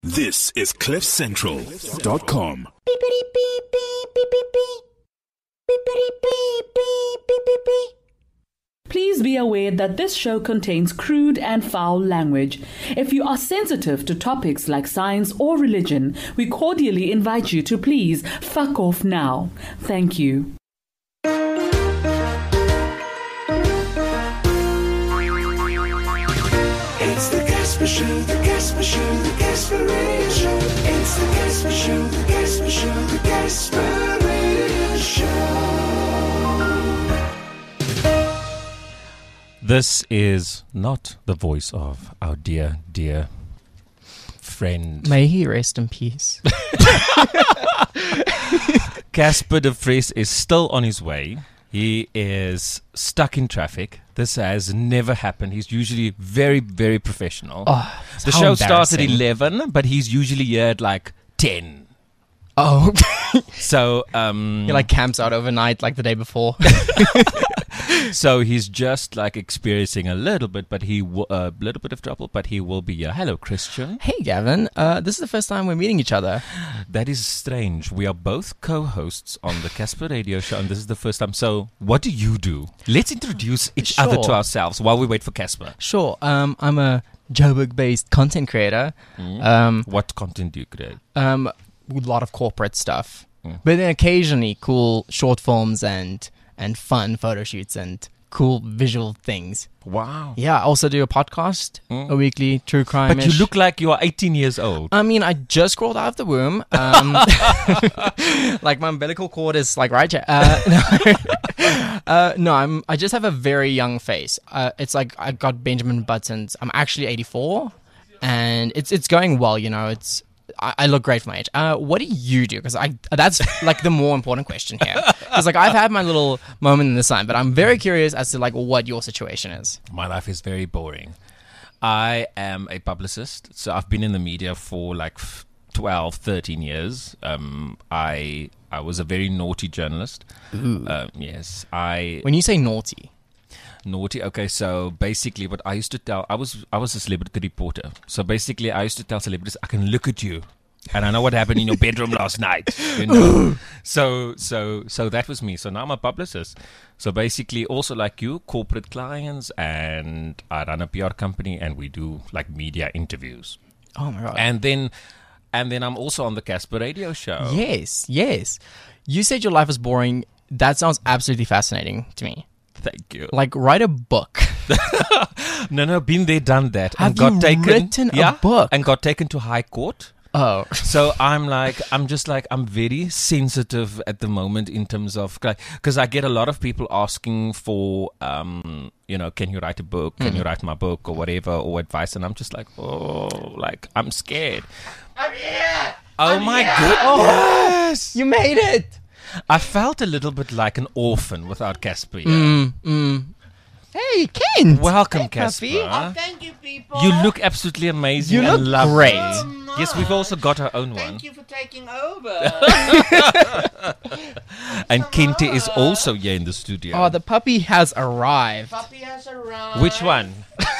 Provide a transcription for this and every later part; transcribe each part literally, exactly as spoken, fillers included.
This is cliff central dot com. Please be aware that this show contains crude and foul language. If you are sensitive to topics like science or religion, we cordially invite you to please fuck off now. Thank you. It's the Casper Show, the Casper Show, the Casper Radio Show. It's the Casper Show, the Casper Show, the Casper Radio Show. This is not the voice of our dear, dear friend. May he rest in peace. Casper de Vries is still on his way. He is stuck in traffic. This has never happened. He's usually very, very professional. Oh, the how show starts at embarrassing. eleven, but he's usually here at like ten. Oh, So, um, he like camps out overnight like the day before. so he's just like experiencing a little bit, but he w- a little bit of trouble. But he will be here. Hello, Christian. Hey, Gavin. Uh, this is the first time we're meeting each other. That is strange. We are both co-hosts on the Casper Radio Show, and this is the first time. So, what do you do? Let's introduce each Sure. other to ourselves while we wait for Casper. Sure. Um, I'm a Joburg-based content creator. Um, What content do you create? um, with a lot of corporate stuff, Mm. but then occasionally cool short films and and fun photo shoots and cool visual things. Wow. Yeah. I also do a podcast, Mm. a weekly true crime. But you look like you are eighteen years old. I mean, I just crawled out of the womb. Um, like my umbilical cord is like right here. Uh, no, uh, no, I'm. I just have a very young face. Uh, it's like I got Benjamin Buttons. I'm actually eighty-four, and it's it's going well. You know, it's. I, I look great for my age. Uh, what do you do? Because I that's like the more important question here. Because like I've had my little moment in the sun, but I'm very curious as to like what your situation is. My life is very boring. I am a publicist, so I've been in the media for like f- twelve, thirteen years. Um, I I was a very naughty journalist. Um, yes, I When you say naughty. naughty. Okay, so basically, what I used to tell, I was I was a celebrity reporter. So basically, I used to tell celebrities, I can look at you, and I know what happened in your bedroom last night. You know? so so so that was me. So now I'm a publicist. So basically, also like you, corporate clients, and I run a P R company, and we do like media interviews, Oh my god. and then and then I'm also on the Casper Radio Show. Yes, yes. You said your life is boring. That sounds absolutely fascinating to me. Thank you. Like, write a book. No, no, been there, done that, Have and got you taken. written a yeah, book? and got taken to high court. Oh. So I'm like, I'm just like, I'm very sensitive at the moment in terms of, because I get a lot of people asking for, um, you know, can you write a book? Can you write my book or whatever, or advice? And I'm just like, oh, like, I'm scared. I'm here! Oh my goodness. You made it! I felt a little bit like an orphan without Casper. here. Mm, mm. Hey, Ken! Welcome, Hey, Casper. puppy. Oh, thank you, people. You look absolutely amazing. You and look lovely. great. Oh, Yes, we've also got our own one. Thank you for taking over. And Kente is also here in the studio. Oh, the puppy has arrived. Puppy has arrived. Which one?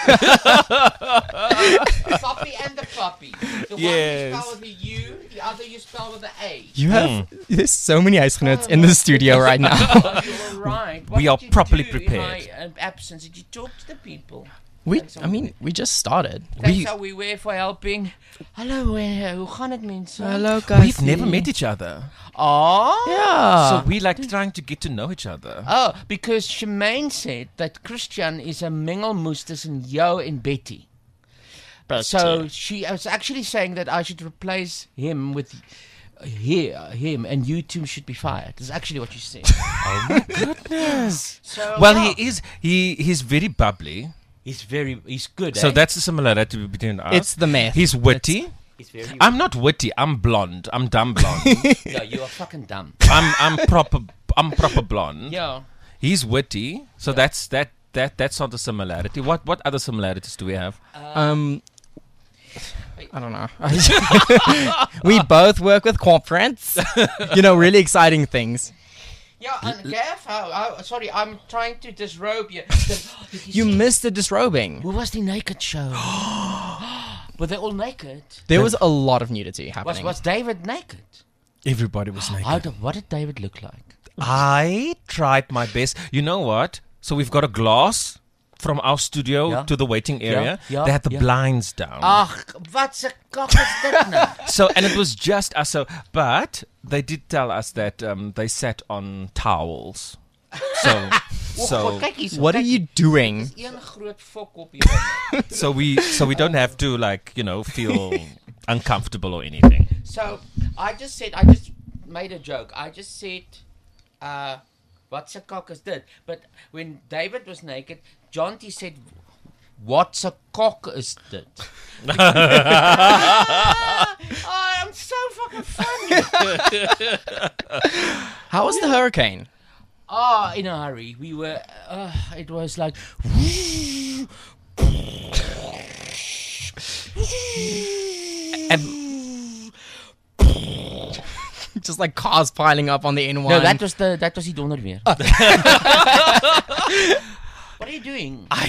Puppy and the puppy. The Yes. one you spell with a U, the other you spell with an A. You have... There's so many ice nuts in the studio right now. Oh, you were right. What We did are you properly do prepared. In my uh, absence, did you talk to the people? We, I mean, we just started. Thanks We- how we were for helping. Hallo, eh, hoe gaan het mensen? guys. We've never met each other. Oh. Yeah. So we like trying to get to know each other. Oh, because Shemaine said that Christian is a mengelmoes tussen jou and Betty. So she was actually saying that I should replace him with uh, he, uh, him, and you two should be fired. That's actually what you said. Oh my goodness. So Well, yeah, he is. He he's very bubbly. he's very he's good. So eh? that's the similarity between us. It's the meth. He's witty. he's very. I'm not witty. I'm blonde. I'm dumb blonde. yeah, you are fucking dumb. I'm I'm proper. I'm proper blonde. Yeah. He's witty. So that's that. That that's not the similarity. What what other similarities do we have? Um, I don't know. We both work with corporates. You know, really exciting things. Yeah, and Gav, how, how, sorry, I'm trying to disrobe you. You missed the disrobing. Hoe was die naked show? Were they all naked? There was a lot of nudity Was happening. was David naked? Everybody was naked. How do, what did David look like? I tried my best. You know what? So we've got a glass from our studio Yeah. to the waiting area. yeah, they had the yeah. blinds down. Ach, wat 'n kak is dit nou? So, and it was just us. So, but they did tell us that um, they sat on towels. So, so, kyk hier. What are you doing? Een groot fok op hier. so we, so we don't have to like you know feel uncomfortable or anything. So I just said, I just made a joke. I just said, uh, "What's a cock is dit?" But when David was naked, John T said, "What's a cock is dit?" Oh, I'm so fucking funny. How was the hurricane? Oh, in a hurry. We were. Uh, it was like. And just like cars piling up on the N one. No, that was the that was die donderweer. What are you doing? I,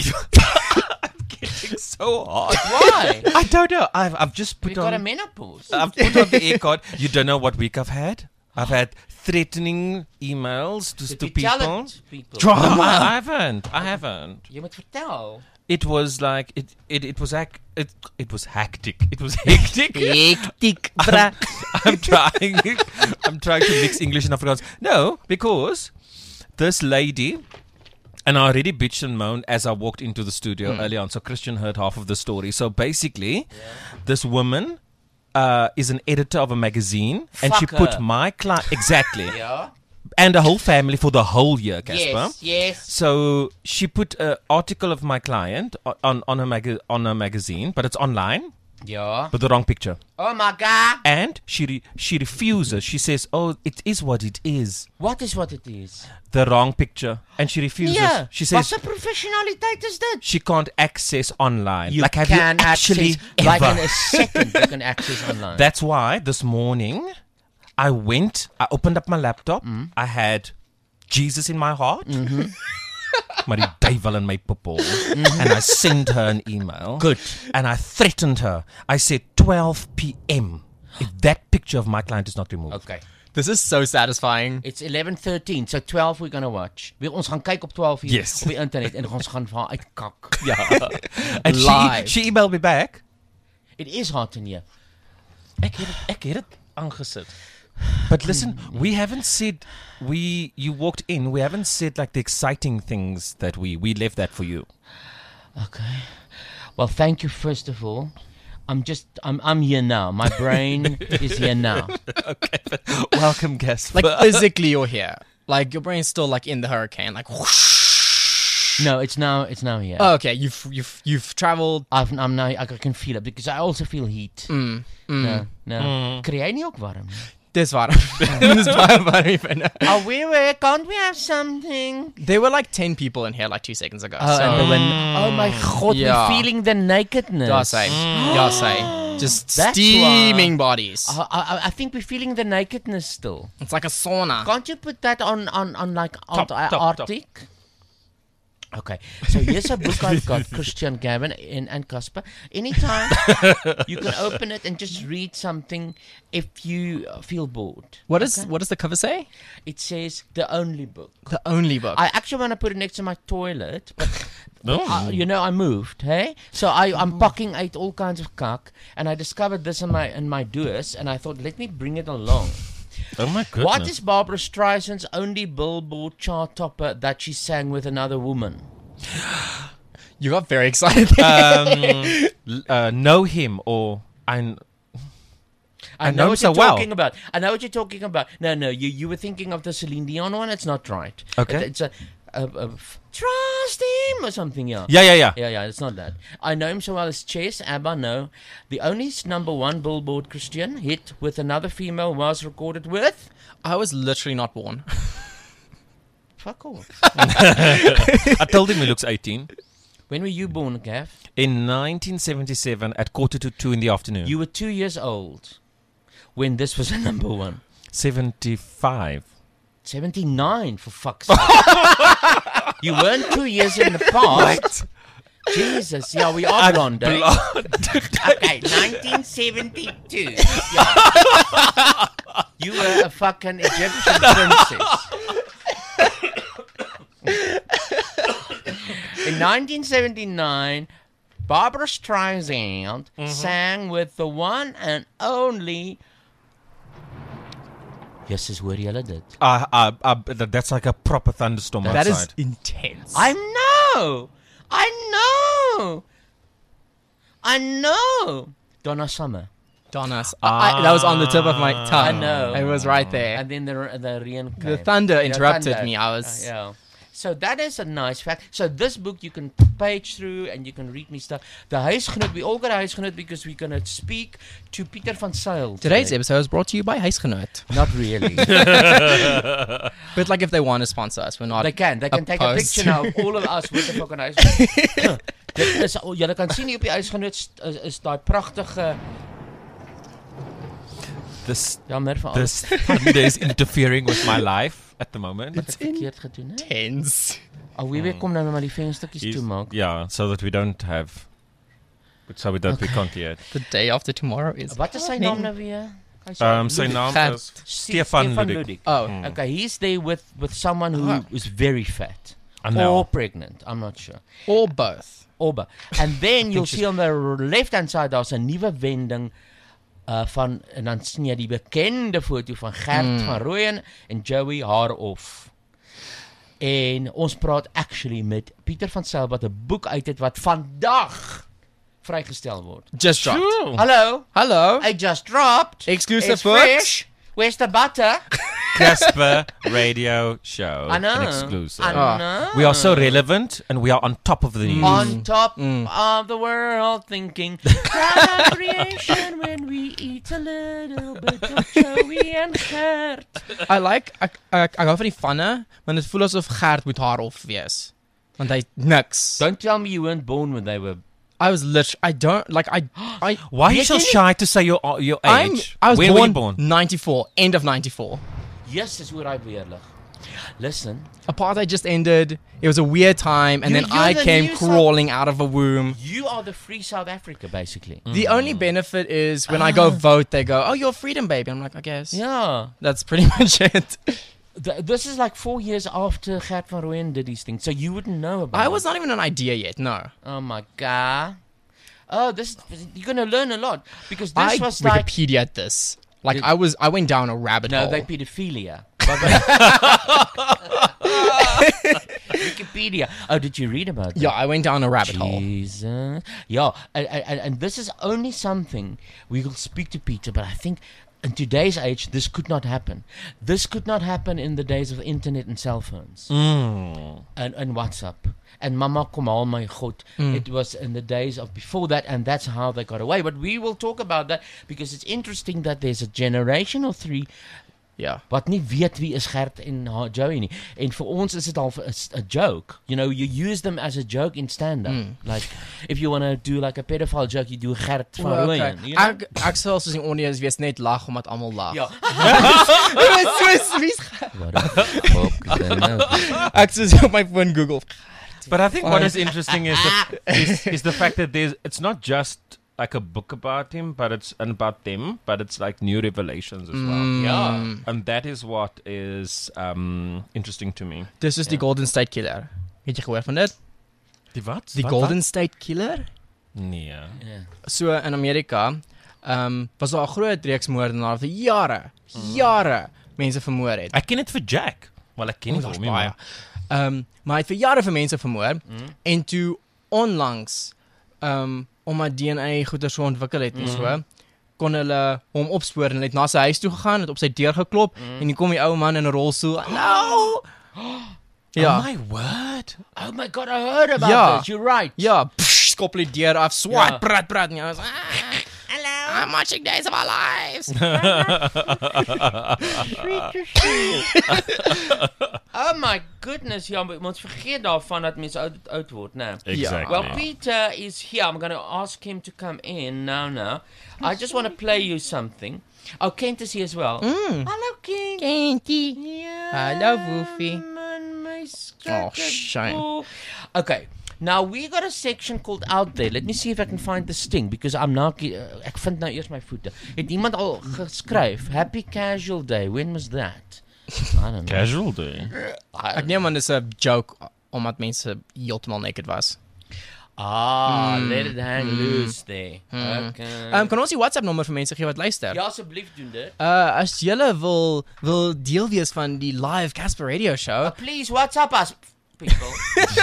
I'm getting so hot. Why? I don't know. I've I've just We put got a on. menopause. I've put on the aircon. You don't know what week I've had. I've had threatening emails to, Did to you people. tell it, people? No, I haven't. I haven't. Jy moet vertel. It was like it. It, it was hac- it. It was hectic. It was hectic. Hectic, I'm, I'm trying. I'm trying to mix English and Afrikaans. No, because this lady, and I already bitched and moaned as I walked into the studio early on. So Christian heard half of the story. So basically, this woman uh, is an editor of a magazine, and she Fuck put her. my client exactly, Ja. and the whole family for the whole year, Casper. Yes, yes. So she put an article of my client o- on on a maga- on a magazine, but it's online Ja. with the wrong picture. Oh my God. And she re- she refuses. She says, "Oh, it is what it is. What is what it is? The wrong picture." And she refuses. Yeah. She says Wat 'n professionaliteit is dit? she can't access online. You like, have can you actually access, like ever? in a second you can access online. That's why this morning I went. I opened up my laptop. Mm. I had Jesus in my heart. Mm-hmm. Maar die duivel in my pupil. And I sent her an email. Good. And I threatened her. I said twelve p.m. if that picture of my client is not removed. Okay. This is so satisfying. It's eleven thirteen, so twelve we're going to watch. We ons gaan kyk op twaalf uur Yes. op die internet en ons gaan vir haar uitkak. Yeah. And Live. she, she emailed me back. It is hot in here. Ek het het, ek het het aangesit. But listen, we haven't said we you walked in. We haven't said like the exciting things that we we left that for you. Okay. Well, thank you first of all. I'm just I'm I'm here now. My brain is here now. Okay, but welcome, guest. Like physically, you're here. Like your brain's still like in the hurricane. Like whoosh. No, it's now it's now here. Oh, okay, you've you've you've traveled. I've, I'm now I can feel it because I also feel heat. Mm, mm. No, no. Kry jy nie ook warm? Dis warm. Dis baie warm hier. Oh, we were, can't we have something? There were like ten people in here like two seconds ago. Oh, so and the wind. Oh my God, Yeah. we're feeling the nakedness. yeah, say, yeah, say, just That's steaming bodies. I, I, I think we're feeling the nakedness still. It's like a sauna. Can't you put that on, on, on like Top, Ant- top, Arctic? Okay, so here's a book I've got, Christian Gavin and, and Casper. Anytime you can open it and just read something if you feel bored. What is Okay? what does the cover say? It says the only book. The only book. I actually want to put it next to my toilet, but No. uh, you know I moved, hey. So I I'm packing out all kinds of kak, and I discovered this in my in my doors, and I thought let me bring it along. Oh my goodness. What is Barbara Streisand's only Billboard chart topper that she sang with another woman? you got very excited. um, l- uh, know him or I I, I know, know him what so you're well. talking about. I know what you're talking about. No, no, you you were thinking of the Celine Dion one. It's not right. Okay. It- it's a, a, a f- trust him or something. Yeah. yeah yeah yeah. Yeah, yeah, it's not that. I know him so well as Chess, ABBA, no. The only s- number one Billboard Christian hit with another female was recorded with... I was literally not born. Fuck off. I told him he looks eighteen. When were you born, Gav? In nineteen seventy-seven at quarter to two in the afternoon. You were two years old when this was a number one. seventy-five. seventy-nine, for fuck's sake. You weren't two years in the past. Jesus, yeah, we are blonde. Eh? Okay, nineteen seventy-two. Yeah. You were a fucking Egyptian princess. In nineteen seventy-nine, Barbara Streisand mm-hmm. sang with the one and only. Yes, is where you did. Uh, uh, uh, that's like a proper thunderstorm that outside. That is intense. I know. I know. I know. Donna Summer. Donna. Ah. I, that was on the tip of my tongue. I know. It was right there. And then the the rain came. The thunder interrupted the thunder. me. I was. Uh, yeah. So that is a nice fact. So this book you can page through and you can read me stuff. The Huisgenoot, we all got a Huisgenoot because we're going to speak to Pieter van Zyl. Today's today. episode is brought to you by Huisgenoot. Not really. But like if they want to sponsor us, we're not. They can. They can opposed. take a picture now of all of us with the fucking Huisgenoot. Dit is, julle kan sien hier op die Huisgenoot is, is, is daai pragtige This, Jammer vir this is interfering with my life at the moment. Wat het verkeerd gedoen, hè? Tense. Oh, wie weet kom nou maar die venstertjies toemaak. Yeah, so that we don't have so that okay. we can't hear it. The day after tomorrow is Wat is sy naam nou weer? Um, sy naam is Stefan Ludwig. Oh. Mm. Okay, he's there with, with someone who oh. is very fat. Or pregnant, I'm not sure. Or both. Or both. And then you'll see on the left-hand side, daar's 'n nuwe wending uh, van, en dan sien jy die bekende foto van Gert mm. van Rooyen en Joey Haarhoff. En ons praat actually met Pieter van Zyl wat 'n boek uit het wat vandag vrygestel word. Just dropped. Sure. Hallo. Hallo. I just dropped. Exclusive It's books. Fresh. Where's the butter? Casper Radio Show. I know. An exclusive. I know. We are so relevant and we are on top of the news. On top Mm. of the world thinking God of creation when we eat a little bit of Joey and Gert. I like ek ek ek hou van die vanne, want dit voel asof Gert moet Haarhoff wees. Want hy niks. Don't tell me you weren't born when they were. I was literally I don't like I I Why are you so shy to say your your I'm, age? I was When born, were you born? ninety-four, end of ninety-four. Yes, dis hoe hy weerlig. Listen, Apartheid just ended. It was a weird time, and You- then you're I the came new crawling out of a womb. you are the free South Africa basically. The only benefit is when I go vote, they go, "Oh, you're a freedom baby." I'm like, I guess. Yeah. That's pretty much it. Th- this is like four years after Gert van Rooyen did these things, so you wouldn't know about I it. was not even an idea yet. No. Oh my god. Oh, this you're gonna learn a lot because this I was like Wikipedia this. Like Did- I was, I went down a rabbit no, hole. they pedophilia. Wikipedia. Oh, did you read about that? Yeah, I went down a rabbit hole. Jesus. Yeah, and, and, and this is only something we will speak to Peter, but I think in today's age, this could not happen. This could not happen in the days of internet and cell phones Mm. and, and WhatsApp. And Mama kom haal my God. Mm. It was in the days of before that, and that's how they got away. But we will talk about that because it's interesting that there's a generation or three Yeah. wat nie weet wie is Gert en ha- Joey nie. En vir ons is dit al 'n a joke. You know, you use them as a joke in stand-up. Mm. Like, if you want to do like a pedophile joke, you do Gert van Well, Rooyen. okay. You know? Ek ek sal soos die audience wees net lag omdat almal lag. Ja. Soos wie's Wat 'n fuck, dan nou. ek soos op my phone Google. But I think what is interesting is the, is, is the fact that there's it's not just like a book about him, but it's and about them, but it's like new revelations as well. Ja. And that is what is um, interesting to me. Dis is die Golden State Killer. Het jy gehoor van dit? Die wat? Die Golden State Killer? Nee. Ja. So in Amerika, ehm um, was daar 'n groot reeks moordenaars vir jare, jare mense vermoor het. Ek ken dit vir Jack. Wel ek ken Oh, dit daar's vir my. baie. Ehm um, maar hy het vir jare vir mense vermoor Mm. en toe onlangs ehm um, omdat D N A goeie so ontwikkel het en so, kon hulle hom opspoor en hulle het na sy huis toe gegaan, het op sy deur geklop en hier kom die ou man in 'n rolstoel. No! Ja. Oh my word. Oh my God, I heard about Ja. this. You're right. Ja, psh, skop die deur af, swat, Ja. prat, prat. En jy was, ah, hello, I'm watching Days of Our Lives. Oh my goodness, ja, maar ons vergeet daarvan dat mense oud, oud word, né? Exactly. Well, Peter is here. I'm going to ask him to come in now, now. I just want to play you something. Oh, Kent is here as well. Mm. Hallo, Kent. Kentie. Ja, Hallo, Woefie. man, my Oh, shame. skakkerboel. Okay, Now we got a section called Out There. Let me see if I can find the sting because I'm now uh, ek vind nou eers my voete. Het iemand al geskryf Happy Casual Day? When was that? I don't know. Casual Day. Ek neem aan dis 'n joke omdat mense heeltemal naked was. Ah, mm. let it hang mm. loose there. Mm. Okay. Um, kan ons die WhatsApp nommer vir mense gee wat luister? Ja, asseblief doen dit. Uh as julle wil wil deel wees van die live Casper Radio show. Uh, please WhatsApp us people.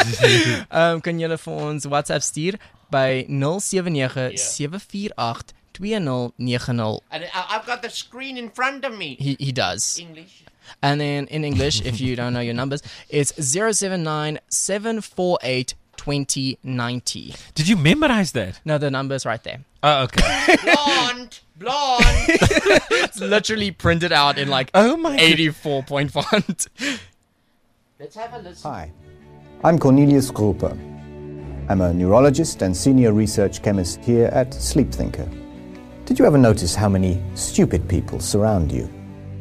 um kan julle vir ons WhatsApp stuur by nul sewe nege sewe vier agt twee nul nege nul. And I've got the screen in front of me. He he does. English. And then in English, if you don't know your numbers, it's zero seven nine seven four eight twenty ninety. Did you memorize that? No, the number's right there. Oh, okay. Blonde, blonde. It's literally printed out in like oh my eighty-four point font. Let's have a listen. Hi, I'm Cornelius Gruppe. I'm a neurologist and senior research chemist here at Sleep Thinker. Did you ever notice how many stupid people surround you?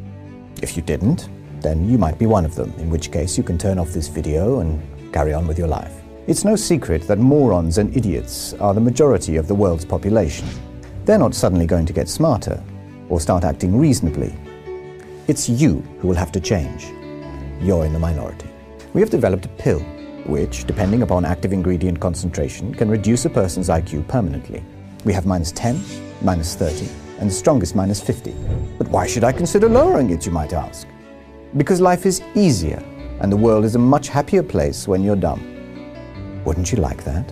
If you didn't, then you might be one of them, in which case you can turn off this video and carry on with your life. It's no secret that morons and idiots are the majority of the world's population. They're not suddenly going to get smarter or start acting reasonably. It's you who will have to change. You're in the minority. We have developed a pill which, depending upon active ingredient concentration, can reduce a person's I Q permanently. We have minus ten, minus thirty, and the strongest minus fifty. But why should I consider lowering it, you might ask? Because life is easier, and the world is a much happier place when you're dumb. Wouldn't you like that?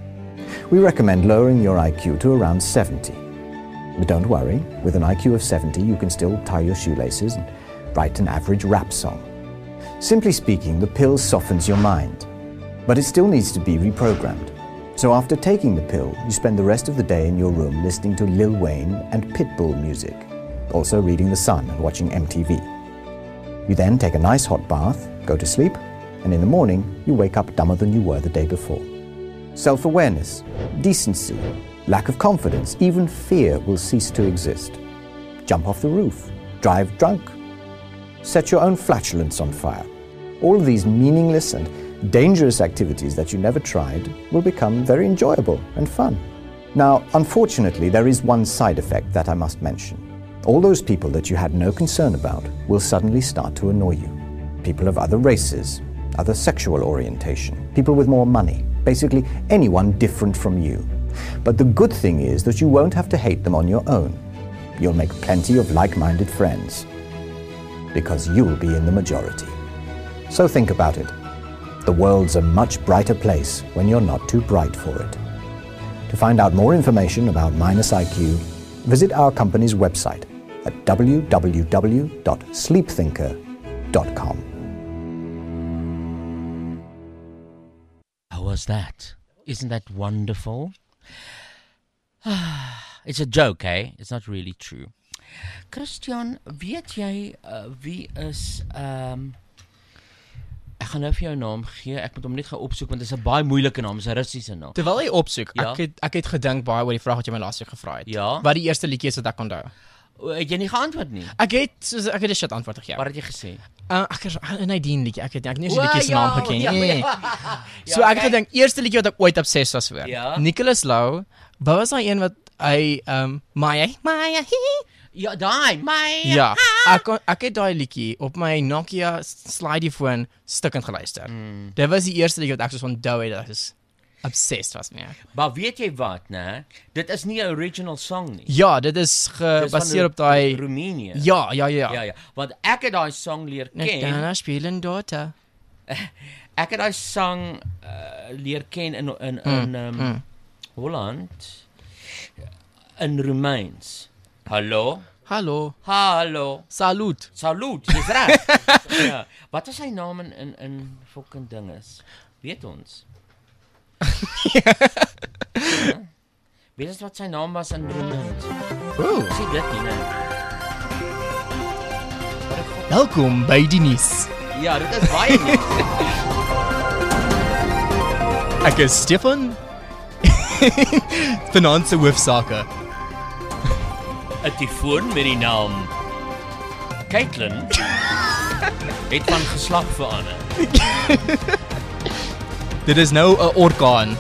We recommend lowering your I Q to around seventy. But don't worry, with an I Q of seventy, you can still tie your shoelaces and write an average rap song. Simply speaking, the pill softens your mind, but it still needs to be reprogrammed. So after taking the pill, you spend the rest of the day in your room listening to Lil Wayne and Pitbull music, also reading The Sun and watching M T V. You then take a nice hot bath, go to sleep, and in the morning, you wake up dumber than you were the day before. Self-awareness, decency, lack of confidence, even fear will cease to exist. Jump off the roof, drive drunk, set your own flatulence on fire. All of these meaningless and dangerous activities that you never tried will become very enjoyable and fun. Now, unfortunately, there is one side effect that I must mention. All those people that you had no concern about will suddenly start to annoy you. People of other races, other sexual orientation, people with more money, basically anyone different from you. But the good thing is that you won't have to hate them on your own. You'll make plenty of like-minded friends, because you'll be in the majority. So think about it. The world's a much brighter place when you're not too bright for it. To find out more information about Minus I Q, visit our company's website at w w w dot sleep thinker dot com. How was that? Isn't that wonderful? It's a joke, eh? It's not really true. Christian, weet jy uh, wie is... Um, ek gaan nou vir jou naam gee, ek moet hom net gaan opsoek, want dit is 'n baie moeilike naam, is 'n Russiese naam. Terwyl jy opsoek, ja? ek, het, ek het gedink baie oor die vraag wat jy my laas week gevra het. Ja? Wat die eerste liedjie is wat ek onthou. Het jy nie geantwoord nie? Ek het, soos, ek het 'n shit antwoord gegee. Wat het jy gesê? Uh, ek is 'n Nadine liedjie, ek het, ek het nie eens die liedjie se naam geken nie. Ja, ja, ja. So ek het gedink, eerste liedjie wat ek ooit obsessed was vir. Ja? Nicholas Lou, wat was daai een wat hy, um, Maya, Maya, hihi. Ja, daai, my. Ja, ek ek het daai liedjie op my Nokia slideyfoon stukkend geluister. Mm. Dit was die eerste liedjie wat ek soos onthou het, dat is obsessed was mee. Maar weet jy wat, né? Dit is nie 'n original song nie. Ja, dit is gebaseer op daai Roemenië. Ja, ja, ja. Ja, ja. Want ek het daai song leer ken. Net dan spelen dota. Ek het daai song uh, leer ken in in in mm, um, mm. Holland in Roemeens. Hallo? Hallo. Hallo. Salut. Salut, dis reg. Ja. Wat is sy naam in in in fucking dinges? Weet ons? Ja. Weet ons wat sy naam was in Roemeens? Ooh. Sien dit nie, nee. Welkom by die nuus. Ja, dit is baie nuus. Ek is Stefan. Finansie hoofsaake. 'n Tifoon met die naam Caitlin het van geslag verander. Dit is nou 'n orkaan.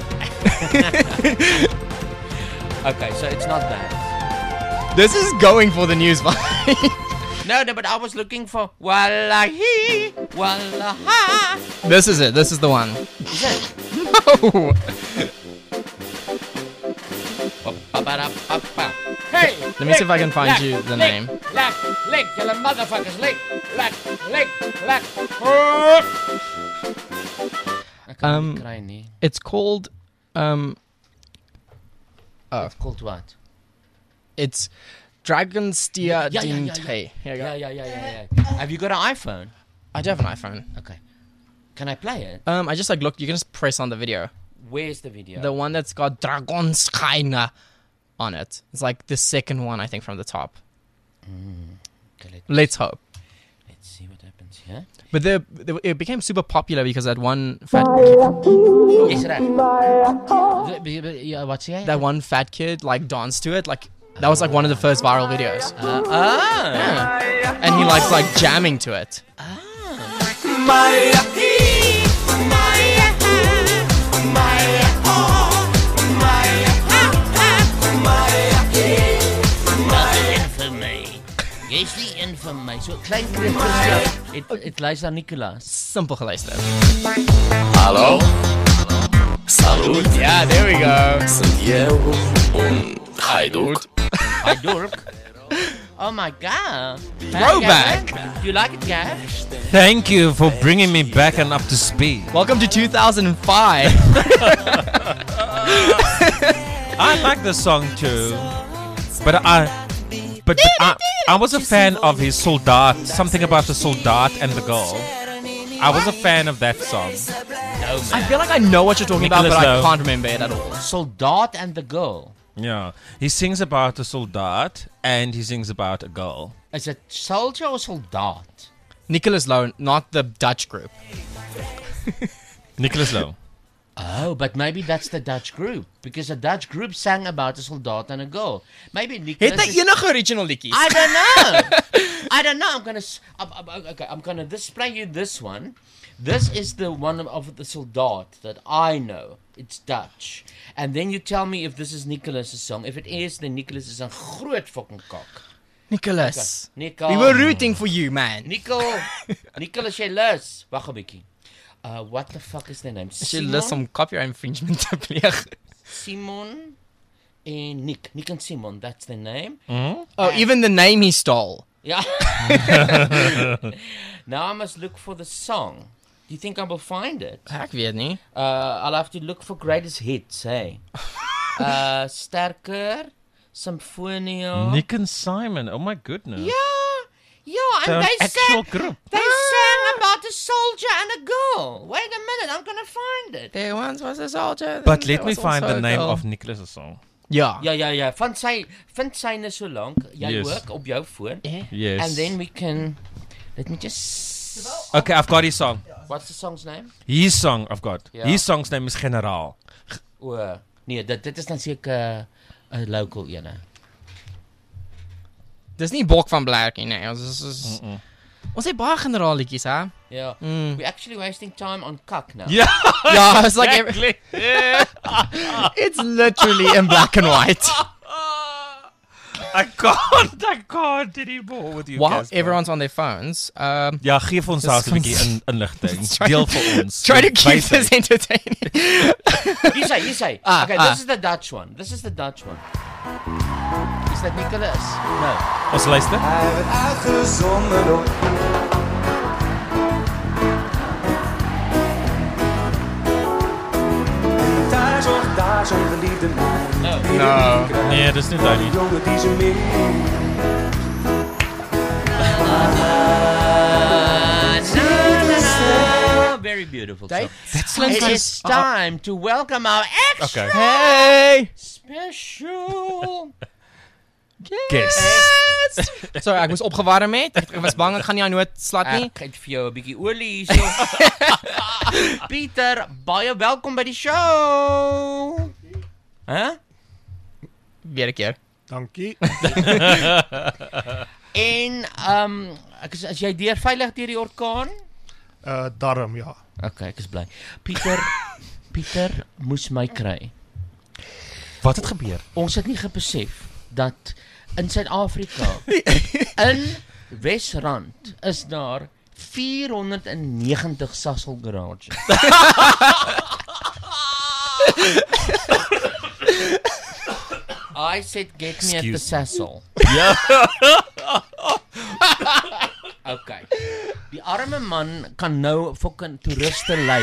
Okay, so it's not that. This is going for the news vibe. No, no, but I was looking for Wallahi, Wallaha. This is it. This is the one. Is it? No. Hey! Let me see if I can find you the name. Lek, lek, julle motherfuckers, lek, lek, lek, lek. Ek kan Um, nie kry nie. It's called um It's called what? it's Dragonsteer Ja, ja, ja, Ding ja. Tay. Here you go. Yeah, yeah, yeah, yeah, yeah. Have you got an iPhone? I do have an iPhone. Okay. Can I play it? Um I just like look, you can just press on the video. Where's the video? The one that's got Dragonskine on it. It's like the second one I think from the top. Okay, let, Let's hope. let's see what happens here. But the, the it became super popular because that one fat Yes, right. The- the- the- yeah, what's he? that one fat kid like danced to it. Like that was like one of the first viral videos. Uh, ah. Yeah. And he likes like jamming to it. For me. Jy's nie een van my. So klein Christus. Het het luister Nicolaas. Simpel geluisterd. Hallo? Salut, Yeah, there we go. sind eu un Hajduk. Hi Dork. Oh my god. Throwback. Do you like it, Gav? Thank you for bringing me back and up to speed. Welcome to two thousand five. I like the song too, but I, but, but I, I was a fan of his Soldat. Something about the Soldat and the girl. I was a fan of that song. No, I man. feel like I know what you're talking about, Nicholas but I Lowe. can't remember it at all. Soldaat and the girl. Yeah, he sings about a Soldat and he sings about a girl. Is it soldier or soldaat? Nicholas Lowe, not the Dutch group. Nicholas Lowe. Oh, but maybe that's the Dutch group. Because the Dutch group sang about a soldaat and a girl. Maybe Nicholas Het hy is- enige original liedjies? I don't know. I don't know. I'm gonna. s- I'm, I'm- okay, I'm gonna display you this one. This is the one of the soldaat that I know. It's Dutch, and then you tell me if this is Nicholas' song. If it is, then Nicholas is een groot fucking kak. Nicholas. Nicol. We were rooting for you, man. Nicol. Nicholas, jy lus. Wag 'n bietjie. Uh, what the fuck is their name? As jy lus om copyright infringement te pleeg. Simon and Nick. Nick and Simon. That's their name. Oh, even the name he stole. Yeah. Now I must look for the song. Do you think I will find it? Ek weet nie. Uh, I'll have to look for greatest hits, hey. uh, Sterker, Symphonia. Nick and Simon. Oh my goodness. Yeah, yeah, and They're an they actual sang, group. they sang about a soldier and a girl. Wait a minute, I'm gonna find it. There once was a soldier. But there let me was find also the a name girl. of Nicholas' song. Ja. Ja, ja, ja, van sy, vind syne so lank, jy Yes. ook op jou foon. Yes. And then we can, let me just, Okay, I've got his song. what's the song's name? His song I've got. Ja. His song's name is Generaal. O, nee, dit, dit is dan seker 'n local ene. Dis nie Bok van Blerk nie. Nee. Ons is, is ons het baie generaal liedjies, hè? Ja, Mm. we're actually wasting time on kak now. Yeah. Ja, it's like every, it's literally in black and white. I can't, I can't anymore with you While Casper. everyone's on their phones, um, Ja, geef ons Dis daar 'n ons- bietjie in, inligting. try- Deel vir ons. try to keep Wys this hy. entertaining. You say, you say. Ah, okay, ah. this is the Dutch one. This is the Dutch one. Is that Nicholas? No. Ons luister. Hij werd uitgezonden op. En daar zorgt daar zo'n geliefde man. No. No. Nee, dis nie daai nie. Jongen die ze meer. Very beautiful They- song. That's It is time to welcome our extra Okay. Hey! special. Guess. Sorry, ek moes opgewarm het. Ek was bang ek gaan nie aan nood slat nie. Ek het vir jou 'n bietjie olie hierso. Pieter, baie welkom by die show. Hæ? Huh? Weer 'n keer. Dankie. En ehm um, ek is as jy deur veilig deur die orkaan? Uh, darm, ja. Okay, ek is bly. Pieter, Pieter moes my kry. Wat het gebeur? Ons het nie gebesef dat in Suid-Afrika, in Wesrand, is daar vierhonderdnegentig Sasol garages. I said get me at the Sasol. Ja. Okay. Die arme man kan nou fucking toeriste lei.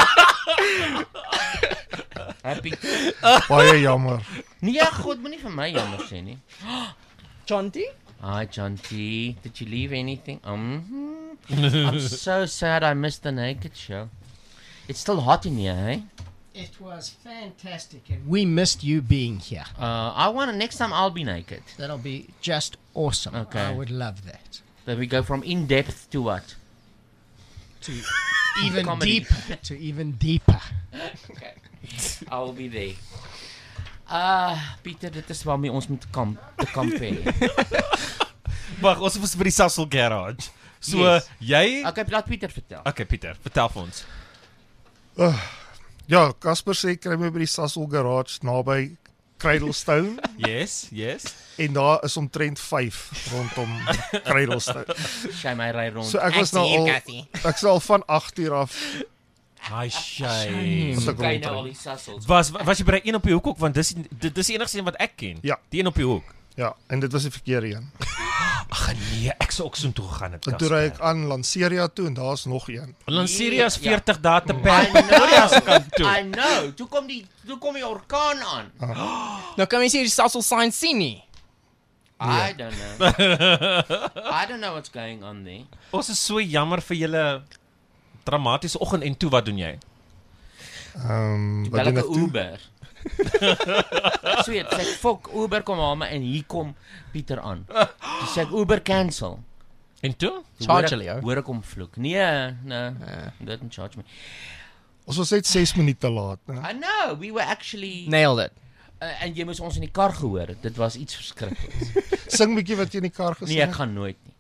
Happy. Baie jammer. Nee, God, moenie vir my jammer sê nie. Chanty? Hi, John T. Did you leave anything? Um, I'm so sad I missed the naked show. It's still hot in here, hey? It was fantastic, and we missed you being here. Uh, I want to, next time I'll be naked. That'll be just awesome. Okay. I would love that. Then we go from in-depth to what? To even Comedy. deeper. To even deeper. Okay. I will be there. Uh, Pieter, dit is waarmee ons moet kamp, te kamp hê. Wag, ons was by die Sasol garage. So, Yes. jy Okay, laat Pieter vertel. Okay, Pieter, vertel vir ons. Uh, ja, Casper sê kry my by die Sasol garage naby Cradlestone Yes, yes. en daar is omtrent vyf rondom Cradlestone. Sy my ry rond. So ek was nou al ek sal van agt uur af Hi, shame. was ek Kyk nou al rondry. die Sassels. Was was jy by die een op die hoek ook, want dis dit dis die enigste een wat ek ken. Ja. Die een op die hoek. Ja, en dit was die verkeerde een. Ag nee, ek sou ook so toe gegaan het. En toe ry ek aan Lanseria toe en daar's nog een. Lanseria is Ja. veertig dae te I per know. Pretoria se kant toe. I know. Toe kom die toe kom die orkaan aan. Nou kan jy sê die Sasol sign sien nie. I don't know. I don't know what's going on there. Ons is so jammer vir julle dramatiese oggend en toe wat doen jy? Ehm um, wat Bel doen ek ek 'n toe? Uber. Sweet, sê ek, fok, Uber kom haal my en hier kom Pieter aan. Dis sê ek Uber cancel. En toe? Toe Charge hoor ek- hulle jou? Hoor ek hom vloek. Nee, nee. Didn't charge me. Ons was net ses minute laat, né? I know, we were actually Nailed it. uh, en jy moes ons in die kar gehoor het. Dit was iets verskrikliks. Sing bietjie wat jy in die kar gesing Nee, ek het. gaan nooit nie.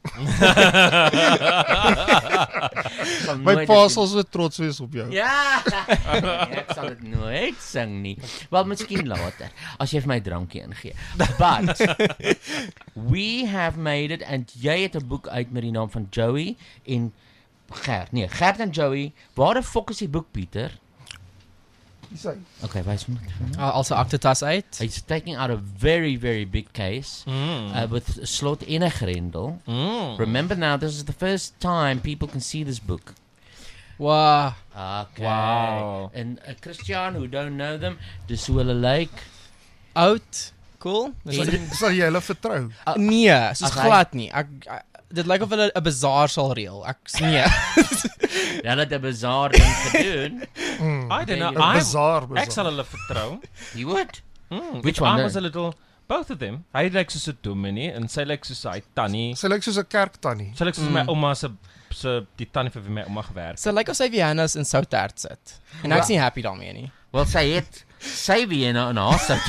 Ek My nooit pa dit sal so trots wees op jou. Ja, nee, ek sal dit nooit sing nie. Wel, miskien later, as jy vir my drankie ingee. But, we have made it, and jy het 'n boek uit met die naam van Joey en Gert. Nee, Gert en Joey. Waar die fok is die boek, Pieter? Sy. Okay, wys my. Uh, also aktetas uit. He's taking out a very, very big case Mm. uh, with a slot en 'n grendel. Mm. Remember now, this is the first time people can see this book. Wow. Okay. Wow. And uh, Christian, who don't know them, dis hoe hulle lyk. Oud. Cool. Dis En- like, Sal jy hulle vertrou? nee, soos As hy- glad nie. Ek, ek dit lyk of hulle 'n bazaar sal reël. Ek nee. Hulle het 'n bizar ding gedoen. I don't know. Een I Bazaar, ek bazaar. sal hulle vertrou. You would? Mm, Which I one? was a little both of them. Hy lyk soos 'n dominee en sy lyk soos hy tannie. Sy lyk soos 'n kerktannie. Sy lyk soos my ouma se se die tannie vir wie my ouma gewerk. So lyk of sy Vienna's in soutert sit. En ek's nie happy daarmee nie. Wel, sy het sy Vienna in haar sit.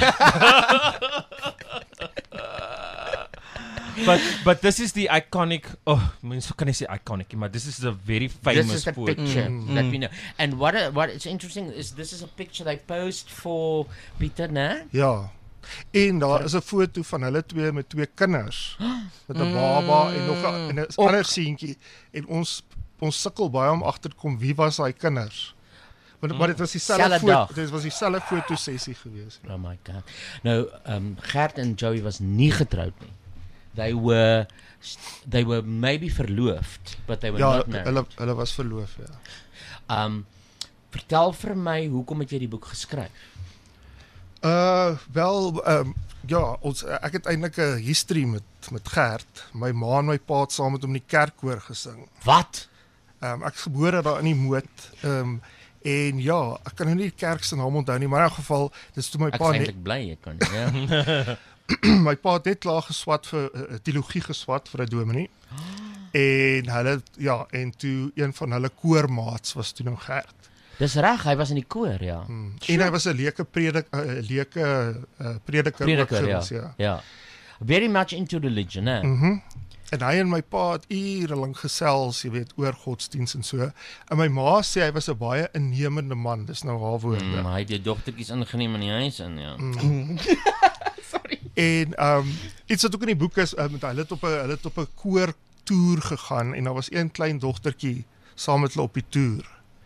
But but this is the iconic. Oh, mens kan nie sê iconic, maar this is a very famous This is the photo. picture that we know. And what uh, what is interesting is this is a picture they post for Pieter, né? Ja. En daar is 'n foto van hulle twee met twee kinders. Met 'n baba en nog 'n en 'n ander seentjie en ons ons sukkel baie om agter te kom wie was daai kinders. Want maar dit was dieselfde Selfde foto, dag. dit was dieselfde fotosessie gewees. Oh my god. Nou, um, Gert en Joey was nie getroud nie. They were they were maybe verloofd, but they were Ja, not married. hulle hulle was verloof, ja. Um vertel vir my, hoekom het jy die boek geskryf? Uh wel ehm um, ja, ons ek het eintlik 'n history met met Gert. My ma en my pa het saam met hom in die kerkkoor gesing. Wat? Ehm um, ek is gebore daar in die Moot. Ehm um, en ja, ek kan nou nie die kerk se naam onthou nie, maar in elk geval, dis toe my Ek pa is net eintlik bly ek kan. Ja. my pa het net klaar geswat vir uh, teologie geswat vir 'n dominee. En hulle ja, en toe een van hulle koormaats was toe nou Gert. Dis reg, hy was in die koor, ja. Hmm. En hy was 'n leuke predik 'n uh, leuke uh, prediker ook Prediker, ja. gewees, ja. Ja. Very much into religion, hè. Mhm. En hy en my pa het ure lank gesels, jy weet, oor godsdienst en so. En my ma sê hy was 'n baie innemende man, dis nou haar woorde. Mm, hy het die dogtertjies ingeneem in die huis in, ja. Mm. Sorry. En um, iets wat ook in die boek is, um, hulle het op 'n hulle het op 'n koortoer gegaan en daar was een klein dogtertjie saam met hulle op die toer.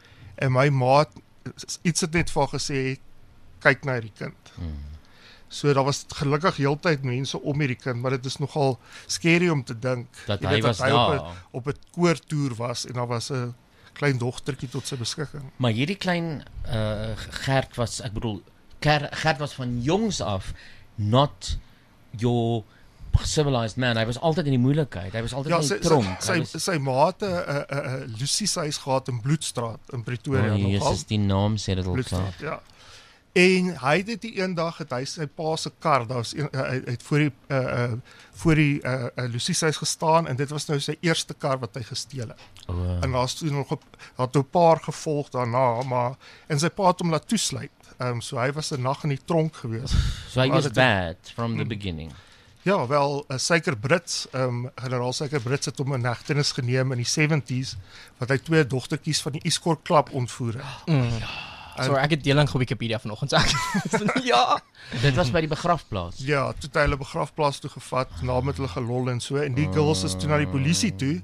En my ma het iets het net vir haar gesê, kyk na hierdie kind. Mm. So daar was gelukkig heeltyd mense om hierdie kind, maar dit is nogal scary om te dink dat jy hy weet, was dat hy daar op 'n koortoer was en daar was 'n klein dogtertjie tot sy beskikking. Maar hierdie klein uh, Gert was, ek bedoel, Gert was van jongs af not your civilized man. Hy was altyd in die moeilikheid. Hy was altyd ja, in die sy, tronk. Sy, was... sy, sy ma het 'n Lucieshuis gehad in Bloedstraat in Pretoria. Oh, Jesus, die naam sê dit al klaar. Ja. En hy het dit die een dag het hy sy pa se kar, daar was een, hy het voor die uh, uh, voor die uh, uh, Lucieshuis gestaan en dit was nou sy eerste kar wat hy gesteel het. Oh. En daar's toe nog 'n het 'n paar gevolg daarna, maar en sy pa het hom laat toesluit. Ehm um, so hy was 'n nag in die tronk gewees. So hy was bad from the beginning. Ja, wel, uh, Suiker Brits, um, generaal Suiker Brits het hom in hegtenis geneem in die seventies, wat hy twee dogtertjies van die Escort Club ontvoer het. Mm. Ja. Sorry, ek het deeling op Wikipedia vanoggend sê. Ja. Dit was by die begrafplaas. Ja, toe het hy hulle begrafplaas toe gevat, na met hulle gelol en so, en die girls is toe na die polisie toe,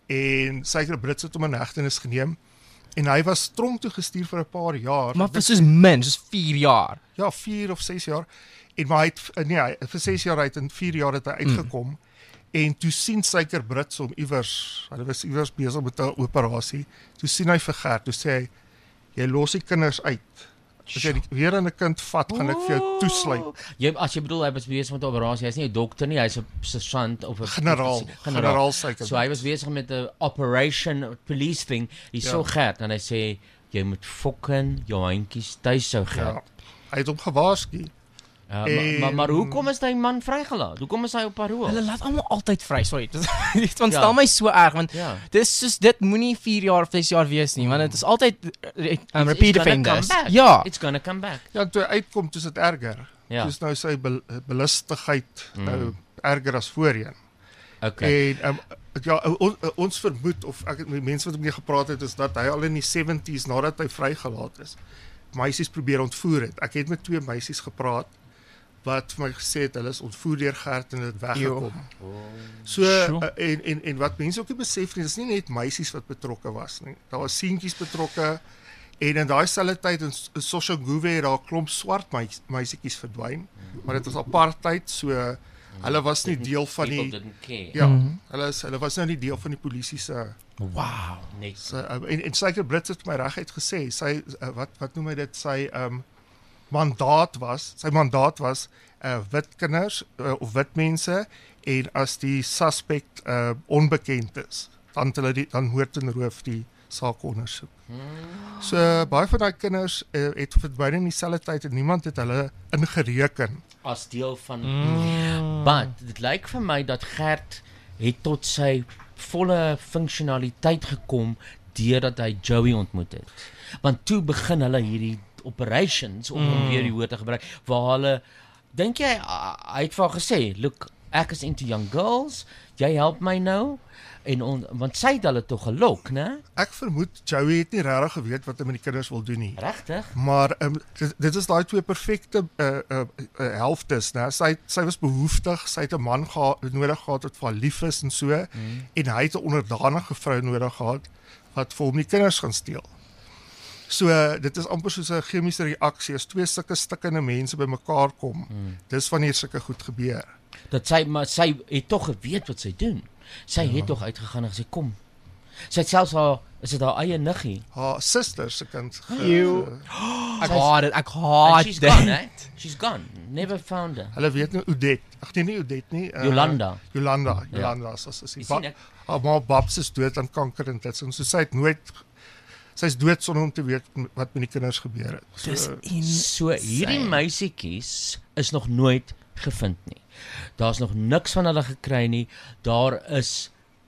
en Suiker Brits het hom in hegtenis geneem, en hy was tronk toe gestuur vir 'n paar jaar. Maar vir soos min, soos vier jaar. Ja, vier of ses jaar. En maar hy het, nee, hy, vir ses jaar uit en vier jaar het hy uitgekom. Mm. En toe sien Suiker Brits hom iewers, hy was iewers besig met 'n operasie. Toe sien hy vir Gert, toe sê hy, jy los die kinders uit. As jy die, weer 'n kind vat, gaan ek vir jou toesluit. Jy as jy bedoel hy was besig met 'n operasie, hy's nie 'n dokter nie, hy's 'n sergeant of 'n generaal, generaal Suiker. So hy was besig met 'n operation police thing. Hy ja. so Gert en hy sê jy moet fucking jou handjies tuis hou, Gert. Ja. Hy het hom gewaarsku. Ja, en... maar, maar, maar hoekom is hy man vrygelaat? Hoekom is hy op parol? Hulle laat almal altyd vry, sorry. Dit want stel ja. my so erg want ja. dis soos dit moenie vier jaar of ses jaar wees nie, want dit is altyd um, repeat offenders. Ja, it's gonna come back. Ja, toe hy uitkom, toe is dit erger. Ja. Dis nou sy be belustigheid mm. nou erger as voorheen. Okay. En um, ja, on, ons vermoed of ek met mense wat met my gepraat het is dat hy al in die seventies nadat hy vrygelaat is, meisies probeer ontvoer het. Ek het met twee meisies gepraat wat vir my gesê het, hulle is ontvoer deur Gert en het weggekom. Oh. So, uh, en, en, en wat mense ook nie besef nie, dis nie net meisies wat betrokke was nie. Daar was seentjies betrokke, en in daai selfde tyd in, in Soshanguve het daar 'n klomp swart meis, meisietjies verdwyn, mm. maar dit was apartheid, so mm. hulle was nie deel van die... Ja, mm. hulle, is, hulle was nou nie deel van die polisie se... Wow, nee. So, uh, en, en Suiker Brits het my reguit gesê, sy, uh, wat, wat noem hy dit, sy... Um, mandaat was, sy mandaat was uh, wit kinders uh, of wit mense en as die suspect uh, onbekend is, dan hulle die dan moord en roof die saak ondersoek. Hmm. So uh, baie van daai kinders uh, het verdwyn in dieselfde tyd en niemand het hulle ingereken as deel van hmm. But dit lyk vir my dat Gert het tot sy volle funksionaliteit gekom deurdat hy Joey ontmoet het. Want toe begin hulle hierdie operations om mm. weer die woord te gebruik waar hulle dink jy hy het vir haar gesê look ek is into young girls jy help my nou en on, want sy het hulle tog gelok né ek vermoed Joey het nie regtig geweet wat hy met die kinders wil doen nie regtig maar um, dit, dit is daai twee perfekte uh, uh, uh, helftes né sy sy was behoeftig sy het 'n man gehad nodig gehad wat vir haar lief is en so mm. en hy het 'n onderdanige vrou nodig gehad wat vir hom die kinders gaan steel. So, uh, dit is amper soos 'n chemiese reaksie, as twee sulke stikkende mense by mekaar kom, hmm. dis wanneer sulke goed gebeur. Dat sy, maar sy het toch geweet wat sy doen. Sy ja. het toch uitgegaan en gesê, kom. Sy het selfs haar, is dit haar eie niggie? Haar sister se kind. Ew. Ek haat dit, ek haat dit. She's gone, eh? She's gone. Never found her. Hulle weet nie Odet. Ag nee, nie Odet nie. Uh, Jolanda. Jolanda, Jolanda, ja. as as sy. Haar ma Babs is dood aan kanker en dit, so sy het nooit sy is dood sonder om te weet wat met die kinders gebeur het. So, so hierdie meisietjies is nog nooit gevind nie. Daar's nog niks van hulle gekry nie. Daar is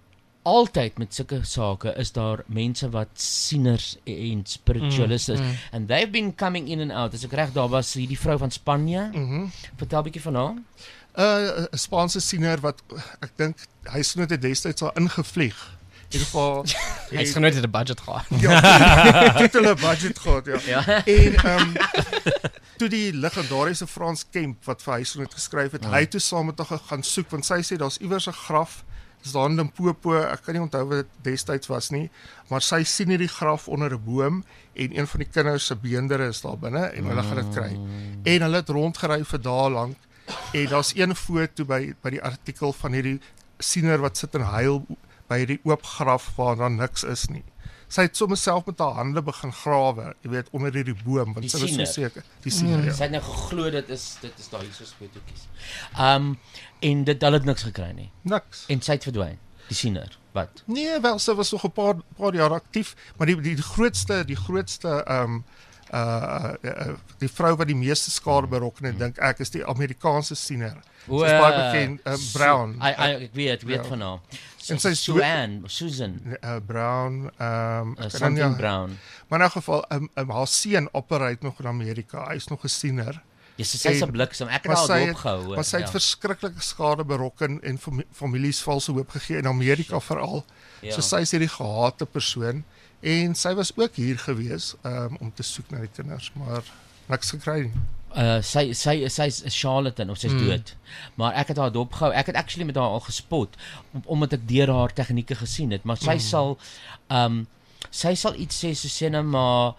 altyd met sulke sake is daar mense wat sieners en spiritualists is. Mm, mm. And they've been coming in and out. As ek reg daar was hierdie vrou van Spanje. Mm-hmm. Vertel 'n bietjie van haar. 'n uh, Spaanse siener wat ek dink huisgenoot het destyds al ingevlieg. In ieder geval Huisgenoot het 'n budget gehad. Ja, het hulle 'n budget gehad, ja. Ja. En ehm um, toe die legendariese Frans Kemp wat vir huisgenoot geskryf het, hy het toe saam met haar gaan soek want sy sê daar's iewers 'n graf. Dis daar in Limpopo, ek kan nie onthou wat dit destyds was nie, maar sy sien hierdie graf onder 'n boom en een van die kinders se beendere is daar binne en hulle gaan dit kry. En hulle het rondgery vir dae lank en daar's een foto by by die artikel van hierdie siener wat sit en huil by hierdie oop graf waar daar niks is nie. Sy het sommer self met haar hande begin grawe, jy weet, onder hierdie boom, want sy was so seker. Die siener, mm. ja. Sy het nou geglo dit is dit is daai so fotootjies. Um en dit hulle het niks gekry nie. Niks. En sy het verdwyn. Die siener, wat? Nee, wel sy was nog 'n paar paar jaar aktief, maar die die, die grootste die grootste um uh, uh die vrou wat die meeste skade berokken het, dink ek is die Amerikaanse siener. Sy is baie bekend, um, Brown. I, I, ek weet, ek weet ja. van haar. En sy Susan, Susan uh, Brown, um uh, something ja, Brown. Maar in elk geval, um, um, haar seun operate nog in Amerika. Hy is nog 'n siener. Ja, sy sê sy bliksem. Ek het haar opgehou. Maar sy het ja. verskriklike skade berokken en fam families valse hoop gegee in Amerika veral. Ja. So sy is hierdie gehate persoon en sy was ook hier gewees um, om te soek na die kinders, maar niks gekry nie. Uh, sy sy sy is 'n charlatan of sy's mm. dood. Maar ek het haar dopgehou. Ek het actually met haar al gespot om, omdat ek deur haar tegnieke gesien het, maar sy mm. sal um sy sal iets sê so sê nou maar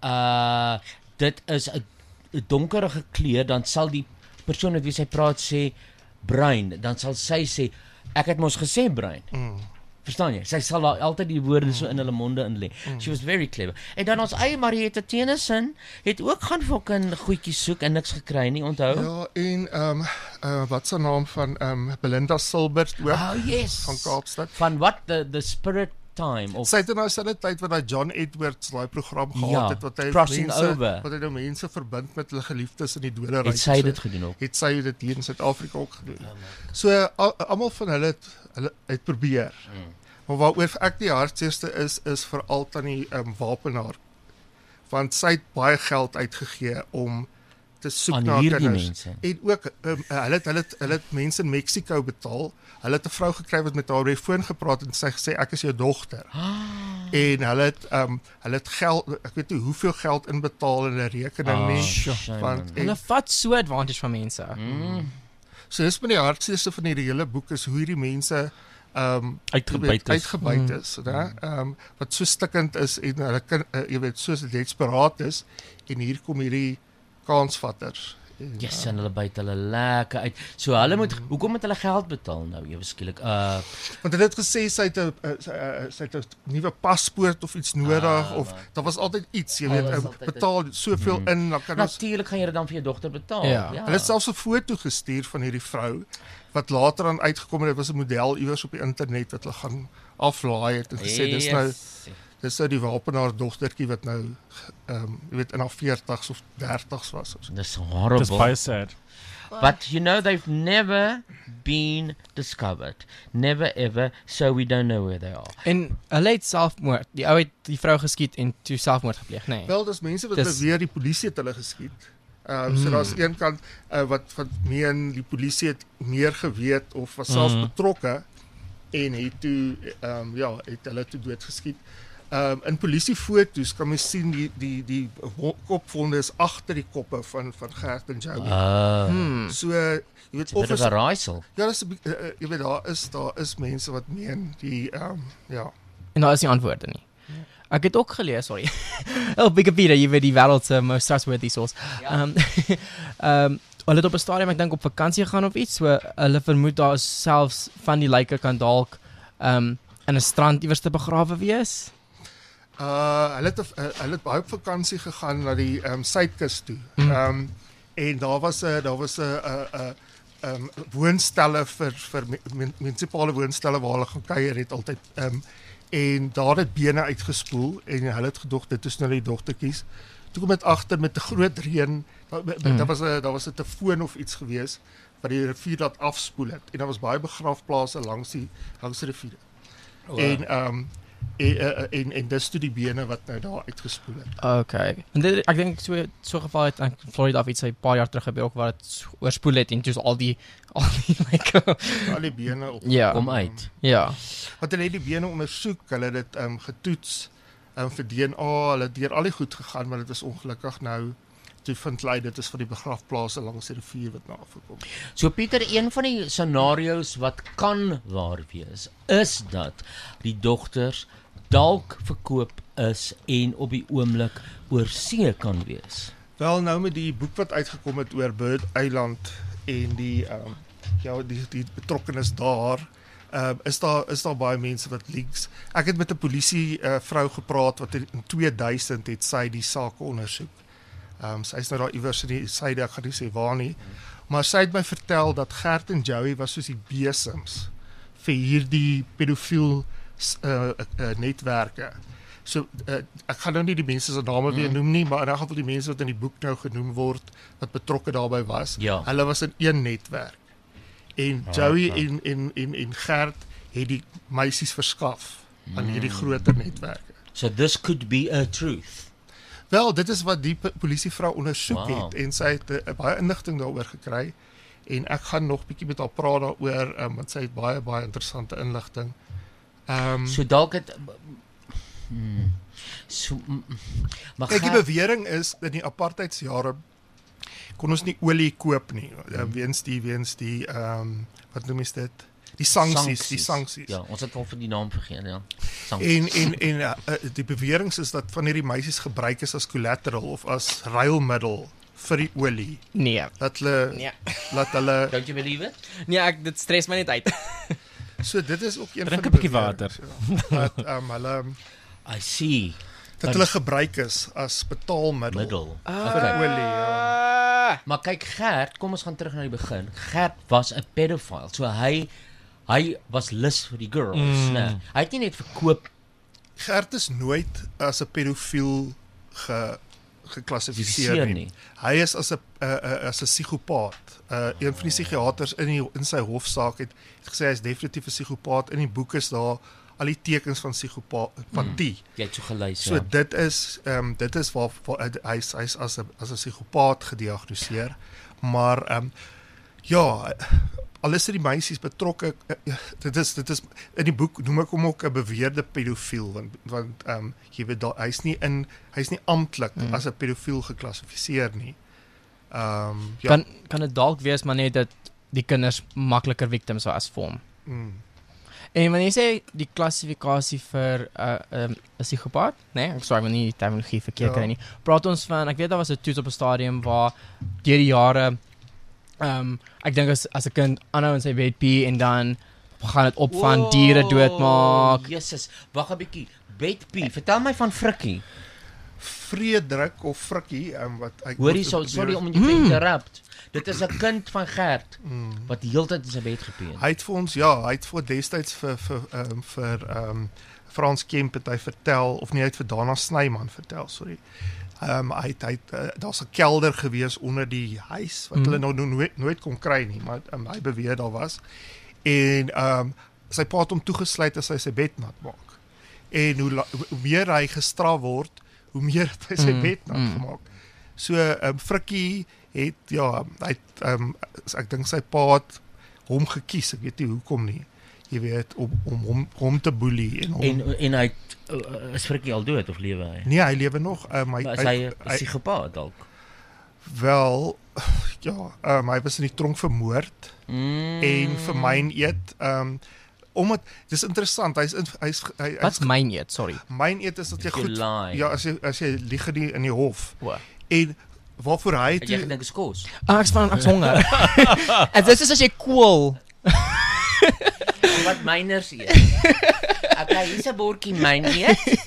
uh dit is 'n 'n donkerige kleur, dan sal die persoon met wie sy praat sê bruin, dan sal sy sê ek het mos gesê bruin. Mm. Verstaan jy? Sy sal altyd die woorde mm. so in hulle monde inlê. Mm. She was very clever. En dan ons eie Marietta Tennyson het ook gaan fucking goedjies soek en niks gekry nie, onthou? Ja, en ehm um, uh, wat se naam van ehm um, Belinda Silbert ook oh, yes. van Kaapstad. Van wat the the Spirit Time of sy het nou sy het tyd wat hy John Edwards daai program gehad ja, het wat hy mense over. wat hy nou mense verbind met hulle geliefdes in die doderyk. Het sy dit gedoen ook? Het sy dit hier in Suid-Afrika ook gedoen. Ja, so almal van hulle het hulle het probeer. Mm. Maar waaroor ek die hartseerste is is veral tannie um, Wapenaar. Want sy het baie geld uitgegee om te soek aan na kinders. Mense. En ook um, hulle het hulle het hulle het mense in Mexico betaal. Hulle het 'n vrou gekry wat met haar op die foon gepraat en sy gesê ek is jou dogter. Ah. En hulle het um, hulle het geld, ek weet nie hoeveel geld inbetaal in 'n rekening nie. Oh, want hulle vat so advantage van mense. Mm. So dis met die hartseerste van hierdie hele boek is hoe hierdie mense um uitgebuit is, uitgebuit is mm. né? Um wat so stikkend is en hulle kan uh, jy weet so desperaat is en hier kom hierdie kansvatters. Ja, yes, en hulle byt hulle lekker uit. So hulle moet mm. hoekom moet hulle geld betaal nou ewe skielik? Uh want hulle het gesê sy het 'n sy het 'n nuwe paspoort of iets nodig ah, of daar was altyd iets, jy weet, uh, betaal soveel mm. in, dan kan ons natuurlik gaan jy dit dan vir jou dogter betaal. Ja. ja. Hulle het selfs 'n foto gestuur van hierdie vrou wat later aan uitgekom het, dit was 'n model iewers op die internet wat hulle gaan aflaai het en gesê yes. dis nou dis nou die Wapenaar dogtertjie wat nou ehm um, jy weet in haar veertigs of dertigs was. Dis horrible. Dis baie sad. But you know they've never been discovered. Never ever, so we don't know where they are. En hulle het selfmoord. Die ou het die vrou geskiet en toe selfmoord gepleeg, nê? Nee. Wel, dis mense wat dis... beweer die polisie het hulle geskiet. Ehm um, mm. so daar's een kant uh, wat wat meen die polisie het meer geweet of was selfs mm. betrokke en het toe ehm um, ja, het hulle toe doodgeskiet. Ehm um, in polisiefoto's kan mens sien die die die kopwonde is agter die koppe van van Gert en Joey. Ah. Hmm. So jy weet of is 'n raaisel. Ja, dis 'n uh, jy weet daar is daar is mense wat meen die ehm um, ja. En daar is nie antwoorde nie. Ek het ook gelees, sorry. Oh, Wikipedia, jy weet die wêreld se most trustworthy source. Ehm um, ehm um, hulle het op 'n stadium ek dink op vakansie gaan of iets, so hulle vermoed daar is selfs van die lyke kan dalk ehm um, in 'n strand iewers te begrawe wees. Uh hulle het uh, hulle het baie op vakansie gegaan na die ehm um, suidkus toe. Ehm mm. um, en daar was 'n daar was 'n 'n 'n ehm woonstelle vir vir munisipale woonstelle waar hulle gaan kuier het altyd ehm um, en daar het bene uitgespoel en hulle het gedog dit is nou die dogtertjies. Toe kom dit agter met 'n groot reën. Mm. Daar was 'n daar was 'n telefoon of iets gewees wat die rivier laat afspoel het en daar was baie begrafplase langs die langs die rivier. Oh, wow. En ehm um, en uh, en, en dis toe die bene wat nou daar uitgespoel het. Okay. En dit ek dink so so geval het in Florida of iets 'n paar jaar terug gebeur ook waar dit oorspoel het en toe al die al die like al die bene op ja. kom uit. Ja. Wat hulle het die bene ondersoek, hulle het dit um, getoets um, vir D N A, hulle het deur al die goed gegaan, maar dit is ongelukkig nou toe vind hulle dit is van die begrafplase langs die rivier wat na afgekom. So Pieter, een van die scenario's wat kan waar wees, is dat die dogters dalk verkoop is en op die oomblik oor see kan wees. Wel nou met die boek wat uitgekom het oor Bird Island en die um, ja die die betrokkenes daar, um, is daar is daar baie mense wat leaks. Ek het met 'n polisie uh, vrou gepraat wat in twee duisend het sy die saak ondersoek. Um, sy is nou daar iewers in die syde, ek gaan nie sê waar nie, maar sy het my vertel dat Gert en Joey was soos die besems vir hierdie pedofiel uh, uh, netwerke. So, uh, ek gaan nou nie die mense se name weer noem nie, maar in elk geval die mense wat in die boek nou genoem word, wat betrokke daarbey was, ja. Hulle was in een netwerk. En Ah, Joey okay. en, en, en, en Gert het die meisies verskaf aan hierdie groter netwerke. So this could be a truth. Wel, dit is wat die polisievrou ondersoek Wow. het en sy het uh, baie inligting daaroor gekry en ek gaan nog bietjie met haar praat daaroor um, want sy het baie baie interessante inligting. Ehm um, So dalk het hmm, so maar kyk, die Gert- bewering is dat in die apartheidsjare kon ons nie olie koop nie, hmm. weens die weens die ehm um, wat noem jy dit? Die sanksies, die sanksies. Ja, ons het al vir die naam vergeet, ja. En en en uh, die bewering is dat van hierdie meisies gebruik is as collateral of as ruilmiddel vir die olie. Nee. Dat hulle nee. laat hulle Don't you believe it? Nee, ek dit stres my net uit. So dit is ook een Drink van 'n die bietjie water. Dat um, hulle I see. dat hulle gebruik is as betaalmiddel. Middel. Vir die olie, ja. Maar kyk Gert, kom ons gaan terug na die begin. Gert was 'n pedophile. So hy hy was lus vir die girls, mm. né? Hy het nie net verkoop. Gert is nooit as 'n pedofiel ge geklassifiseer nie. nie. Hy is as 'n uh, uh, as 'n psigopaat. Uh, een van die psigiaters in die, in sy hofsaak het, het gesê hy is definitief 'n psigopaat. In die boek is daar al die tekens van psigopatie. Mm. Jy het so geluister. So dit is ehm um, dit is waar, waar hy is hy's as 'n as 'n psigopaat gediagnoseer. Maar ehm um, ja, al is die meisies betrokke, uh, dit is dit is in die boek noem ek hom ook 'n beweerde pedofiel want want ehm um, jy weet daar hy's nie in hy's nie amptelik mm. as 'n pedofiel geklassifiseer nie. Ehm um, ja. Kan kan dit dalk wees maar net dat die kinders makliker victims sou as vorm. Mm. En wanneer jy sê die klassifikasie vir 'n uh, 'n um, psigopaat, nee, ek sorry, maar nie die terminologie verkeerd kry Ja. nie. Praat ons van, ek weet daar was 'n toets op 'n stadium waar deur die jare ehm um, ek dink as as 'n kind aanhou in sy bed pee en dan gaan dit op van Wow, diere doodmaak. Jesus, wag 'n bietjie. Bedpie, vertel my van Frikkie. Frederik of Frikkie, um, wat ek Hoorie, so, sorry om jou te interrupt. Dit is 'n kind van Gert Mm. wat die hele tyd in sy bed gepeen. Hy het vir ons ja, hy het vir destyds vir vir ehm um, vir ehm um, Frans Kemp het hy vertel of nie hy het vir Dana Snyman vertel, sorry. Ehm um, hy het, hy het, uh, daar's 'n kelder gewees onder die huis wat mm. hulle nou nooit nooit kon kry nie, maar um, hy beweer daar was. En ehm um, sy pa het hom toegesluit as hy sy bed nat maak. En hoe, hoe meer hy gestraf word, hoe meer het hy sy mm. bed nat mm. gemaak. So ehm um, Frikkie het ja, hy het ehm um, ek dink sy pa het hom gekies, ek weet nie hoekom nie. Jy weet om om hom hom te boelie en hom En en hy uh, is Frikkie al dood of lewe hy? Nee, hy lewe nog. Um, hy Maar is hy 'n psigopaat dalk? Wel ja, um, hy was in die tronk vermoord Mm. en vir myn eet um omdat dis interessant, hy's hy's hy, Wat's myn eet, sorry. Myn eet is dat jy If you goed lie. ja, as jy as jy lieg in, in die hof. O. En waarvoor hy Het jy toe gedink is kos? Ah, ek's van ek's honger. En dis is as jy kool. Wat myners eet. Okay, hier's 'n bordjie myn eet.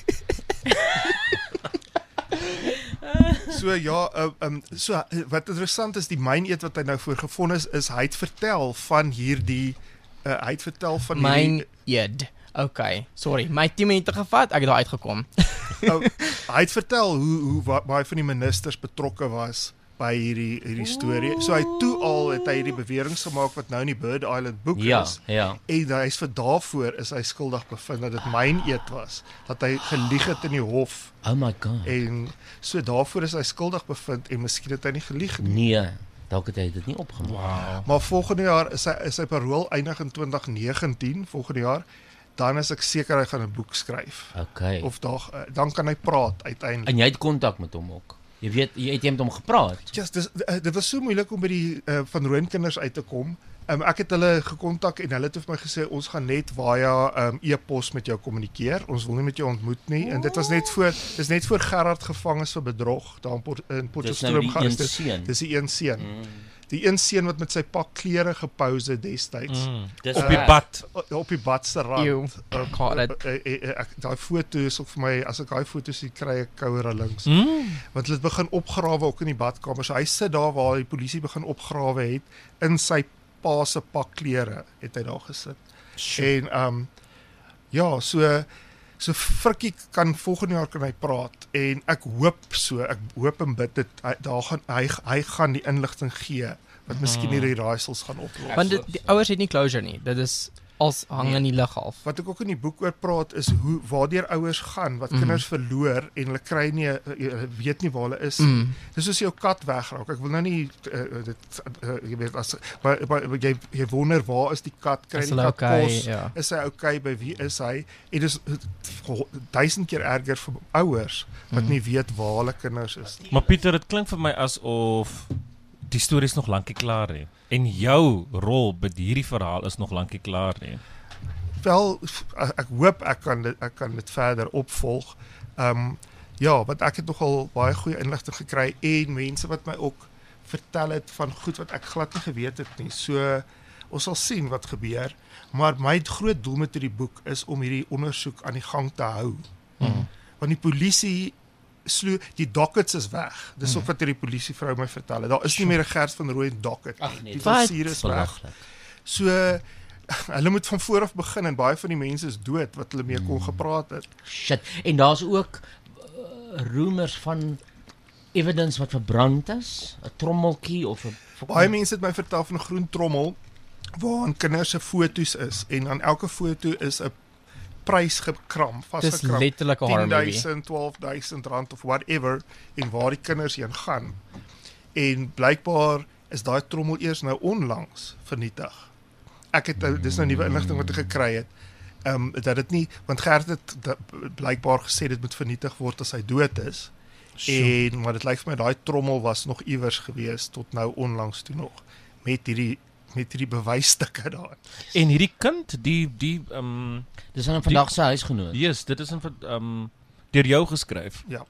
So ja, uh, um, so uh, wat interessant is, die myn eet wat hy nou voorgevind is, is hy het vertel van hierdie uh, hy het vertel van Myn eet. Okay, sorry. My tien minute gevat, ek het daar uitgekom. nou, hy het vertel hoe hoe wa- baie van die ministers betrokke was by hierdie hierdie storie. So hy toe al het hy hierdie beweringe gemaak wat nou in die Bird Island boek Ja, is. ja. En hy is vir daarvoor is hy skuldig bevind dat dit myn eet was, dat hy gelieg het in die hof. Oh my god. En so daarvoor is hy skuldig bevind en miskien het hy nie gelieg nie. Nee, dalk het hy dit nie opgemaak. Wow. Maar volgende jaar is hy is hy parool eindig in twintig negentien, volgende jaar. Dan is ek seker hy gaan 'n boek skryf. Okay. Of daar, dan kan hy praat uiteindelik. En jy het kontak met hom ook. Jy weet, jy het jy met hom gepraat. Ja, yes, dis dit was so moeilik om by die uh, van Rooin kinders uit te kom. Um, ek het hulle gekontak en hulle het vir my gesê ons gaan net via um, e-pos met jou kommunikeer. Ons wil nie met jou ontmoet nie. En dit was net voor dis net voor Gerard gevang is vir bedrog daar in, Port, in Potchefstroom gaan. Dis dis, nou die een seun. dis die een seun. Mm. Die een seun wat met sy pak klere gepose destyds. Mm. Dis Op die bad. Uh, op die bad se rand. Ew, Uh, got it. uh, uh, uh, uh, daai foto is ook vir my, as ek daai foto sien, kry ek koue rillings. Mm. Want hulle het begin opgrawe ook in die badkamer. So hy sit daar waar die polisie begin opgrawe het in sy pa se pak klere het hy daar gesit. Sure. En ehm um, ja, so so Frikkie kan volgende jaar kan hy praat en ek hoop so, ek hoop en bid dit hy, daar gaan hy hy gaan die inligting gee wat miskien hierdie raaisels gaan oplos. Want dit, die ouers het nie closure nie. Dit is als hang in die lug half. Wat ek ook in die boek oor praat is hoe waardeur ouers gaan wat mm. kinders verloor en hulle kry nie hulle weet nie waar hulle is. Mm. Dis soos jou kat wegraak. Ek wil nou nie uh, dit uh, jy weet as maar, maar jy jy wonder waar is die kat? Kry Is die hulle kat okay? kos? Ja. Is hy okay? By wie is hy? En dis duisend keer erger vir ouers wat Mm. nie weet waar hulle kinders is nie. Maar Pieter, dit klink vir my asof die storie is nog lankie klaar nie. En jou rol by hierdie verhaal is nog lankie klaar nie. Wel, ek hoop ek kan dit ek kan dit verder opvolg. Ehm um, ja, want ek het nogal baie goeie inligting gekry en mense wat my ook vertel het van goed wat ek glad nie geweet het nie. So ons sal sien wat gebeur, maar my groot doel met hierdie boek is om hierdie ondersoek aan die gang te hou. Hmm. Want die polisie slo die dockets is weg. Dis Hmm. ook wat hierdie polisievrou my vertel het. Daar is nie meer 'n Gert van Rooyen docket. Ag nee, die wat? dossier is weg. So hulle moet van voor af begin en baie van die mense is dood wat hulle mee kon gepraat het. Shit. En daar's ook uh, rumors van evidence wat verbrand is, 'n trommeltjie of 'n Baie mense het my vertel van 'n groen trommel waarin kinders se foto's is en aan elke foto is 'n prys gekram, Dis vasgekram. letterlik 'n horror tien movie. duisend, twaalf duisend rand of whatever en waar die kinders heen gaan. En blykbaar is daai trommel eers nou onlangs vernietig. Ek het nou dis nou nuwe inligting wat ek gekry het. Ehm um, dat dit nie want Gert het dat, blykbaar gesê dit moet vernietig word as hy dood is. Sure. En maar dit lyk vir my daai trommel was nog iewers gewees tot nou onlangs toe nog met hierdie met hierdie bewysstukke daar. En hierdie kind, die die ehm um, dis aan vandag se huisgenoot. Yes, dit is in ehm um, deur jou geskryf. Ja.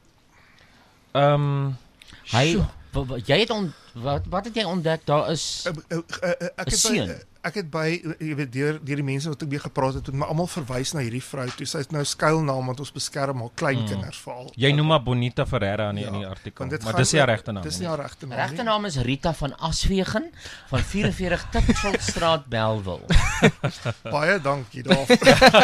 Ehm um, Hy wat, wat, jy het on, wat wat het jy ontdek? Daar is uh, uh, uh, uh, ek het by, uh, ek het by jy weet deur deur die mense wat ek mee gepraat het, het my almal verwys na hierdie vrou. Toe sy het nou skuilnaam want ons beskerm haar kleinkinders mm. veral. Jy noem maar Bonita Ferreira in die, ja, in die artikel. Maar dis nie haar regte naam nie. Dis nie haar regte naam nie. Regte naam is Rita van Aswegen van vyf en veertig Tipselstraat, Bellville. Baie dankie daarvoor.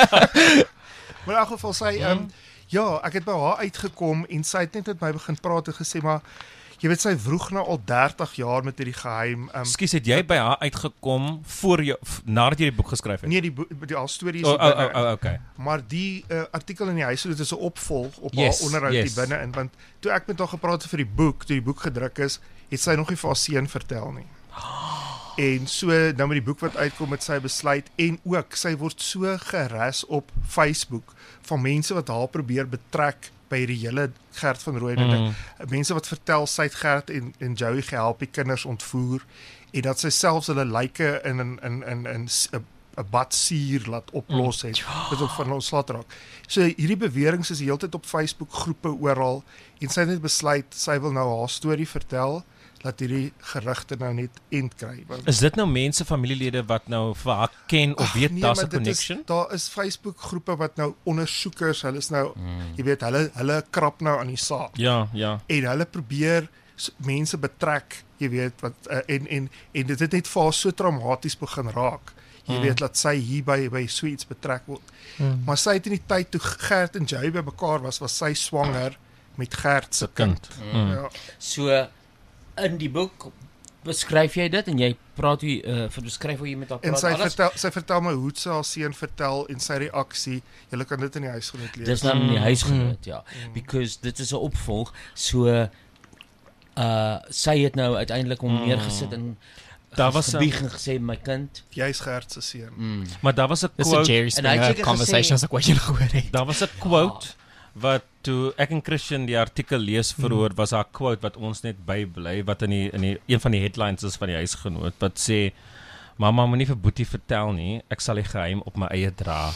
Maar in elk geval sy ehm um, ja, ek het by haar uitgekom en sy het net met my begin praat en gesê maar jy weet sy vroeg nou al dertig jaar met hierdie geheim. Um, Skus, het jy by haar uitgekom voor jou nadat jy die boek geskryf het? Nee, die die al storie is oh, hier binne. Oh, oh, okay. Maar die uh, artikel in die huis, dit is 'n opvolg op yes, haar onderhoud yes. hier binne in want toe ek met haar gepraat het vir die boek, toe die boek gedruk is, het sy nog nie vir haar seun vertel nie. En so nou met die boek wat uitkom het sy besluit en ook sy word so geras op Facebook van mense wat haar probeer betrek by hierdie hele Gert van Rooyen mm. ding. Mense wat vertel sy het Gert en en Joey gehelp die kinders ontvoer en dat sy selfs hulle lyke in in in in 'n 'n badsuur laat oplos het. Mm. Dit op van ons laat raak. So hierdie beweringe is heeltyd op Facebook groepe oral en sy het net besluit sy wil nou haar storie vertel. Laat hierdie gerugte nou net end kry. Is dit nou mense, familielede wat nou vir haar ken of weet nee, daar's 'n connection? Is, daar is Facebook groepe wat nou ondersoekers, hulle is nou, mm. jy weet, hulle hulle krap nou aan die saak. Ja, ja. En hulle probeer mense betrek, jy weet, wat uh, en en en dit het net vir haar so traumaties begin raak. Jy mm. weet dat sy hier by by so iets betrek word. Mm. Maar sy het in die tyd toe Gert en Jay by mekaar was, was sy swanger met Gert se kind. Mm. Ja. So in die boek beskryf jy dit en jy praat hoe uh, beskryf hoe jy met haar En praat sy alles. vertel, sy vertel my hoe sy haar seun vertel en sy reaksie. Julle kan dit in die huisgenoot lees. Dis dan in die huisgenoot, ja. Because dit is 'n opvolg. So uh sy het nou uiteindelik hom neergesit en Daar was 'n gebieg en gesê my kind, Jy's Gert se seun. mm. maar daar was 'n Dis 'n quote, Jerry En hy het Springer seker conversation gesê- as ek wat jy gehoor het. daar was 'n quote wat toe ek en Christian die artikel lees vroeër was haar quote wat ons net bybly wat in die in die een van die headlines is van die huisgenoot wat sê mamma moenie vir Boetie vertel nie, ek sal die geheim op my eie dra.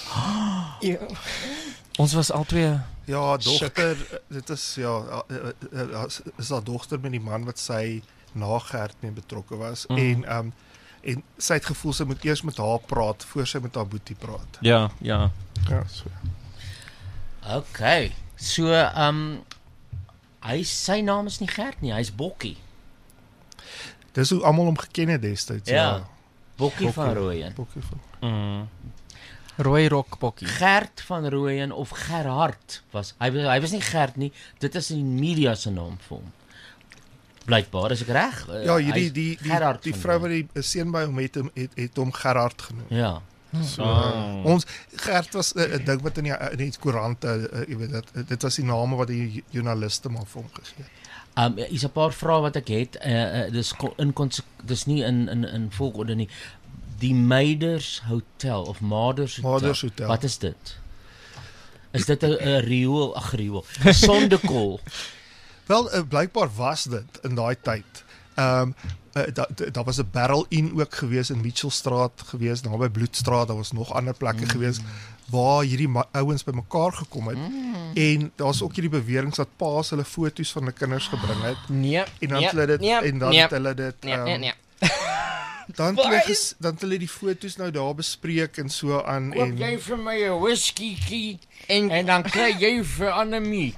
Ons was albei Ja, dogter, dit is ja, uh, uh, uh, is haar dogter met die man wat sy na Gert mee betrokke was Mm. en um en sy het gevoel sy moet eers met haar praat voor sy met haar boetie praat. Ja, ja. Ja, so. Okay. So um hy sy naam is nie Gert nie, hy's Bokkie. Dis hoe almal hom geken het destyds. Ja. Ja. Bokkie van Rooyen. Bokkie van. Mm. Rooi rok bokkie. Gert van Rooyen of Gerhard was. Hy was- hy was nie Gert nie. Dit is in media se naam vir hom. Blykbaar, is ek reg? Uh, Ja, hierdie hy's die die, Gerhard die van vrou wat Rooyen. die seun by hom het, het het hom Gerard genoem. Ja. So, Oh. uh, ons Gert was 'n uh, ding wat in die in die koerante, uh, jy weet dit dit was die name wat die joernaliste maar vir hom gegee het. Um is 'n paar vrae wat ek het. Uh, uh, dis ko- in dis nie in in in volgorde nie. Die Meiders Hotel of Maders Hotel. Maders Hotel. Wat is dit? Is dit 'n 'n riool, ag riool. Sondekol. Wel, uh, blykbaar was dit in daai tyd. Ehm um, uh, daar da, da was 'n Barrel Inn ook gewees in Mitchellstraat gewees, naby Bloedstraat, daar was nog ander plekke mm. gewees waar hierdie ma- ouens bymekaar gekom het. Mm. En daar's ook hierdie beweringe dat paas hulle foto's van hulle kinders gebring het. Nee. En dan nee, het hulle dit nee, en dan nee, het hulle dit nee, ehm, nee, nee. dan het hulle ges- dan het hulle die foto's nou daar bespreek en so aan Koop en jy vir my 'n whiskiekie en, en dan kry jy vir Annemie.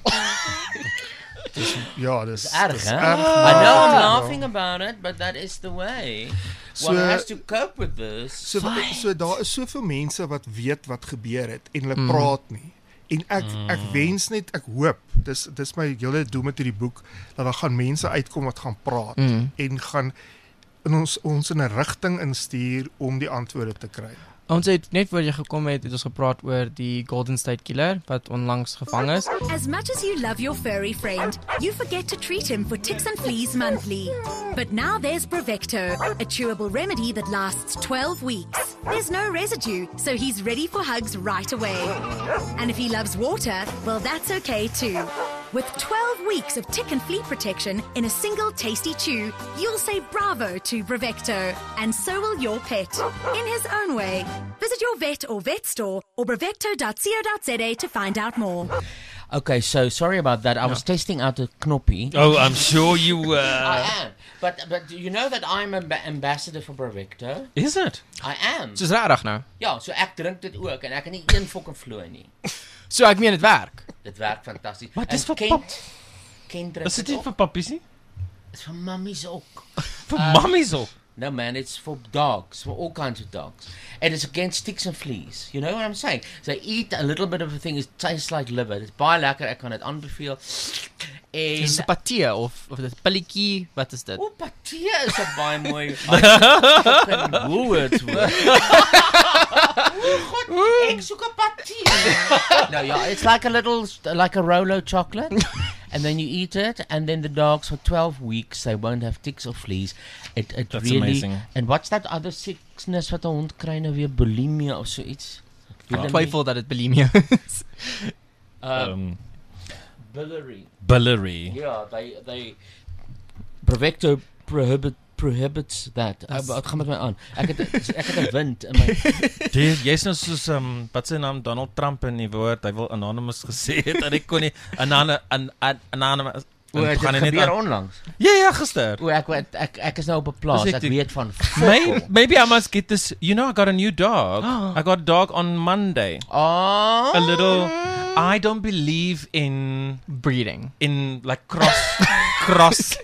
ja, dis Erg, dis hè? erg, I maar- know I'm Ja. laughing about it, but that is the way. So- One has to cope with this. So so daar is soveel mense wat weet wat gebeur het en hulle Mm. praat nie. En ek ek wens net ek hoop dis dis my hele doel met hierdie boek dat daar gaan mense uitkom wat gaan praat Mm. en gaan in ons ons in 'n rigting instuur om die antwoorde te kry. Ons het net voor jy gekom het, het ons gepraat oor die Golden State Killer wat onlangs gevang is. As much as you love your furry friend, you forget to treat him for ticks and fleas monthly. But now there's Bravecto, a chewable remedy that lasts twelve weeks. There's no residue, so he's ready for hugs right away. And if he loves water, well, that's okay too. With twelve weeks of tick and flea protection in a single tasty chew, you'll say bravo to Bravecto, and so will your pet, in his own way. Visit your vet or vet store or bravecto dot co dot za to find out more. Okay, so sorry about that. I was testing out a knoppie. Oh, I'm sure you I were. am. But but you know that I'm an ambassador for Bravecto? Is it? I am. Soos regtig nou. Ja, so ek drink dit ook en ek kan nie een fucking vloei nie. So ek meen dit werk. Dit werk fantasties. Maar dis En vir Kent- pap- Kent drink Is dit dit nie ook. vir pappies nie? It's for mummies ook. Vir mammies ook. No man, it's for dogs, for all kinds of dogs. And it's against ticks and fleas. You know what I'm saying? So eat a little bit of a thing, it tastes like liver. It's baie lekker, ek kan dit aanbeveel. En Dis 'n patee of of dit pilletjie, wat is dit? O, patee is 'n baie mooi fucking Woolworths woord. O god, ek soek 'n patee. No, yeah, it's like a little, like a Rolo chocolate. And then you eat it, and then the dogs for twelve weeks they won't have ticks or fleas. It it That's really. amazing. And what's that other sickness wat 'n hond kry nou weer, bulimia of so iets? Ek twyfel dat dit bulimia is. Uh, Um, biliary. Biliary. Yeah, they they Bravecto prohibit prohibits that. Uh, Wat gaan met my aan? Ek het ek het 'n wind in my. Die, jy's nou soos um, wat sy naam Donald Trump in die woord, hy wil anonymous gesê het en ek kon nie anonymous an, an, anonymous O, het gaan dit hy net gebeur aan- onlangs? Ja ja, gister. O, ek weet ek ek is nou op 'n plaas. Dis Ek ek- weet van Maybe, maybe I must get this. You know, I got a new dog. I got a dog on Monday. Oh. A little. I don't believe in breeding. In like cross, cross.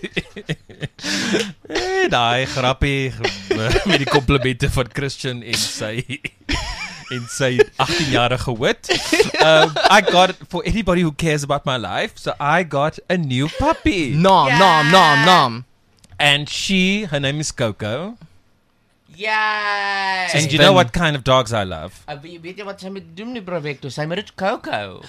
Eh, daai grappie met die komplimente van Christian en sy en sy agtien-jarige wit. Um, I got for anybody who cares about my life. So I got a new puppy. Nom, nom, nom, nom. And she, her name is Coco. Yay! And you know what kind of dogs I love? Uh, weet jy wat sy moet doen die Bravecto? Sy moet dit Coco.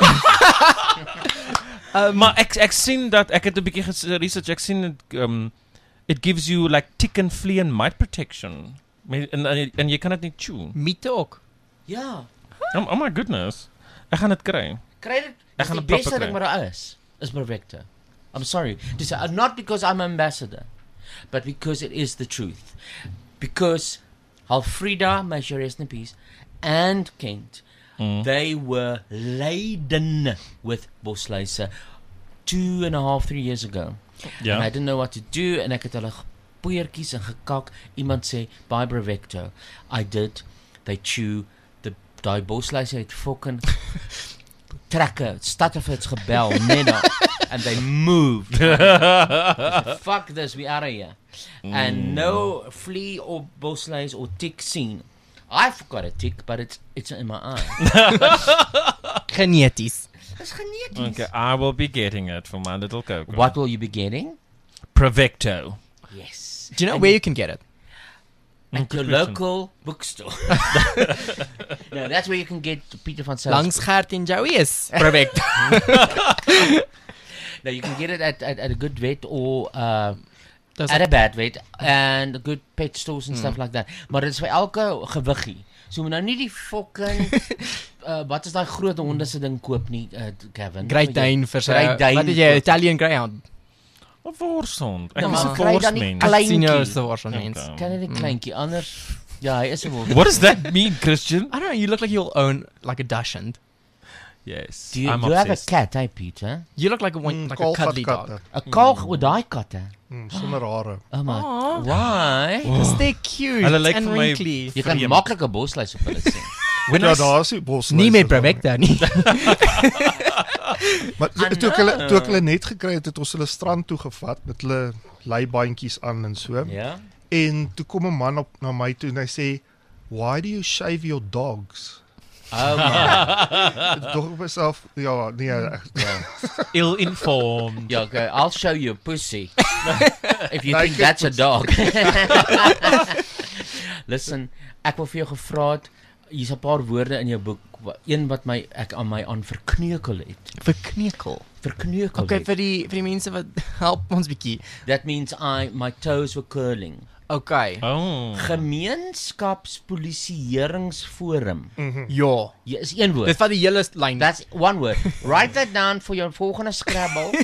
uh, maar ek ek sien dat ek het 'n bietjie research ek sien dit um it gives you like tick and flea and mite protection. En en, en jy kan dit nie chew. Miete ook. Ja. Oh, oh my goodness. Ek gaan dit kry. Kry dit. Ek gaan die dit beste ding wat daar is. Is Bravecto. I'm sorry. Dis uh, not because I'm an ambassador, but because it is the truth. Because Alfreda, may she rest in peace, and Kent, mm. they were laden with bosluise two and a half, three years ago. Yeah. And I didn't know what to do, and ek het hulle poeiertjies en gekak. Iemand sê, buy Bravecto. I did. They chew. The die bosluise het fucking trekke, Stutterford's gebel, Nena, and they moved. Said, fuck this, we out of here. Mm. And no flea or bosluise or tick seen. I've got a tick, but it's it's in my eye. Geneties. It's geneties. Okay, I will be getting it for my little Coco. What will you be getting? Bravecto. Yes. Do you know and where you can get it? At your local bookstore. No, that's where you can get Peter van Sales. Langs Gert en Joey's Bravecto. No, you can get it at, at, at a good vet or uh, at a bad vet and good pet stores and mm. stuff like that. Maar dit is vir elke gewiggie. So moet nou nie die fucking uh, wat is daai groot honde se ding koop nie, uh, Kevin. Great Dane vir sy wat is jy Italian Greyhound? Of worshond. Ek is 'n worsmens. Kleintjie. Is 'n worsmens. Kan jy 'n kleintjie anders? Ja, hy is 'n worsmens. What does that mean, Christian? I don't know, you look like you'll own like a Dachshund. Yes. Do you, I'm do you have a obsessed. cat, hey Peter? You look like a one, Mm, like a cuddly katte. dog. 'n kalk oor daai katte. Mm, sonder hare. Oh my. Aww. Why? Because they're cute Hulle lyk and vir my wrinkly. Jy kan vreemd. maklik 'n bosluis op hulle sien. When Ja, I s- daar is die bosluise. Nie met Bravecto nie. Maar I toe ek hulle know. toe ek hulle net gekry het, het ons hulle strand toe gevat met hulle leibandjies aan en so. Ja. En toe kom 'n man op na my toe en hy sê, "Why do you shave your dogs?" Oh my. Dog op myself, ja, nee, ek- ja. Ill-informed. Yeah, okay, I'll show you a pussy. If you Like think it that's a was- dog. Listen, ek wil vir jou gevra het, hier's 'n paar woorde in jou boek, wa- een wat my ek aan my aan verkneukel het. Verkneukel. Verkneukel. Okay, het. vir die vir die mense wat help ons bietjie. That means I my toes were curling. Okay. Oh. Gemeenskapspolisieeringsforum. Ja. Ja, is een woord. Dit vat die hele lyn. That's one word. Write that down for your volgende Scrabble.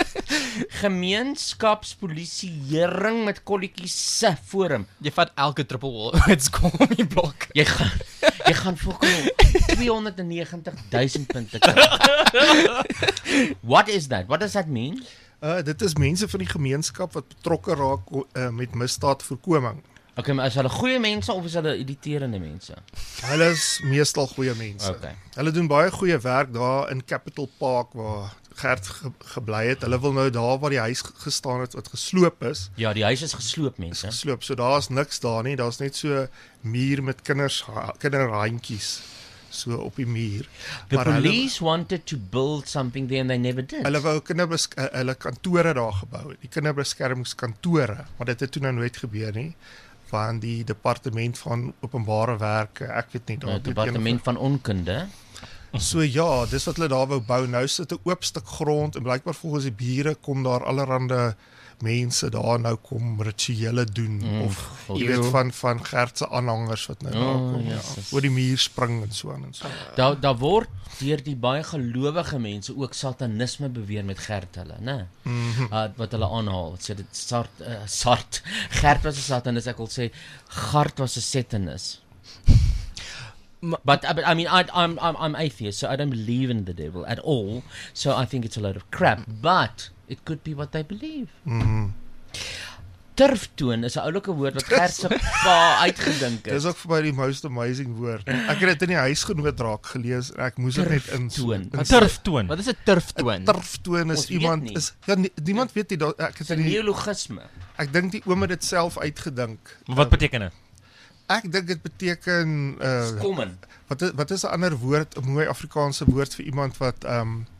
Gemeenskapspolisieering met kolletjies se forum. Jy vat elke triple word score om die blok. Jy gaan jy gaan fucking tweehonderdnegentig duisend punte kry. What is that? What does that mean? Uh, dit is mense van die gemeenskap wat betrokke raak uh, met misdaadvoorkoming. Okay, maar is hulle goeie mense of is hulle irriterende mense? Hulle is meestal goeie mense. Okay. Hulle doen baie goeie werk daar in Capital Park waar Gert ge gebly het. Hulle wil nou daar waar die huis gestaan het wat gesloop is, Ja, die huis is gesloop, mense. gesloop. So daar's niks daar nie. Daar's net so muur met kinders kinderhandjies so op die muur. The Maar hulle- police wanted to build something there and they never did. Hulle wou kinderbes uh, hulle kantore daar gebou het, die kinderbeskermingskantore, maar dit het toe nou nooit gebeur nie, van die departement van openbare werke, ek weet nie, daar Nou, het net departement van onkunde. een, so ja, dis wat hulle daar wou bou, nou sit 'n oop stuk grond, en blykbaar volgens die bure kom daar allerhande mense daar nou kom rituele doen, Mm, of God. jy weet van, van Gert se aanhangers wat nou daar Oh, kom, ja, Jesus. oor die muur spring en so aan en so. Daar daar word deur die baie gelowige mense ook satanisme beweer met Gert hulle, né? Mm -hmm. Uh, wat hulle aanhaal. Sê dit sart uh, sart. Gert was 'n satanist, ek wil sê Gert was 'n satanist. But, uh, but I mean, I, I'm I'm I'm atheist, so I don't believe in the devil at all. So I think it's a load of crap. But it could be what they believe. Mm -hmm. Turftoon is 'n oulike woord wat Gert se pa uitgedink het. Dis ook vir my die most amazing woord. Ek het dit in die huisgenoot raak gelees en ek moes dit net in Turftoon. in- Turftoon. Wat is 'n turftoon? 'n Turftoon is Ons weet iemand nie. is ja nie, niemand weet nie, daar- ek het Dis 'n in die, neologisme. ek dink die oom het dit self uitgedink. Maar wat beteken dit? Ek dink dit beteken uh Skommen. wat is, wat is 'n ander woord, 'n mooi Afrikaanse woord vir iemand wat um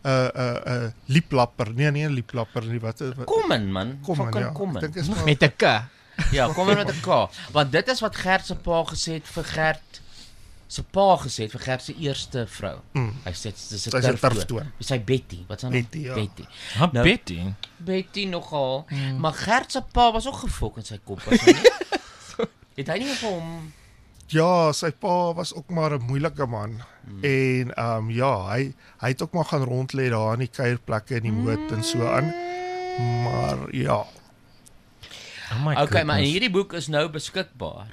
'n 'n 'n lieplapper. Nee, nee, 'n lieplapper nie. Wat wat Kom in man, Kom in, fucking ja. kom Ek in. dink is maar Met 'n K. Ja, kom in met 'n K. Want dit is wat Gert se pa gesê het vir Gert se pa gesê het vir Gert se eerste vrou. Mm. Hy sê dis 'n Sy is 'n turftoon. turftoon. Dis sy Betty, wat is haar naam? Betty, ja. Betty. Ha, Nou- Betty. Betty nogal. Maar Gert se pa was ook gefok in sy kop, was hy nie? Het hy nie vir hom Ja, sy pa was ook maar 'n moeilike man. Mm. En ehm um, ja, hy hy het ook maar gaan rond lê daar in die kuierplekke in die moot en so aan. Maar ja, Oh my Okay, maar goodness. hierdie boek is nou beskikbaar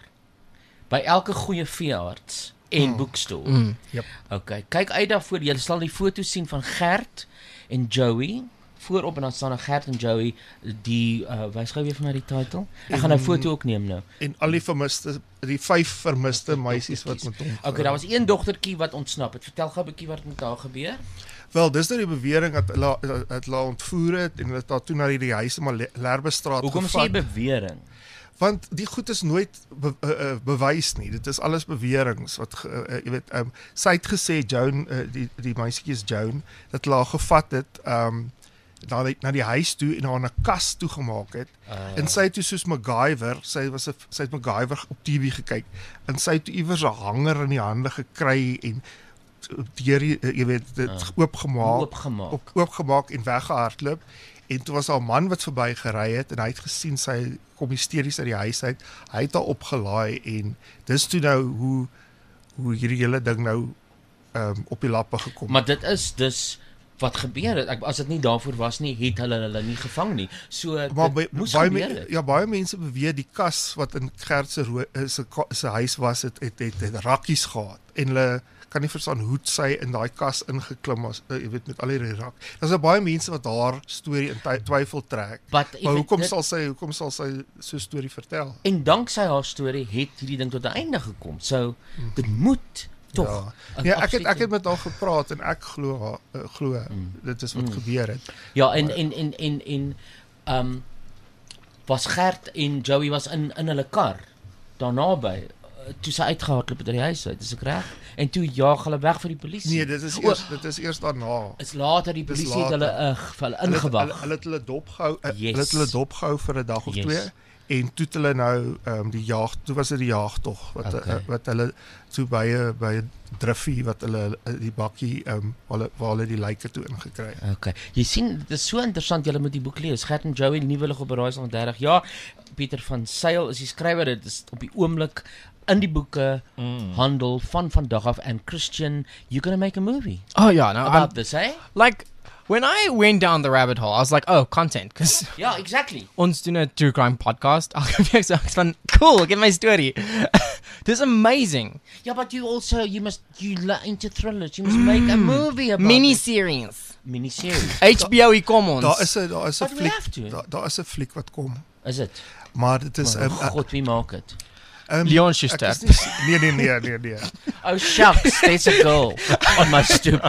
by elke goeie veearts en Mm. boekstoel. Mm. Yep. Okay, kyk uit daarvoor. Jy sal die foto's sien van Gert en Joey voorop en dan staan daar Gert en Joey die uh, wys gou weer vir my die titel. Ek gaan nou 'n foto ook neem nou. en al die vermiste, die vyf vermiste meisies wat met hom. Okay, daar was een dogtertjie wat ontsnap het. Vertel gou 'n bietjie wat met haar gebeur. Wel, dis nou die bewering dat hulle het hulle ontvoer het en hulle het haar toe na die huis in Lerbestraat Hoekom sê gevat. jy bewering? Want die goed is nooit be, uh, uh, bewys nie. Dit is alles beweringe wat ge, uh, jy weet, um, sy het gesê Joan, uh, die die meisietjie is Joan, dat hulle haar gevat het um na die, na die huis toe en haar in 'n kas toegemaak het. Uh, En sy het toe soos MacGyver, sy was 'n sy het MacGyver op T V gekyk en sy het toe iewers 'n hanger in die hande gekry en deur die, uh, jy weet dit uh, oopgemaak, oopgemaak. op oopgemaak en weggehardloop. En toe was daar 'n man wat verby gery het en hy het gesien sy kom hysteries uit die huis uit. Hy het haar opgelaai en dis toe nou hoe hoe hierdie hele ding nou um, op die lappe gekom. Maar dit is dus wat gebeur het. Ek, as dit nie daarvoor was nie, het hulle hulle nie gevang nie. So Maar dit by, moes baie gebeur me, het. ja baie mense beweer die kas wat in Gert se ro- eh, se ka- se huis was het het, het, het rakkies gehad en hulle kan nie verstaan hoe sy in daai kas ingeklim was, uh, jy weet met al die rak. Daar's nou baie mense wat haar storie in ty- twyfel trek. But Maar hoekom dit, sal sy hoekom sal sy so 'n storie vertel? En danksy haar storie het hierdie ding tot 'n einde gekom. So dit moet tog. Ja. een Ja, ek het ek absolute- het met haar gepraat en ek glo haar uh, glo Mm. dit is wat Mm. gebeur het. Ja, en en en en en ehm um, was Gert en Joey was in in hulle kar daarna by uh, toe sy uitgehardloop het uit die huis uit, is ek reg? En toe jaag hulle weg vir die polisie. Nee, dit is O, eers dit is eers daarna. is later die Dis polisie het hulle later. uh, vir hulle Hulle het- ingewag. Hulle hulle het hulle dopgehou, uh, Yes. hulle het hulle dopgehou vir 'n dag of Yes. twee en toe het hulle nou ehm um, die jaag, toe was dit die jaagtog wat Okay. uh, wat hulle toe by 'n by 'n driffie wat hulle uh, die bakkie ehm um, waar hulle waar hulle die lyke toe ingekry het. Okay. Jy sien, dit is so interessant, julle moet die boek lees. Gert en Joey, nuwe lig op Beraaisel van dertig jaar. Pieter van Sail is die skrywer. Dit is op die oomblik in die boeke Mm. handel van vandag af. And Christian, you're gonna make a movie Oh yeah, no, about I'm, this, eh? like when I went down the rabbit hole, I was like, oh, content, because Ja, exactly. ons doen 'n true crime podcast. Elke week sê ek van cool, get my story. This is amazing. Yeah, but you also, you must, you like into thrillers. You must make a movie about Mini it. series. Miniseries. H B O hier kom ons. Daar is 'n daar is 'n But we have fliek to. daar, daar is 'n fliek wat kom. Is dit? Maar dit is Maar, ehm, oh God, wie maak dit? ehm, Leon ek Schuster. is nie se- Nee nee nee nee nee. Oh shucks, there's a girl on my stoop.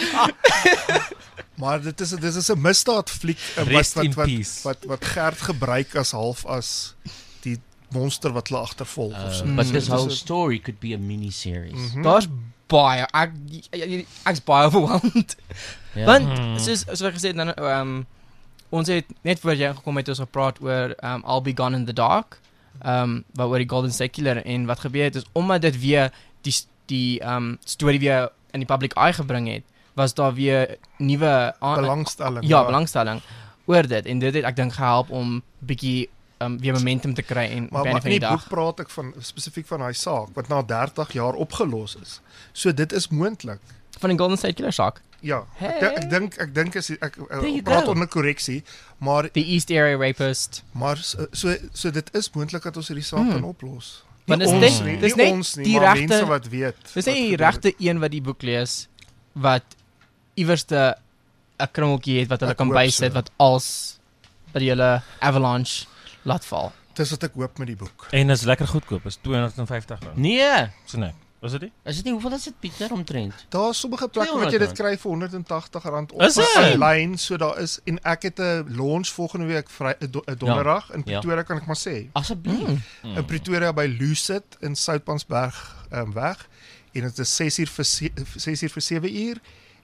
Maar dit is dit is 'n misdaadfliek uh, wat Rest wat in wat, peace. wat wat Gert gebruik as half as die monster wat hulle agtervolg of so. Uh, but this So whole dis 'n- story could be a miniseries. Mhm. Daar's baie ek ek's baie overwhelmed. Ja. Want Hmm. soos soos ek gesê het dan um, ons het net voor jy gekom het ons gepraat oor um, I'll Be Gone in the Dark. Um wat oor die Golden State Killer en wat gebeur het is omdat dit weer die die um storie weer in die public eye gebring het, was daar weer nuwe aan- belangstelling. ja, belangstelling oor dit en dit het ek dink gehelp om bietjie um, weer momentum te kry en Maar, op 'n maar van in die die dag. boek praat ek van spesifiek van daai saak wat na dertig jaar opgelos is. So dit is moontlik. Van die Golden State Killer saak. Ja, Hey. ek dink- ek dink ek dink as ek, ek There you ek praat go. onder korreksie, maar The East Area Rapist. maar so so, so dit is moontlik dat ons hierdie saak Hmm. kan oplos. Want Nie dis ons net- nie, dis nie net ons nie, die maar regte- mense wat weet. Dis wat net die gebeur het. regte een wat die boek lees wat iewerste 'n krummeltjie het wat hulle Ek kan hoop bysit so. wat als by die hele avalanche laat val. Dis wat ek hoop met die boek. En is lekker goedkoop, is tweehonderdvyftig rand. Nee, So nee, was dit nie? is dit nie, hoeveel is dit Pieter omtrent? Daar's sommige plekke wat jy dit tweehonderd kry vir honderd en tagtig rand op Is dit? aanlyn, so daar is en ek het 'n launch volgende week vry 'n do, donderdag in Ja. Pretoria kan ek maar sê. Asseblief. Hmm. In Pretoria by Lucid in Soutpansberg um, weg en dit is ses uur vir se- ses uur vir sewe uur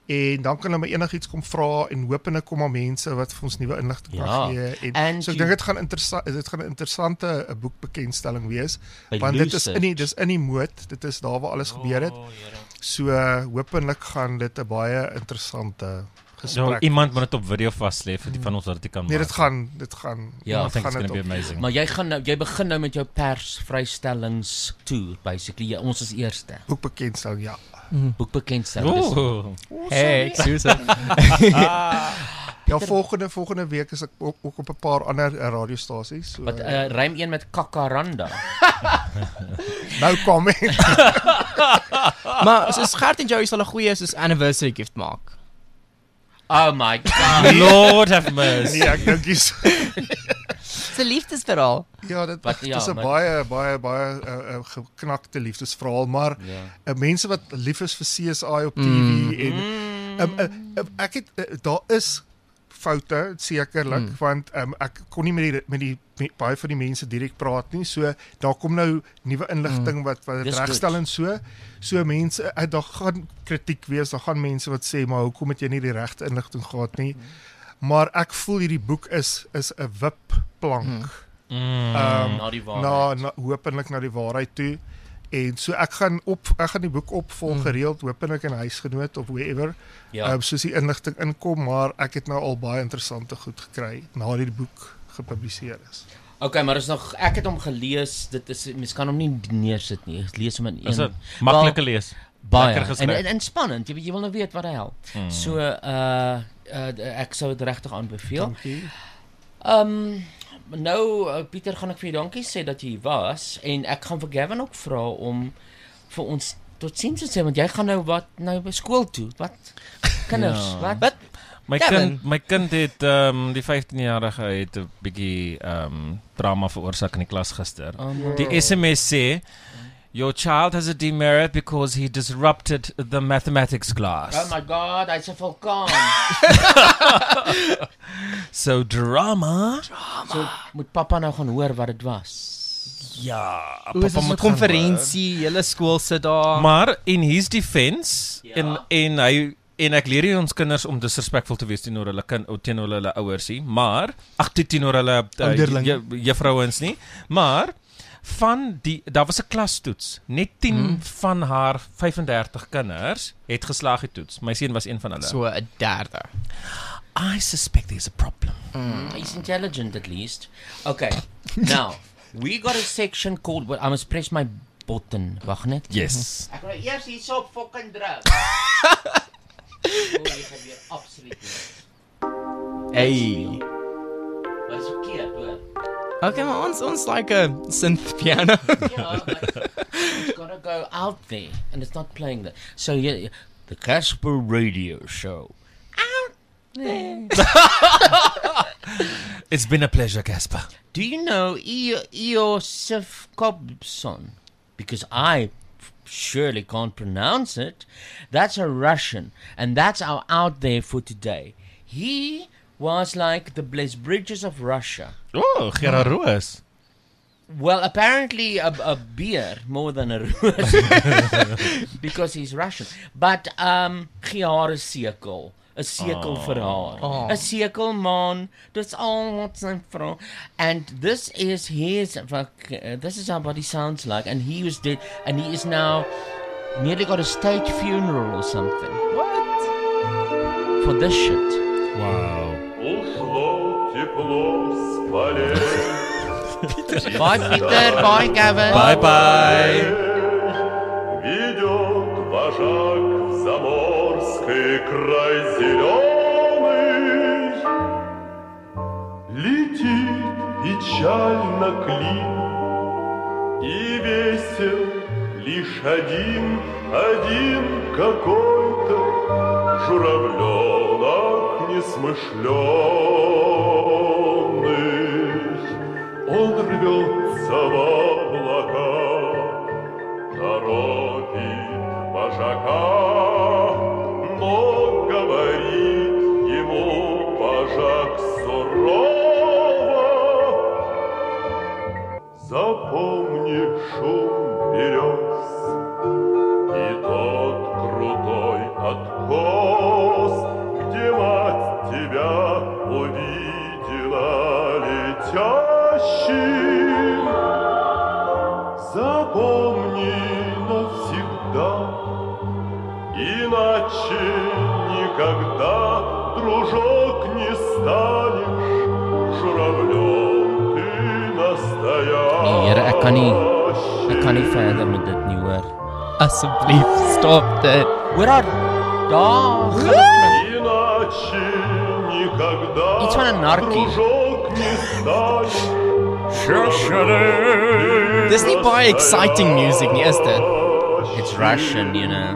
En dan kan hulle my enigiets kom vra en hopelik kom maar mense wat vir ons nuwe inligting Ja. kan gee. En And so ek you- dink dit gaan interessant dit gaan 'n interessante 'n boekbekendstelling wees, By want dit is Lucid. in die dis in die moed, dit is daar waar alles gebeur het. So uh, hopelik gaan dit 'n baie interessante So, gesprek. iemand moet dit op video vas lê vir die van ons wat dit kan Nee, maak. dit gaan dit gaan Ja, iemand I think gaan it's dit going to be op- amazing. Maar jy gaan nou, jy begin nou met jou persvrystellings tour basically. Jy, ons is eerste. boekbekendstelling, ja. Boekbekendstelling. Dis- Ooh. Hey, exclusive. Ja, volgende volgende week is ek ook, ook op 'n paar ander uh, radiostasies. So, Wat uh, rym een met Kakaranda. nou comment. Maar soos Gert en Joey sal 'n goeie soos anniversary gift maak. Oh my god. Lord have mercy. Nee, ek dink dis Dis 'n liefdesverhaal. ja, dit Wat- dit ja, is 'n maar- baie baie baie uh, uh, geknakte liefdesverhaal, maar Ja. uh, mense wat lief is vir C S I op T V en um, uh, uh, ek het uh, daar is foute sekerlik mm. want um, ek kon nie met die met die met baie van die mense direk praat nie, so daar kom nou nuwe inligting mm. wat wat dit Dis regstel goed. en so so mense uh, daar gaan kritiek wees, daar gaan mense wat sê maar hoekom het jy nie die regte inligting gehad nie, maar ek voel hierdie boek is is 'n wipplank Mm. um, Na die na, waarheid. na hopelik na die waarheid toe. En so ek gaan op ek gaan die boek opvolg mm. gereeld, hopelik in Huisgenoot of wherever. Ja. Um, soos die inligting inkom, maar ek het nou al baie interessante goed gekry nadat die boek gepubliseer is. Okay, maar is nog ek het hom gelees. Dit is mens kan hom nie neersit nie. Ek lees hom in een. Is dit maklike lees? Baie Lekker en, geskryf. en en spannend. Jy weet jy wil nou weet wat hy help. Mm. So uh uh ek sou dit regtig aanbeveel. Dankie. Ehm um, nou uh, Pieter, gaan ek vir jou dankie sê dat jy hier was en ek gaan vir Gavin ook vra om vir ons totsiens te sê want jy gaan nou wat nou by skool toe. Wat kinders, Ja. wat? Wat? My Kevin? kind, my kind het um, die vyftien-jarige het 'n bietjie um, drama veroorsaak in die klas gister. Oh, no. Die S M S sê your child has a demerit because he disrupted the mathematics class. Oh my god, hy's 'n vulkaan. So drama. So moet pappa nou gaan hoor wat dit was. Ja, Hoe is dit 'n konferensie, hele skool sit daar. Maar in his defense Ja. en en hy en ek leer hier ons kinders om disrespectful te wees teenoor hulle kind teenoor hulle ouers nie, maar ag teenoor hulle Ouderling. uh, juffrouens nie, maar van die daar was 'n klastoets. Net tien hmm. van haar vyf-en-dertig kinders het geslaag die toets. My seun was een van hulle. So 'n derde. I suspect there's a problem. Mm. He's intelligent at least. Okay. Now, we got a section called well, I must press my button. Wag net. Yes. Ek wil eers hierso op fucking druk. Oh, jy gaan weer absoluut nie. Hey. Wat is verkeerd, hoor? Okay, maar ons ons like a synth piano. Yeah, but it's gotta go out there, and it's not playing that. So yeah, the Casper Radio Show. Out there. It's been a pleasure, Casper. Do you know Io- Iosif Kobson? Because I surely can't pronounce it. That's a Russian, and that's our out there for today. He was like the Les Bridges of Russia. Oh, Gerard Roos. Well, apparently a, a beer more than a roos because he's Russian. But um, Giare Sekel, 'n sekel Oh. vir haar, 'n Oh. sekel man. Dis al wat sy vra. And this is his. Uh, this is how what he sounds like. And he was dead. And he is now nearly got a state funeral or something. What? For this shit. Wow. Ушло тепло с полей. Bye, Peter. Bye, Gavin. Bye bye. Ведет вожак в заморский край зеленый. Летит печально клин, и весел лишь один, один какой-то журавленок несмышленый. Он рвется в облака, торопит вожака, но говорит ему вожак сурово: запомни шум берез и тот крутой откос. Иначе никогда, дружок, не станешь журавлем ты настоящий. Here, ek kan nie ek kan nie verder met dit nie hoor. Asseblief, stop dit. Hoor daar. Daar. Иначе никогда, Iets van 'n narkie. дружок, не станешь. Dis nie baie exciting music nie, is dit? It's Russian, you know.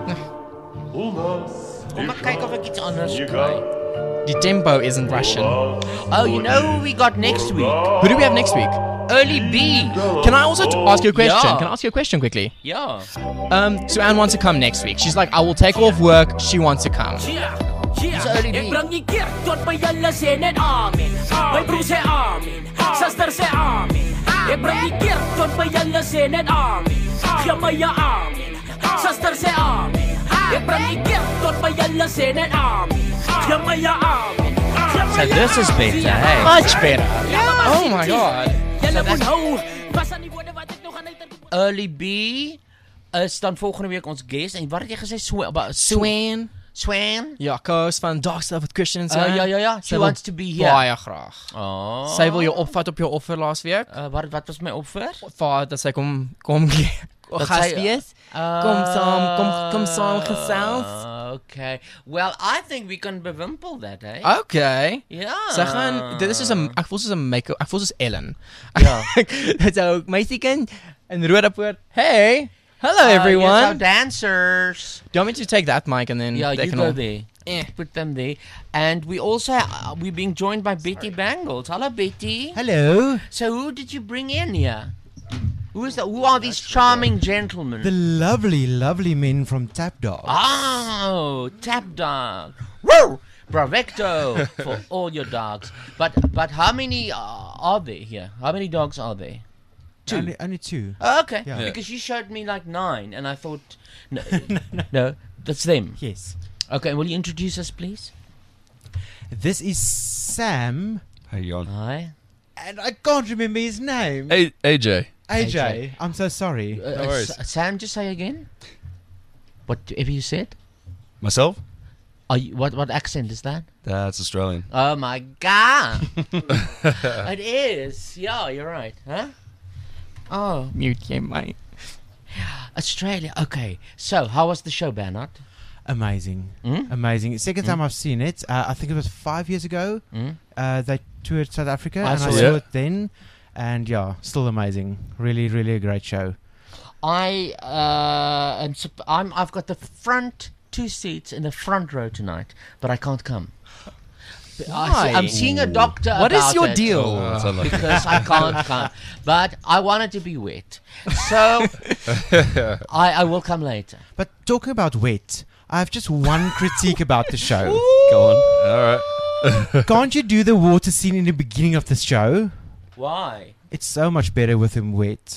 Kom maar kyk of ek iets anders kry. The tempo isn't Russian. Oh, you know who we got next week? Who do we have next week? Early B. Can I also t- ask you a question? Yeah. Can I ask you a question quickly? Yeah. Um, so Anne wants to come next week. She's like, I will take off work. She wants to come. It's early B. Ek bring die kerk tot by julle sê net amen. My broer sê amen. Suster sê amen. Ek bring die kerk tot by julle sê net amen. Gee my ja amen. Suster sê amen. Ek bring die kerk tot by julle sê net amen. Gee my ja amen. So this is better, hey? Much better. Oh my god. Julle moet hou. Pas aan die woorde wat ek nog aan uit. Early B is dan volgende week ons guest. En wat het jy gesê? Swan. Swan. Swan? Ja, co-host van Dark Stuff with Christian and Uh, Swan. ja, ja, ja. She Sy wants wil to be here. Baie graag. Oh. Sy wil jou opvat op jou offer laas week. Uh, wat, wat was my offer? Vaar dat sy kom kom Dat gas sy- wees. Uh, Kom saam, kom kom saam gesels. Okay. Well, I think we can bewimple that, eh? Okay. Ja. Sy gaan dit is soos 'n ek voel soos 'n make ek voel soos Ellen. Ja. So meisiekind in Rodepoort. Hey. Hello Uh, everyone. yes, our dancers. Do you want me to take that mic and then Yeah, they you can go all... there. Eh. Put them there. And we also, uh, we're being joined by Betty Bangles. Hello, Betty. Hello. So who did you bring in here? Who is that? Who are these charming gentlemen? The lovely, lovely men from Tap Dog. Oh, Tap Dog. Woo! Bravecto for all your dogs. But but how many uh, are there here? How many dogs are there? Two. Only, only two. Oh, okay. Yeah. Because you showed me like nine, and I thought, no, no, that's them. Yes. Okay, will you introduce us, please? This is Sam. Hey, Jon. Hi. And I can't remember his name. A- AJ. AJ. A J. I'm so sorry. Uh, No worries. S- Sam, just say again. Whatever you said. Myself? Are you, what what accent is that? That's Australian. Oh my god! It is. Yeah, you're right. Huh? Oh, Mute your mic. Australia. Okay. So, how was the show, Bernard? Amazing. Mm? Amazing. Second Mm. time I've seen it. Uh, I think it was five years ago. Mm. Uh, they toured South Africa, I and saw I it. saw Yeah. it then. And yeah, still amazing. Really, really a great show. I uh, am. Sup- I'm. I've got the front two seats in the front row tonight, but I can't come. I, am seeing a doctor. What is about your it deal? Oh, that's unlucky. Because I can't come. But I wanted to be wet, so I, I will come later. But talking about wet, I have just one critique about the show. Go on. All right. Can't you do the water scene in the beginning of the show? Why? It's so much better with him wet.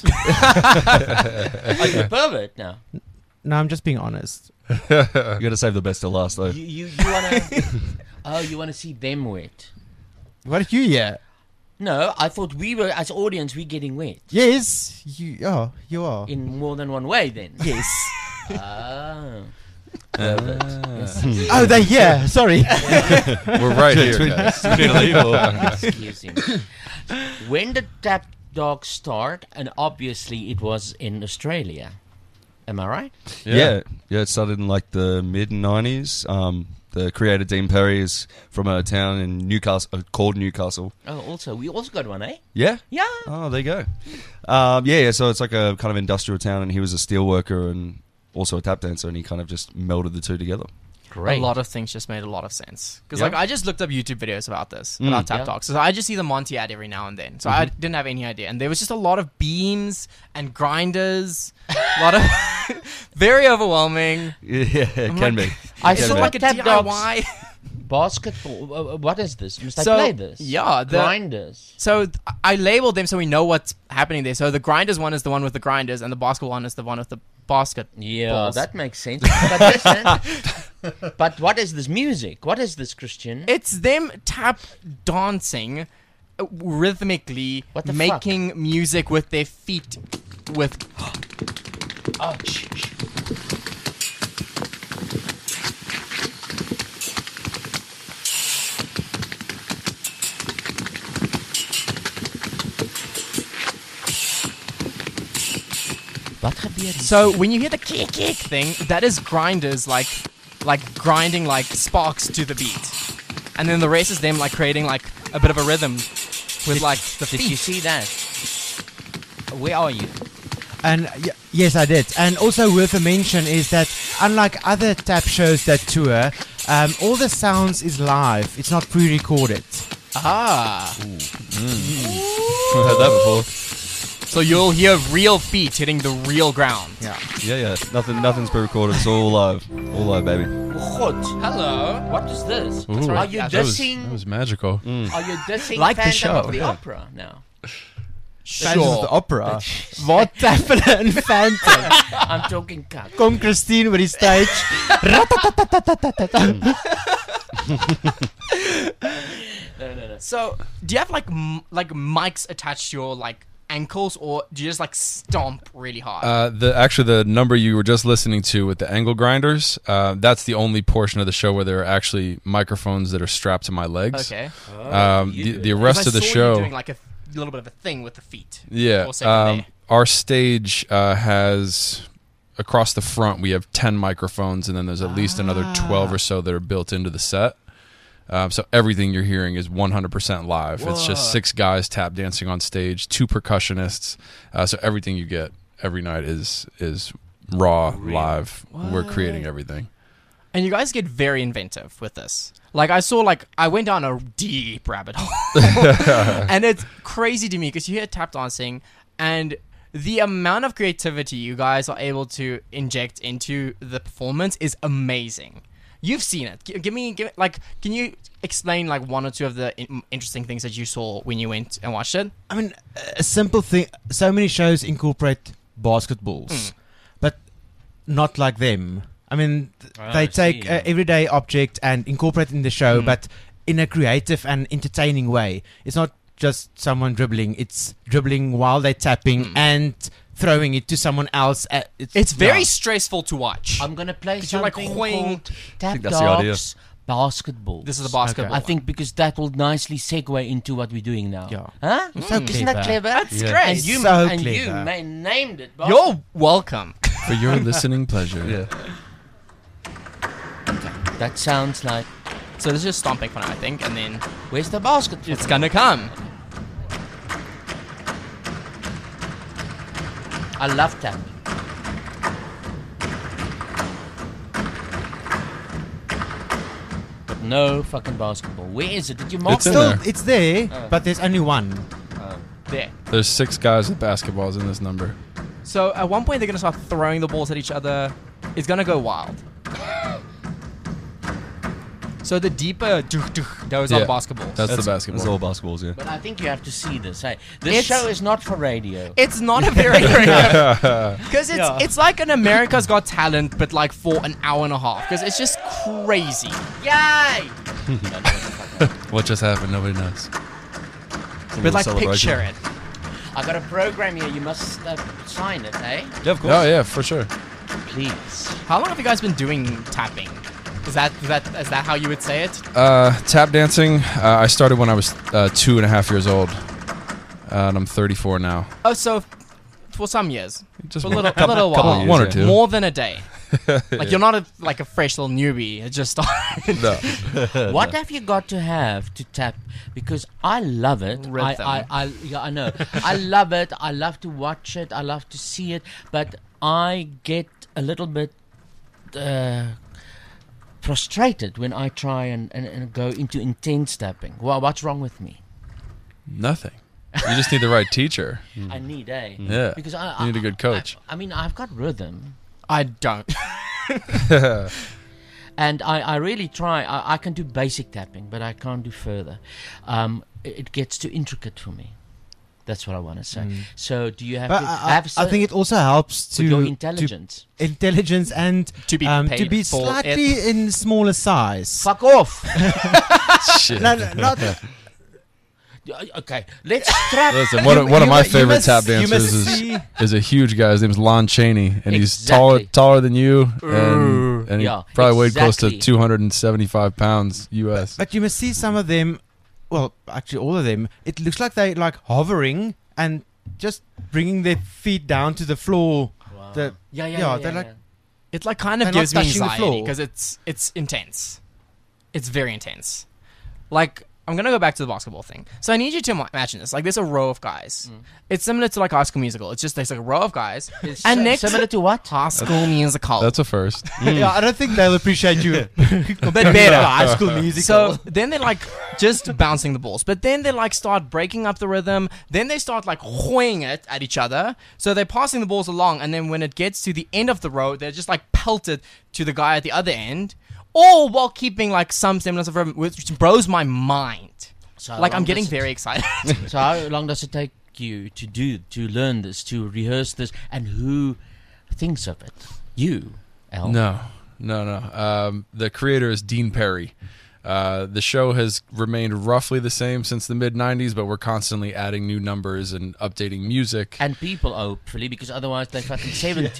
Are you a pervert now? No, I'm just being honest. You got to save the best till last, though. You you, you wanna? Oh, you wanna see them wet? What did you hear? No, I thought we were as audience we getting wet Yes, you are. You are. in more than one way. Then. Yes. Oh. Pervert. Yes. Oh, they yeah. Sorry. We're right here, guys. We need to leave or- Excuse me. When did Tap Dog start? And obviously it was in Australia. Am I right? Yeah. Yeah, it started in like the mid nineties. Um, the creator, Dean Perry, is from a town in Newcastle uh, called Newcastle. Oh, also we also got one, eh? Yeah? Yeah. Oh, there you go. Um, yeah, yeah, so it's like a kind of industrial town, and he was a steel worker and also a tap dancer, and he kind of just melded the two together. Great. A lot of things just made a lot of sense. Because Yeah. like I just looked up YouTube videos about this, Mm. about Tap Yeah. Dog. So I just see the Monty ad every now and then. So I Mm-hmm. didn't have any idea. And there was just a lot of beams and grinders. A lot of... very overwhelming. Yeah, it I'm can like- be. I It can saw be. like a Tap D I Dog's Y. basketball. Uh, uh, what is this? Must So, I play this? yeah, the- grinders. So th- I labeled them so we know what's happening there. So the grinders one is the one with the grinders, and the basketball one is the one with the basket. Yeah, balls. that makes sense. But listen, but what is this music? What is this, Christian? It's them tap dancing uh, rhythmically, What the making music with their feet. With Oh, shh, shh. Wat gebeur hier? So when you hear the kick kick thing, that is grinders like like grinding like sparks to the beat. And then the rest is them like creating like a bit of a rhythm with Did- like the Did feet. you see that? Where are you? And y- yes, I did. And also worth a mention is that unlike other tap shows that tour, um, all the sounds is live. It's not pre-recorded. Ah. I've heard that before. So you'll hear real feet hitting the real ground. Yeah. Yeah, yeah. Nothing, nothing's pre-recorded. It's all live. All live, baby. God. Hello. What is this? Ooh, Are you that was, dissing? that was magical. Are you dissing Like the Phantom show, of the yeah. Opera now? Phantom of the Opera. Wat hulle in Phantom? I'm talking cut. Kom Christine by die stage. No, no, no. So, do you have like m- like mics attached to your like ankles, or do you just like stomp really hard? Uh, the actually the number you were just listening to with the angle grinders, uh, that's the only portion of the show where there are actually microphones that are strapped to my legs. Okay. Um, the the rest 'Cause of I the saw you show. doing like a th- little bit of a thing with the feet. Yeah. For a second Um, there. our stage uh, has across the front we have ten microphones, and then there's at least another twelve or so that are built into the set. Um, so everything you're hearing is one hundred percent live. It's just six guys tap dancing on stage, two percussionists. Uh, so everything you get every night is is raw, live. We're creating everything. And you guys get very inventive with this. Like I saw, like I went down a deep rabbit hole, and it's crazy to me because you hear tap dancing, and the amount of creativity you guys are able to inject into the performance is amazing. You've seen it. G- give me, give like, can you explain like one or two of the in- interesting things that you saw when you went and watched it? I mean, a simple thing. So many shows incorporate basketballs, Mm. but not like them. I mean, th- Ah, they I take see. an everyday object and incorporate it in the show, Mm. but in a creative and entertaining way. It's not just someone dribbling. It's dribbling while they're tapping Mm. and throwing it to someone else. Uh, it's, It's very yeah. stressful to watch. I'm gonna play 'Cause you're, like, something hoing- called Tap think that's the idea. Dogs Basketball. This is a basketball. I think because that will nicely segue into what we're doing now. Yeah. Huh? So Isn't that clever. clever? That's Yeah. great. And you, So and you clever. ma- named it. Bob. You're welcome. For your listening pleasure. Yeah. That sounds like. So this is just stomping for now, I think, and then Where's the basketball? it's gonna come. I love tapping. But no fucking basketball. Where is it? Did you mark It's in it? Still, there. it's there, Oh. but there's only one. There. There's six guys with basketballs in this number. So at one point they're gonna start throwing the balls at each other. It's gonna go wild. So the deeper duk, duk, those are Yeah. basketballs. That's, the basketball. It's all basketballs, yeah. But I think you have to see this. Hey, this It's- show is not for radio. It's not a very because it's Yeah. it's like an America's Got Talent, but like for an hour and a half. Because it's just crazy. Yay! What just happened? Nobody knows. But like picture it. I got a program here. You must uh, sign it, eh? Yeah, of course. Oh yeah, for sure. Please. How long have you guys been doing tapping? Is that is that is that how you would say it? Uh, tap dancing. Uh, I started when I was uh, two and a half years old, uh, and I'm thirty-four now. Oh, so for some years, Just for a little, a couple- little couple while, years, One or yeah. two. more than a day. Like Yeah. you're not a, like a fresh little newbie. It just started. No. What have you got to have to tap? Because I love it. I, Rhythm. I, I, yeah, I know. I love it. I love to watch it. I love to see it. But I get a little bit uh, frustrated when I try and, and, and go into intense tapping. Well, what's wrong with me? Nothing. You just need the right teacher. I need a. Yeah. Because I, You need a good coach. I, I mean, I've got rhythm. I don't. And I, I really try. I, I can do basic tapping, but I can't do further. Um, it, it gets too intricate for me. That's what I want to say. Mm. So, do you have But to I, have? I, I think it also helps to with your to intelligence. intelligence and To be um, to paid be for slightly it. in smaller size. Fuck off. Shit. No, no, not Okay, let's strap. Listen, one, of- You- one of you my mu- you favorite must- tap you dancers must is, see- is a huge guy. His name's Lon Chaney, and he's taller Exactly. taller than you, and, and he Yeah, probably weighed close to exactly. two hundred seventy-five pounds U S. But you must see some of them. Well, actually, all of them. It looks like they like hovering and just bringing their feet down to the floor. Wow. The, Yeah, yeah, yeah, yeah. they're yeah, like yeah. It like kind of they're not gives me touching the anxiety floor. because it's it's intense. It's very intense. Like I'm gonna go back to the basketball thing. So I need you to ima- imagine this. Like there's a row of guys. Mm. It's similar to like High School Musical. It's just there's like a row of guys. It's and si- next similar to what? High School Musical. That's a first. yeah, I don't think they'll appreciate you a bit better. High School Musical. So then they're like just bouncing the balls, but then they like start breaking up the rhythm. Then they start like hoing it at each other. So they're passing the balls along, and then when it gets to the end of the row, they're just like pelted to the guy at the other end, all while keeping like some semblance of rhythm, which blows my mind. So how Like I'm long getting does it- very excited. So how long does it take you to do, to learn this, to rehearse this, and who thinks of it? You, Al? No, no, no. Um, the creator is Dean Perry. Uh, the show has remained roughly the same since the mid nineties, but we're constantly adding new numbers and updating music. And people, hopefully, because otherwise they're fucking seventy.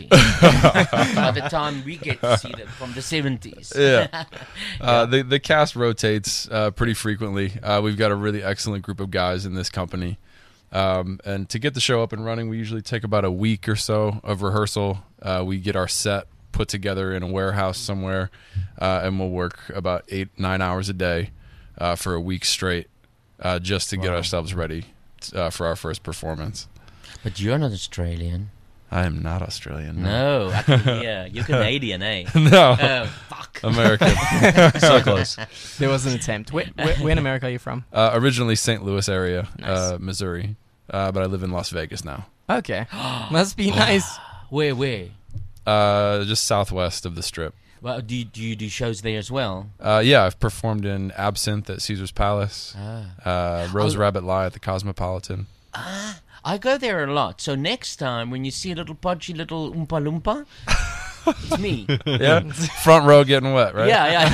By the time we get to see them from the seventies. Yeah. Uh, the the cast rotates uh, pretty frequently. Uh, we've got a really excellent group of guys in this company. Um, and to get the show up and running, we usually take about a week or so of rehearsal. Uh, we get our set put together in a warehouse somewhere, uh, and we'll work about eight, nine hours a day uh, for a week straight uh, just to get ourselves ready uh, for our first performance. But you're not Australian. I am not Australian. No, I can hear. You're Canadian, eh? No. Oh, fuck. American. So close. There was an attempt. Where, where, where in America are you from? Uh, originally Saint Louis area, Nice. uh, Missouri, uh, but I live in Las Vegas now. Okay. Must be nice. Where, where? Uh, just southwest of the Strip. Well, do you, do you do shows there as well? Uh, yeah, I've performed in Absinthe at Caesar's Palace, Ah. uh, Rose Oh. Rabbit Lie at the Cosmopolitan. Ah, I go there a lot. So next time when you see a little podgy little Oompa Loompa, it's me. Yeah, front row getting wet, right? Yeah,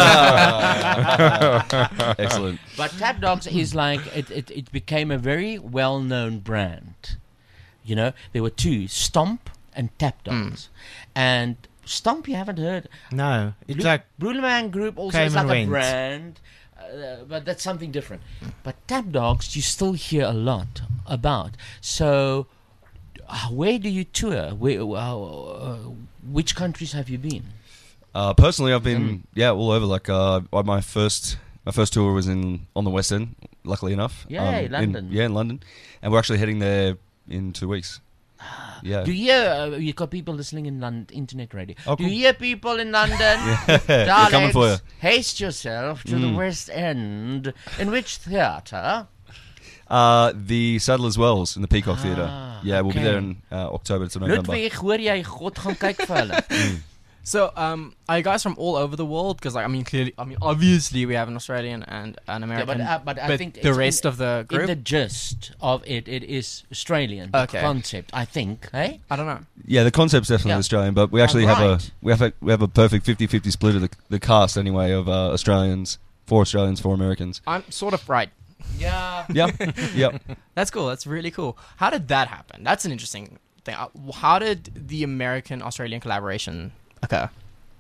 yeah. Excellent. But Tap Dogs is like, it, it, it became a very well-known brand. You know, there were two, Stomp and Tap Dogs. And Stomp you haven't heard. No, it's Bru- like Bruleman Group also came is like and a went. brand. Uh, but that's something different. But Tap Dogs, you still hear a lot about. So, uh, where do you tour? Where, uh, which countries have you been? Uh, personally, I've been Mm. yeah all over. Like uh, on my first my first tour was in on the West End. Luckily enough, Yay, in- London. yeah, in London, and we're actually heading there in two weeks. Yeah. Do you hear? Uh, you got people listening in London, internet radio. Oh, Do cool. you hear people in London? Yeah, they're coming for you. Haste yourself to the Mm. West End. In which theatre? Uh, the Sadler's Wells in the Peacock Ah, Theatre. Yeah, we'll be okay. there in uh, October to November. Ludwig, hoor jy God gaan kyk vir hulle. So, um, are you guys from all over the world? Because, like, I mean, clearly, I mean, obviously, we have an Australian and an Yeah, American. but, uh, but I think the it's rest in, of the group. in the gist of it, it is Australian. The Okay. concept, I think. Hey, I don't know. Yeah, the concept's definitely Yeah. Australian, but we actually have Alright. a we have a we have a perfect fifty-fifty split of the, the cast anyway of uh, Australians, four Australians, four Americans. I'm sort of right. Yeah. Yep. Yep. That's cool. That's really cool. How did that happen? That's an interesting thing. Uh, How did the American-Australian collaboration occur?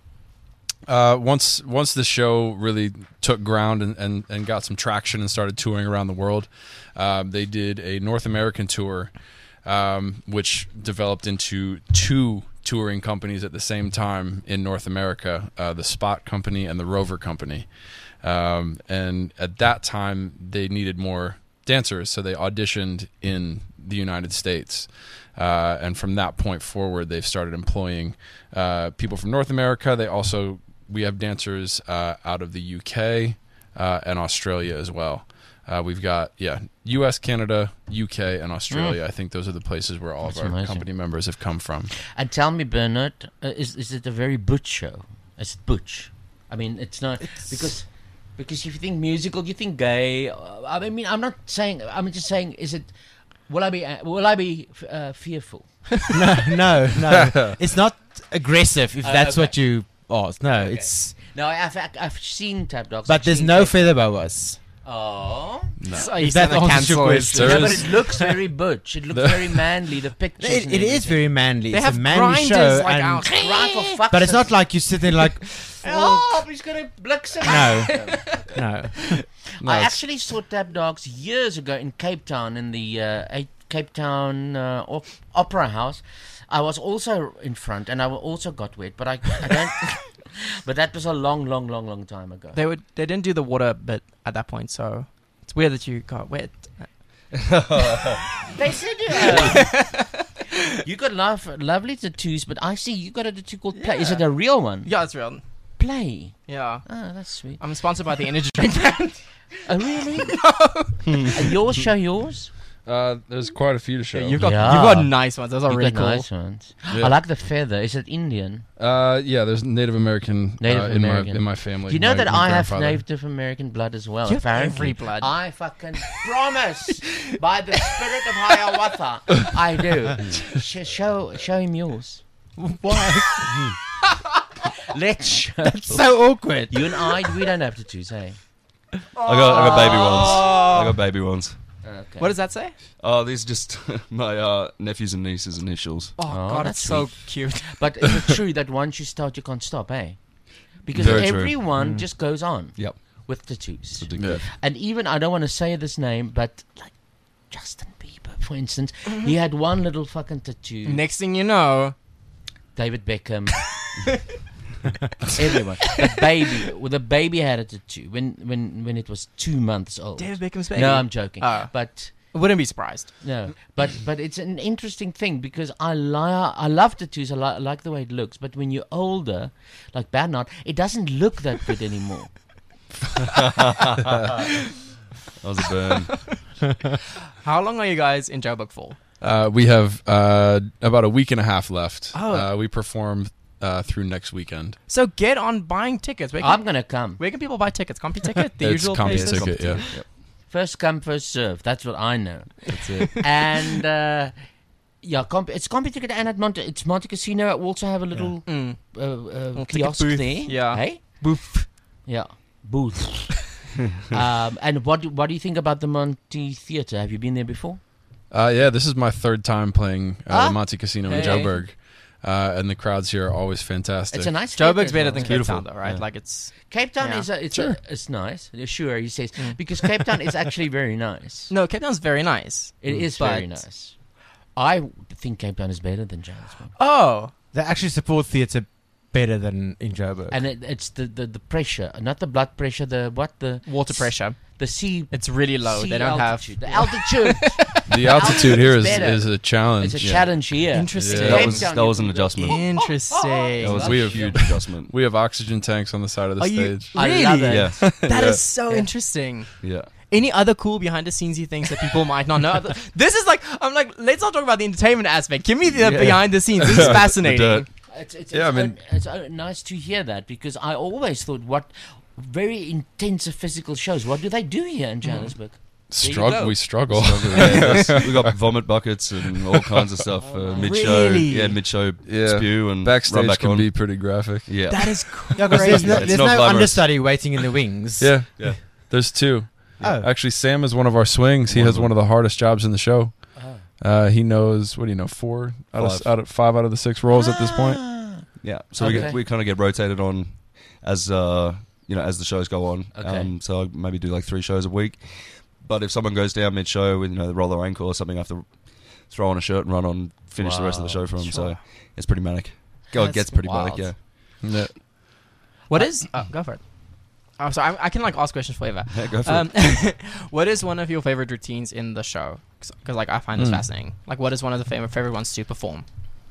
Uh, once once the show really took ground and, and, and got some traction and started touring around the world, um, they did a North American tour, um, which developed into two touring companies at the same time in North America, uh, the Spot Company and the Rover Company. Um, and at that time, they needed more dancers, so they auditioned in the United States. Uh, and from that point forward, they've started employing uh, people from North America. They also we have dancers uh, out of the U K uh, and Australia as well. Uh, we've got yeah, U S, Canada, U K, and Australia. I think those are the places where all That's of our amazing. company members have come from. And tell me, Bernard, uh, is is it a very butch show? Is it butch? I mean, it's not because because if you think musical, you think gay. Uh, I mean, I'm not saying. I'm just saying, is it? Will I be? Uh, will I be uh, fearful? no, no, no. It's not aggressive. If Uh, that's okay. what you ask. No, Okay. it's. No, I've I've seen Tap Dogs. But I've there's seen no Tap- feather boas. Oh. No. So If he's that gonna answers your cancel his- question. Yeah, but it looks very butch. It looks very manly. The pictures. It, and it is everything. very manly. They it's have a manly grinders show, like and, our- Right for fuck's but it's not sake. like you sit there like. Oh, he's gonna bliksem. No, no. I actually saw Tap Dogs years ago in Cape Town in the uh, eight, Cape Town uh, op- Opera House, I was also in front, and I also got wet. But I, I don't. But that was a long, long, long, long time ago. They would. They didn't do the water bit at that point, so it's weird that you got wet. They said you uh, you got love, lovely tattoos, but I see you got a tattoo called Play. Is it a real one? Yeah, it's real. Play. Yeah. Oh, that's sweet. I'm sponsored by the energy drink brand. Oh, really? No. And yours, show yours. Uh, there's quite a few to show. Yeah, you've got you've got nice ones. Those are You've really got cool. nice ones. Yeah. I like the feather. Is it Indian? Uh, yeah, there's Native American, Native uh, in American my in my family. You know My- that my I have grandfather. Native American blood as well. You have apparently. every blood. I fucking promise by the spirit of Hiawatha, I do. Sh- show show him yours. Why? Let's show. That's so awkward. You and I, we don't have to choose, hey? I got I got baby ones. I got baby ones. Okay. What does that say? Oh, these are just my uh, nephews and nieces' initials. Oh, God, that's it's so sweet. cute. But is it true that once you start, you can't stop, eh? Because Very true. everyone just goes on Yep. with tattoos. It's addictive. And even, I don't want to say this name, but like Justin Bieber, for instance, he had one little fucking tattoo. Next thing you know, David Beckham. Everyone. The baby. Well, the baby had a tattoo when, when, when it was two months old. David Beckham's baby. No, I'm joking. Oh. But I wouldn't be surprised. no, but but it's an interesting thing because I li- I love tattoos. I, li- I like the way it looks. But when you're older, like Bernard, it doesn't look that good anymore. That was a burn. How long are you guys in Joburg for? Uh, we have uh, about a week and a half left. Oh. Uh, we perform uh, through next weekend. So get on buying tickets. Where can, I'm gonna come. Where can people buy tickets? Compy Ticket? The It's usual Compy places? Ticket, yeah. First come, first serve. That's what I know. That's it. And uh, yeah, comp- it's Compy Ticket and at Monte. It's Monte Casino. I also have a little Mm. uh, uh, Little ticket kiosk booth. there. Yeah. Hey? Booth. Yeah. Booth. um, and what do, what do you think about the Monte Theatre? Have you been there before? Uh, yeah, this is my third time playing uh, Ah. the Monte Casino in Hey. Joburg. Uh, and the crowds here are always fantastic. It's a nice theatre Joburg's as better well. than Cape beautiful. Town, though, right? Yeah. Like it's Cape Town Yeah. is a, it's Sure. a, it's nice. Yeah, sure, he says because Cape Town is actually very nice. no Cape Town's very nice. It is very But- nice. I think Cape Town is better than Johannesburg. Oh, They actually support theatre better than in Joburg. And it, it's the, the, the pressure, not the blood pressure, the what the water pressure. the sea. It's really low. sea They don't altitude. have the altitude. the altitude here is, better. is a challenge. It's a Yeah. challenge here. Interesting. Yeah. That Cape was Town, that you was an can go- adjustment. Interesting. That was We a have- huge adjustment. We have oxygen tanks on the side of the Are you stage. I really? love it. Yeah, That Yeah. is so interesting. yeah. Any other cool behind the scenesy things that people might not know? This is like I'm like let's not talk about the entertainment aspect. Give me the Yeah. behind the scenes. This is The fascinating. dirt. It's, it's, Yeah, it's, I mean- uh, it's uh, nice to hear that because I always thought what very intensive physical shows. What do they do here in Johannesburg? There you Strugg- go. we struggle. Yeah, that's- we got vomit buckets and all kinds of stuff. Uh, mid show, Really? yeah, mid show Yeah. spew and run Backstage back can on. be pretty graphic. Yeah, That is cool. yeah, 'cause there's no, It's there's not no glamorous. understudy waiting in the wings. Yeah, yeah. there's two. Oh. Actually, Sam is one of our swings. He One has of one of the hardest jobs in the show. Oh. Uh, he knows what do you know? Four out of, Five. out of five out of the six roles at this point. yeah. So we Okay. get, we kind of get rotated on as uh, you know as the shows go on. Okay. Um, so I maybe do like three shows a week. But if someone goes down mid show with you know they roll their ankle or something, I have to throw on a shirt and run on, finish the rest of the Wow. show for them. So Sure. it's pretty manic. Go, it That's gets pretty wild. manic. Yeah. Yeah. What is? Oh, go for it. I'm sorry. I, I can like ask questions forever. Yeah, go for Um, what is one of your favorite routines in the show? Because like I find this Mm. fascinating. Like, what is one of the favorite favorite ones to perform?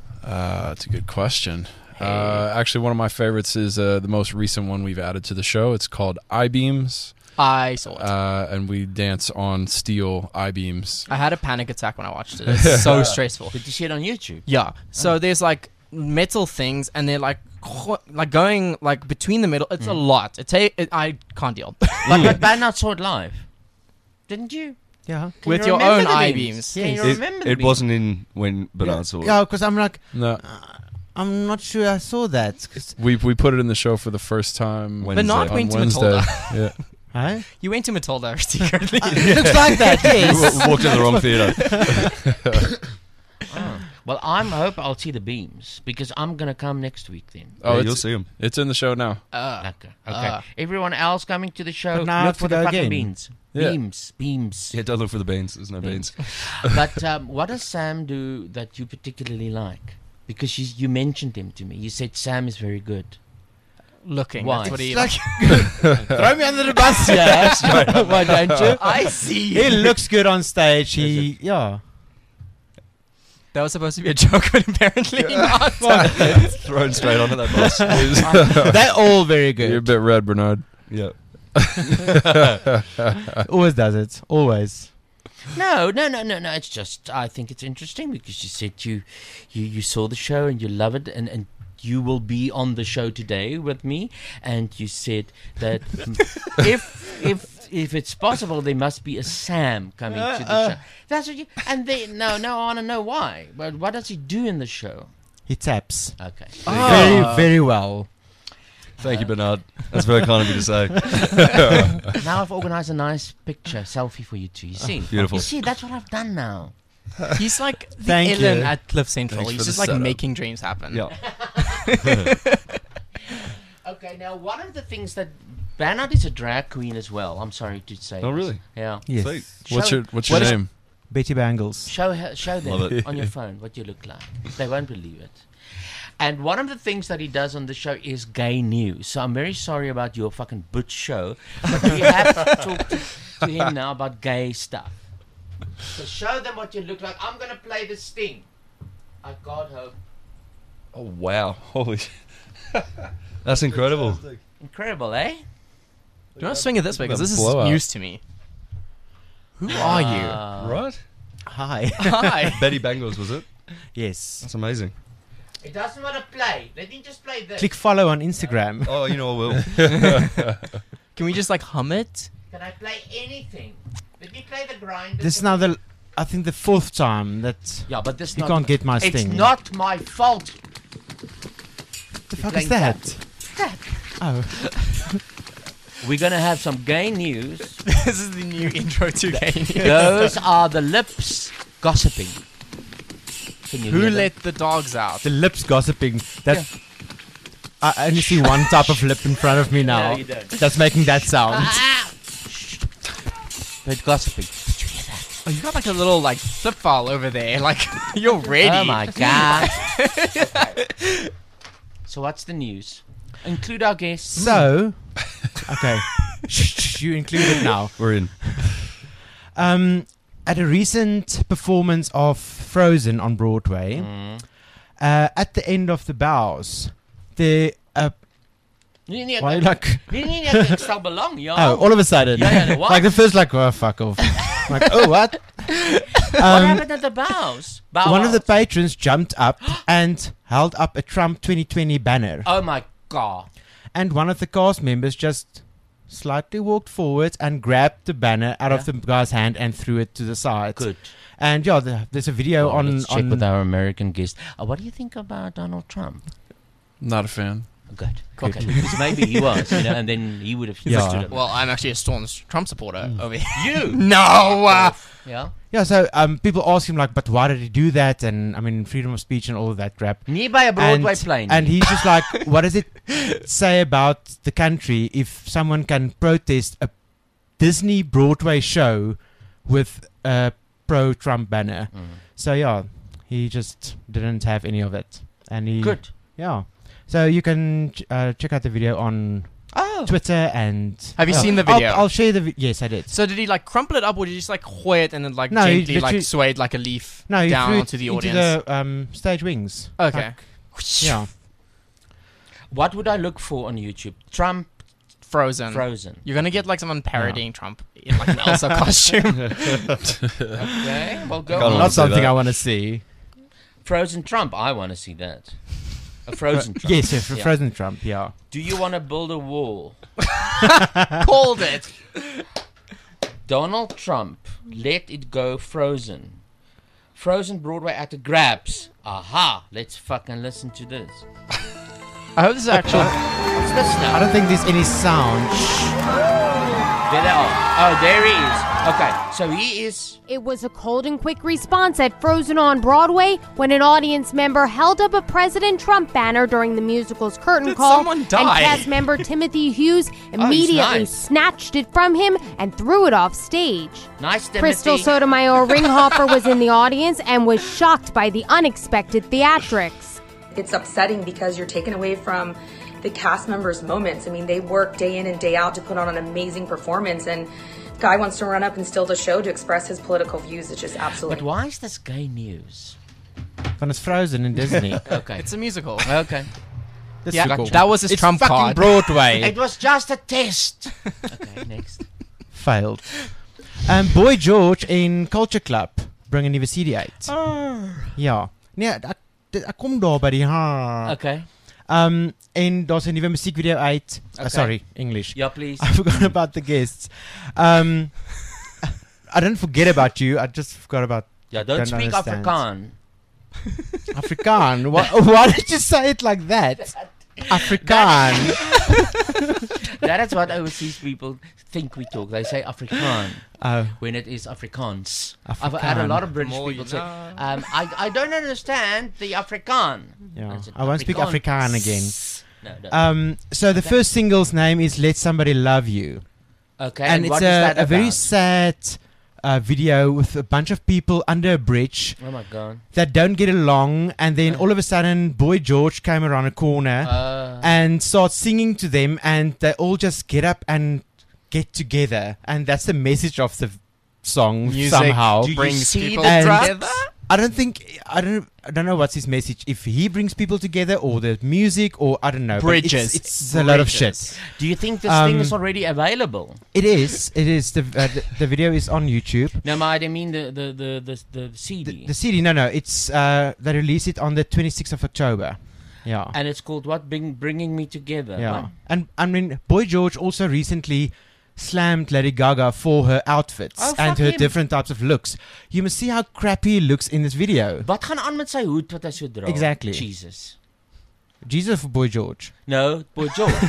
Uh, that's a good question. Uh, actually, one of my favorites is uh, the most recent one we've added to the show. It's called I-beams. I saw it. Uh, and we dance on steel I-beams. I had a panic attack when I watched it. It's so stressful. Did you see it on YouTube? Yeah. So there's like metal things, and they're like like going like between the middle. It's a lot. It, ta- it I can't deal. But, but Bernard saw it live, didn't you? Yeah. Can With you your remember own the I beams? beams. Can you It, remember the it beams? wasn't in when Bernard saw it. Yeah, because I'm like, No, I'm not sure I saw that. 'Cause- we we put it in the show for the first time Wednesday. But not on went to Wednesday. Matilda. Yeah. Huh? You went to Matilda secretly. Looks like that, yes. We walked in the wrong theater. Oh. Well, I'm hope I'll see the beams because I'm gonna come next week then. Oh, Yeah, it's, you'll see him. It's in the show now. Uh, Okay. Okay. uh. Everyone else coming to the show, But now I look have for to the go fucking again. beans. Yeah. Beams, beams. Yeah, don't look for the beans. There's no beans. But um, what does Sam do that you particularly like? Because you, you mentioned him to me. You said Sam is very good. Looking. Why? That's what he Like, throw me under the bus. Yeah, why don't you? I see. He looks good on stage. He, yeah. That was supposed to be a joke, but apparently not. Thrown straight onto that bus. They're all very good. You're a bit red, Bernard. Yeah. Always does it. Always. No, no, no, no, no. It's just I think it's interesting because you said you, you, you saw the show and you love it, and, and you will be on the show today with me, and you said that if if if it's possible, there must be a Sam coming to the Uh, show. That's what you. And they no, no. I want to know why. But what does he do in the show? He taps. Okay. Very, very well. Thank you, Bernard. That's very kind of you to say. Now I've organised a nice picture selfie for you two. You see, Beautiful. You see, that's what I've done now. He's like the Thank Ellen you. at Cliff Central. Thanks He's for just the like setup. making dreams happen. Yeah. Okay, now one of the things that Bernard is a drag queen as well. I'm sorry to say. Oh, this. really? Yeah. Yes. Sweet. What's Show- your What's your what is- name? Betty Bangles. Show her, show them Love it. on your phone what you look like. They won't believe it. And one of the things that he does on the show is gay news. So I'm very sorry about your fucking butch show, but we have to talk to, to him now about gay stuff. So show them what you look like. I'm gonna play the sting. I God hope. Oh, wow. Holy. That's incredible. Incredible, eh? Do you want to swing it this way? Because this is Blowout. news to me. Who are you? Uh, Right? Hi. Hi. Betty Bangles, was it? Yes. That's amazing. It doesn't want to play. Let me just play this. Click follow on Instagram. Oh, you know I will. Can we just like hum it? Can I play anything? Let me play the grind. This is now the, I think the fourth time that Yeah, but this you not, can't get my It's sting. not my fault. the fuck playing is that? that. Oh. We're gonna have some gay news. This is the new intro to gay news. Those are the lips gossiping. Can you Who hear them? let the dogs out? The lips gossiping. That I only see one type of lip in front of me now. No, you don't. That's making that sound. But gossiping. Oh, you got like a little like zip file over there. Like you're ready. Oh my god. Okay. So what's the news? Include our guests. So, okay, Shh, you included now. We're in. Um, at a recent performance of Frozen on Broadway, Mm. uh, at the end of the bows, the uh, Nee, nee, why ek- like nee, nee, nee, ek sal belang, ja. oh, all of a sudden, Yeah, yeah, what? like the first like oh fuck off, like oh what? What Um, happened at the bows? Bow one of the wows. patrons jumped up and held up a Trump twenty twenty banner, Oh my god. and one of the cast members just slightly walked forward and grabbed the banner out of Yeah. the guy's hand and threw it to the side. Good. And yeah, the, there's a video Oh, on let's check on with our American guest. Uh, what do you think about Donald Trump? Not a fan. Good. Good. Okay. Because maybe he was, you know, and then he would have Yeah. understood him. Well, I'm actually a staunch Trump supporter over here. You? No. Uh, Yeah. Yeah, so um, people ask him like, but why did he do that? And I mean, freedom of speech and all of that crap. Nie by a Broadway and, plane. and he's just like, what does it say about the country if someone can protest a Disney Broadway show with a pro-Trump banner? Mm. So yeah, he just didn't have any of it, and he Good. yeah. So you can ch- uh, check out the video on Oh. Twitter and. Have you yeah. seen the I'll- video? I'll, share the. Vi- yes, I did. So did he like crumple it up, or did he just like hoy it and then like No, he gently like literally- swayed like a leaf No, he down threw onto it the into audience? the um, stage wings. Okay. Like, yeah. What would I look for on YouTube? Trump Frozen. Frozen. You're gonna get like someone parodying Trump in like an Elsa costume. Okay, well go Can't on. wanna Not see something that. I want to see. Frozen Trump. I want to see that. A frozen Trump. Yes, yeah, for Yeah. Frozen Trump. Yeah. Do you want to build a wall? Called it. Donald Trump, let it go frozen. Frozen Broadway actor grabs. Aha! Let's fucking listen to this. I hope this is actual. What's this now? I don't think there's any sound. There they are. Oh, there he is. Okay, so he is. It was a cold and quick response at Frozen on Broadway when an audience member held up a President Trump banner during the musical's curtain Did call. someone die? And cast member Timothy Hughes immediately nice. snatched it from him and threw it off stage. Nice, Timothy. Crystal Sotomayor Ringhoffer was in the audience and was shocked by the unexpected theatrics. It's upsetting because you're taken away from the cast members' moments. I mean, they work day in and day out to put on an amazing performance, and guy wants to run up and steal the show to express his political views. It's just absolutely. But why is this gay news? Van it's Frozen in Disney. Okay. It's a musical. Okay. That's Yeah, cool. that was his It's trump fucking card. Broadway. It was just a test. Okay, next. Failed. Um, Boy George en Culture Club bring 'n nuwe C D uit. Oh. Ja. Nee, ek ek kom daar by die ha. Okay. Um en daar's 'n nuwe musiekvideo uit. Uh, Okay. sorry, English. Yeah, please. I forgot about the guests. Um I didn't forget about you. I just forgot about Yeah, don't, don't speak understand. Afrikaan. Afrikaan. Why, why did you say it like that? Afrikaan. That is what overseas people think we talk. They say Afrikaan Oh. when it is Afrikaans. I've had a Afrikaan. lot of British More people you say, know. um, I, I don't understand the Afrikaan. Yeah. I said, I won't speak Afrikaans. Afrikaan again. No, don't. Um so the Okay. first single's name is Let Somebody Love You. Okay, and and it's what a, is that a very about? sad uh, video with a bunch of people under a bridge Oh my God. that don't get along, and then all of a sudden Boy George came around a corner Uh. and starts singing to them, and they all just get up and get together, and that's the message of the song. Music somehow Do you brings see people And together? I don't think I don't I don't know what's his message. If he brings people together, or the music, or I don't know. but Bridges. It's, it's a lot of shit. Bridges. Do you think this Um, thing is already available? It is. It is. The uh, the, the video is on YouTube. No, but I mean the the the the, the C D. The C D, no, no. It's uh, they release it on the twenty-sixth of October. Yeah. And it's called what? Bring, bringing me together. Yeah. What? And I mean, Boy George also recently slammed Lady Gaga for her outfits Oh, and fuck her him. different types of looks. You must see how crappy he looks in this video. Wat gaan aan met sy hoed wat hy so dra? Exactly. Jesus. Jesus for Boy George. No, Boy George.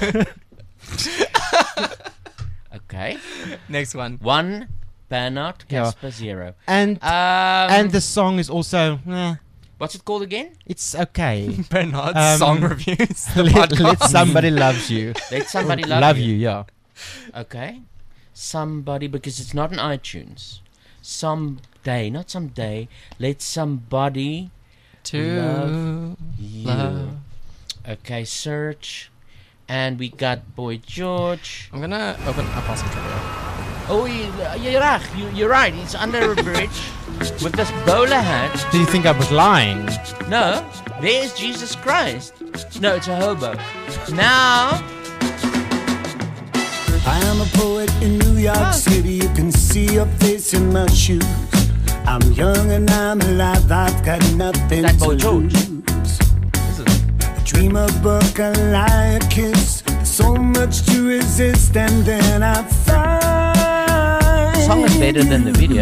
Okay. Next one. One, Bernard, Yeah. Casper, zero. And Um, and the song is also. Eh, What's it called again? it's okay. Bernard's Um, song reviews. The let, podcast. let somebody loves you. Let somebody Or love, love you. you. Yeah. Okay. Somebody, because it's not on iTunes. Someday, not someday. Let somebody To love you. love. Okay, search. And we got Boy George. I'm gonna open up some trivia. Oh, you- you're right. You- You're right. He's under a bridge with this bowler hat. Do you think I was lying? No, there's Jesus Christ. No, it's a hobo. Now, I am a poet in New York City. You can see your face in my shoes. I'm young and I'm alive. I've got nothing That to Boy George. lose. A dream, a book, a lie, a kiss. So much to resist, and then I find the song is better than the video.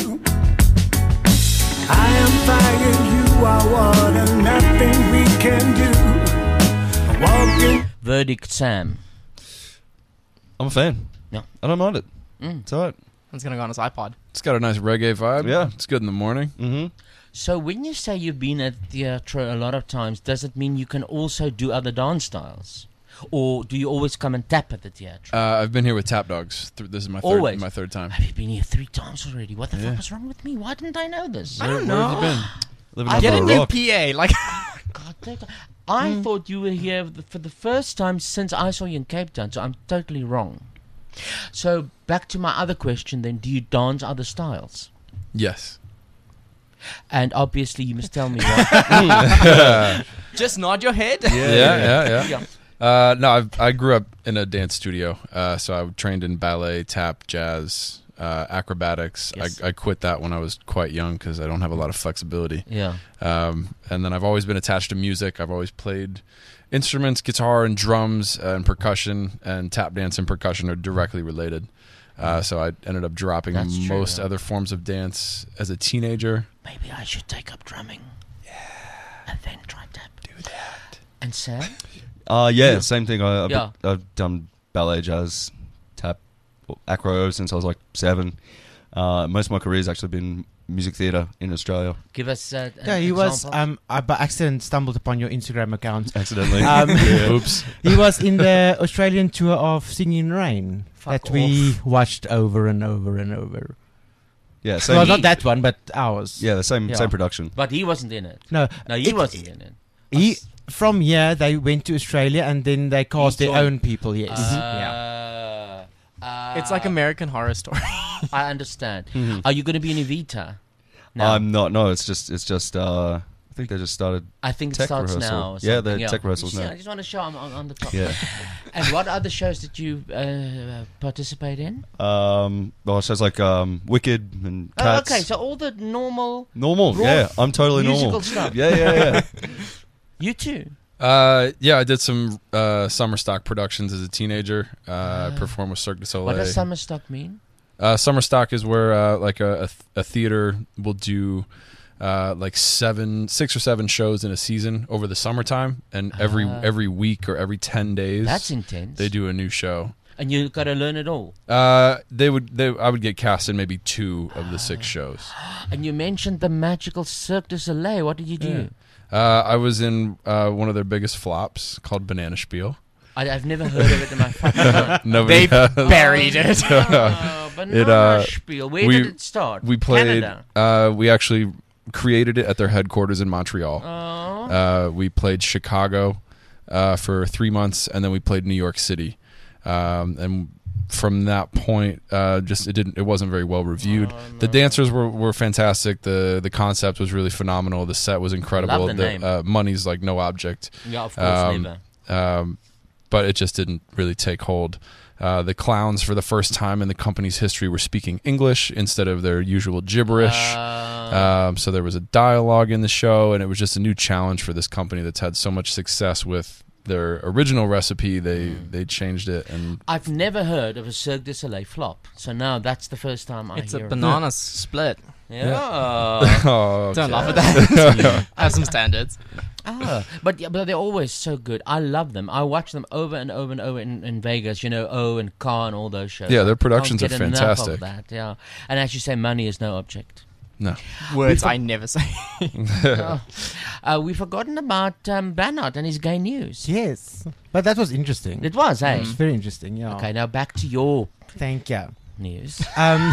I am fire, you are water. Nothing we can do. Walking. Verdict Sam. I'm a fan. Yeah. I don't mind it. Mm. It's alright. It's gonna go on his iPod. It's got a nice reggae vibe. Yeah. It's good in the morning. Mm-hmm. So when you say you've been at theatre a lot of times, does it mean you can also do other dance styles? Or do you always come and tap at the theatre? Uh, I've been here with Tap Dogs. Th- This is my third, Always. my third time. Have you been here three times already? What the Yeah. fuck was wrong with me? Why didn't I know this? I don't Where have know. you been? Living I under Get a a new rock. P A. Like, God, take- I thought you were here th- for the first time since I saw you in Cape Town, so I'm totally wrong. So back to my other question then, do you dance other styles? Yes. And obviously you must tell me what. just nod your head. Yeah, yeah, yeah. Yeah. Uh, no, I've, I grew up in a dance studio, uh, so I trained in ballet, tap, jazz, uh, acrobatics. Yes. I, I quit that when I was quite young because I don't have a lot of flexibility. Yeah. Um, and then I've always been attached to music. I've always played instruments, guitar and drums uh, and percussion, and tap dance and percussion are directly related. Uh, so I ended up dropping That's true, most yeah. other forms of dance as a teenager. Maybe I should take up drumming. Yeah. And then try tap. Do that. And Sam? Uh, yeah, same thing. I, I've, Yeah. I've done ballet, jazz, tap, well, acro since I was like seven. Uh, most of my career has actually been music theatre in Australia. Give us uh, an Yeah, he was. example. Um, I by accident stumbled upon your Instagram account. Accidentally. Um, Yeah. Oops. He was in the Australian tour of Singing in the Rain Fuck that we off. watched over and over and over. Yeah, same. Well, not that one, but ours. Yeah, the same Yeah. same production. But he wasn't in it. No, No, he it- wasn't in it. He from here they went to Australia and then they cast their joined. own people. Yes. Uh, uh, It's like American Horror Story. I understand. Mhm. Are you going to be in Evita? No. I'm not. No, it's just it's just. Uh, I think they just started. I think it tech starts rehearsal. now. Or Yeah, something. the tech rehearsals You see, now. I just want to show I'm on, on the top. Yeah. And what other shows did you uh, participate in? Um, well, shows like um, Wicked and Oh, Cats. okay, so all the normal, Normal, raw yeah, I'm totally musical normal. stuff. Yeah, yeah, yeah. You too. Uh, yeah, I did some uh, summer stock productions as a teenager. Uh, I performed with Cirque du Soleil. What does summer stock mean? Uh, summer stock is where uh, like a, a, th- a theater will do uh, like seven, six or seven shows in a season over the summertime, and every Ah. every week or every ten days, That's intense. They do a new show. And you got to learn it all. Uh, they would. They, I would get cast in maybe two of the six shows. And you mentioned the magical Cirque du Soleil. What did you do? Uh, I was in uh, one of their biggest flops called Banana Spiel. I, I've never heard of it in my fucking life. Nobody They has. buried it. Oh, Banana Spiel. Where did it start? We played. Canada? Uh, we actually created it at their headquarters in Montreal. Oh. Uh, we played Chicago uh, for three months, and then we played New York City. Um, and from that point, uh, just it didn't. It wasn't very well reviewed. Oh, The dancers were, were fantastic. the The concept was really phenomenal. The set was incredible. Love the name. Uh, money's like no object. Yeah, of course, Um, never. Um, but it just didn't really take hold. Uh, the clowns, for the first time in the company's history, were speaking English instead of their usual gibberish. Um, so there was a dialogue in the show, and it was just a new challenge for this company that's had so much success with their original recipe. They they changed it, and I've never heard of a Cirque du Soleil flop. So now that's the first time I It's hear a it. banana s- split. Yeah. Oh, Don't okay. laugh at that. I have some standards. Ah, but yeah, but they're always so good. I love them. I watch them over and over and over in, in Vegas. You know, O and Car and all those shows. Yeah, their I productions can't are get enough fantastic. Of that, yeah, and as you say, money is no object. No. Words We I never say. Oh. uh, we've forgotten about um, Bernard and his gay news. Yes, but that was interesting. It was, eh? It was very interesting. Yeah. Okay, now back to your Thank you. news. Um,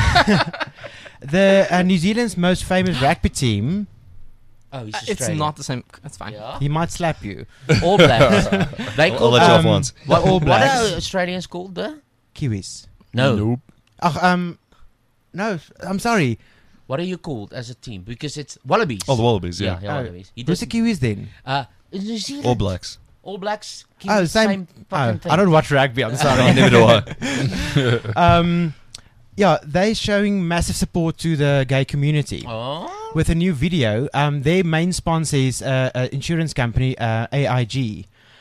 the uh, New Zealand's most famous rugby team. Oh, he's Uh, it's Australian. not the same. That's fine. Yeah. He might slap you. All Blacks. They I'll call let you off um, once. What, All what Blacks. are Australians called? The Kiwis. no. Nope. Oh, um, no, I'm sorry. What are you called as a team? Because it's Wallabies. Oh, the Wallabies, yeah. Yeah, yeah Oh, Wallabies. He who's the doesn't- Kiwis then? Uh, in New Zealand. All Blacks. All Blacks. Oh, Kiwis, same. same fucking oh, thing. I don't watch rugby. I'm sorry. Neither do I. um, yeah, they're showing massive support to the gay community Oh. with a new video. Um, their main sponsor is uh, an insurance company, uh, A I G,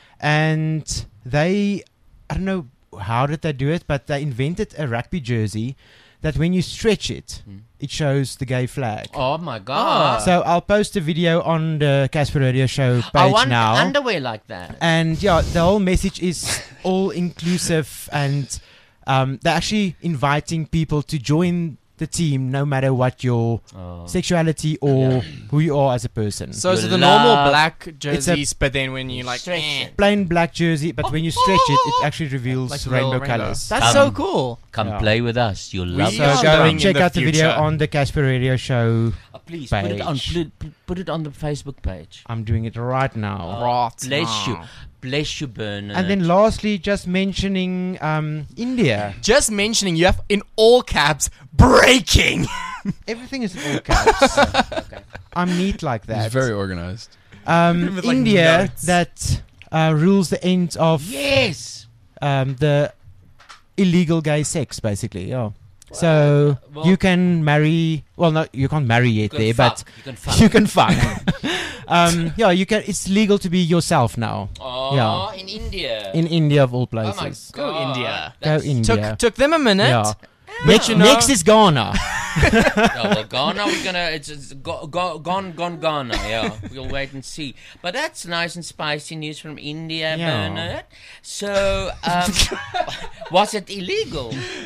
and they, I don't know how did they do it, but they invented a rugby jersey that when you stretch it, Hmm. it shows the gay flag. Oh my god. So I'll post a video on the Casper Radio Show page I want now. underwear like that. And yeah, the whole message is all inclusive, and um, they're actually inviting people to join the team no matter what your Oh. sexuality or who you are as a person. So You it's the normal love- black It's a jerseys, but then when you like, Stretch eh, it. plain black jersey, but when you stretch it, it actually reveals like rainbow little rainbow. colors. That's so Um, cool. Come Yeah. play with us. You'll We love are So it. go living and check in the out the video future. on the Casper Radio Show. Oh, please put it on. page. Put, put it on the Facebook page. I'm doing it right now. Right Bless you. now. Bless you, Bernard. And then lastly, just mentioning um, India. Just mentioning, you have in all caps breaking. Everything is in all caps. okay. I'm neat like that. He's very organized. um, With, like, India notes. that uh, rules the end of Yes. um, the illegal gay sex, basically. Yeah. So well- you can marry. Well, no, you can't marry yet You can there, fuck. but You can fuck. you can fuck. um, yeah, you can. It's legal to be yourself now. Oh, Yeah. in India. In India, of all oh my places. god. Go India. Go That's- India. Took took them a minute. Yeah. Next, you know- next is Ghana. Oh, well, Ghana, we're gonna. It's, it's go, go, gone, gone, Ghana. Yeah, we'll wait and see. But that's nice and spicy news from India, Yeah. Bernard. So, um, was it illegal?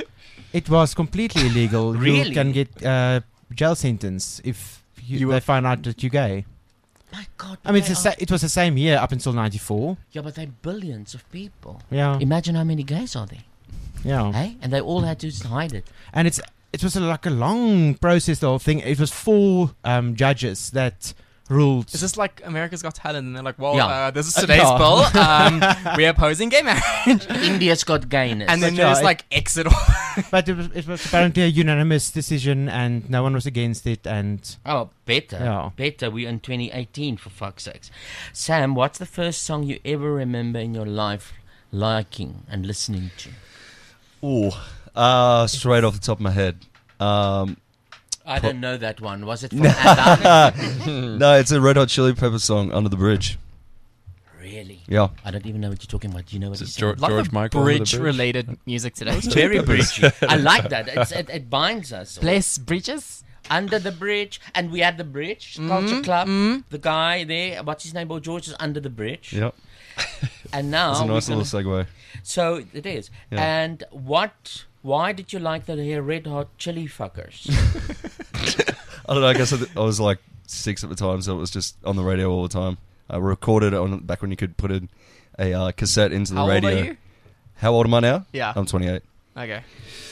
It was completely illegal. Really? You can get uh, jail sentence if you, You they were- find out that you're gay. My God. I mean, they it's the are- sa- it was the same year up until ninety-four. Yeah, but they're billions of people. Yeah. Imagine how many gays are there. Yeah. Hey? And they all had to just hide it. And it's it was a, like a long process, the whole thing. It was four um, judges that ruled. Is this like America's Got Talent? And they're like, well, Yeah. uh, this is Uh, today's yeah. bill. Um, we're opposing gay marriage. India's got gayness. And then But yeah, there's it- like exit. But it was, it was apparently a unanimous decision, and no one was against it. And Oh, better. Yeah. Better. We're in twenty eighteen, for fuck's sakes. Sam, what's the first song you ever remember in your life liking and listening to? Oh, uh, straight off the top of my head. Um, I pro- don't know that one. Was it from Adam? No, it's a Red Hot Chili Peppers song, Under the Bridge. Really? Yeah. I don't even know what you're talking about. Do you know what Is it he's George- saying? George Michael Under the Bridge? Bridge-related music today. It's very bridgy. I like that. It's, it, it binds us. all. Bless Bridges. Under the Bridge. And we had the Bridge Mhm, Culture Club. mhm. The guy there, what's his name? Boy George is under the bridge. Yep. And now That's a we're nice little gonna- segue. So it is. Yeah. And what? Why did you like the hair Red Hot Chili Fuckers? I don't know. I guess I, th- I was like six at the time, so it was just on the radio all the time. I recorded it on back when you could put in a uh, cassette into the How old radio. are you? How old am I now? Yeah. I'm twenty-eight. Okay.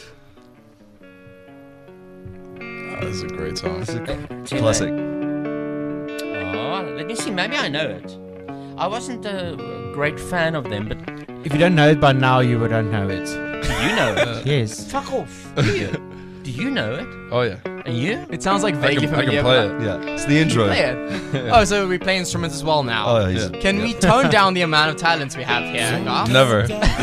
Oh, this is a great song. It's a Chile. classic. Oh, let me see. Maybe I know it. I wasn't a great fan of them, but if you don't know it by now, you would don't know it. do you know it? Yes. Fuck off. Do you? Do you know it? Oh yeah. And you? It sounds like I vaguely can, I familiar. can play but- it. Yeah, it's the intro. Play it. Oh, so we play instruments as well now. Oh, yeah. Can we tone down the amount of talents we have here, guys? Never.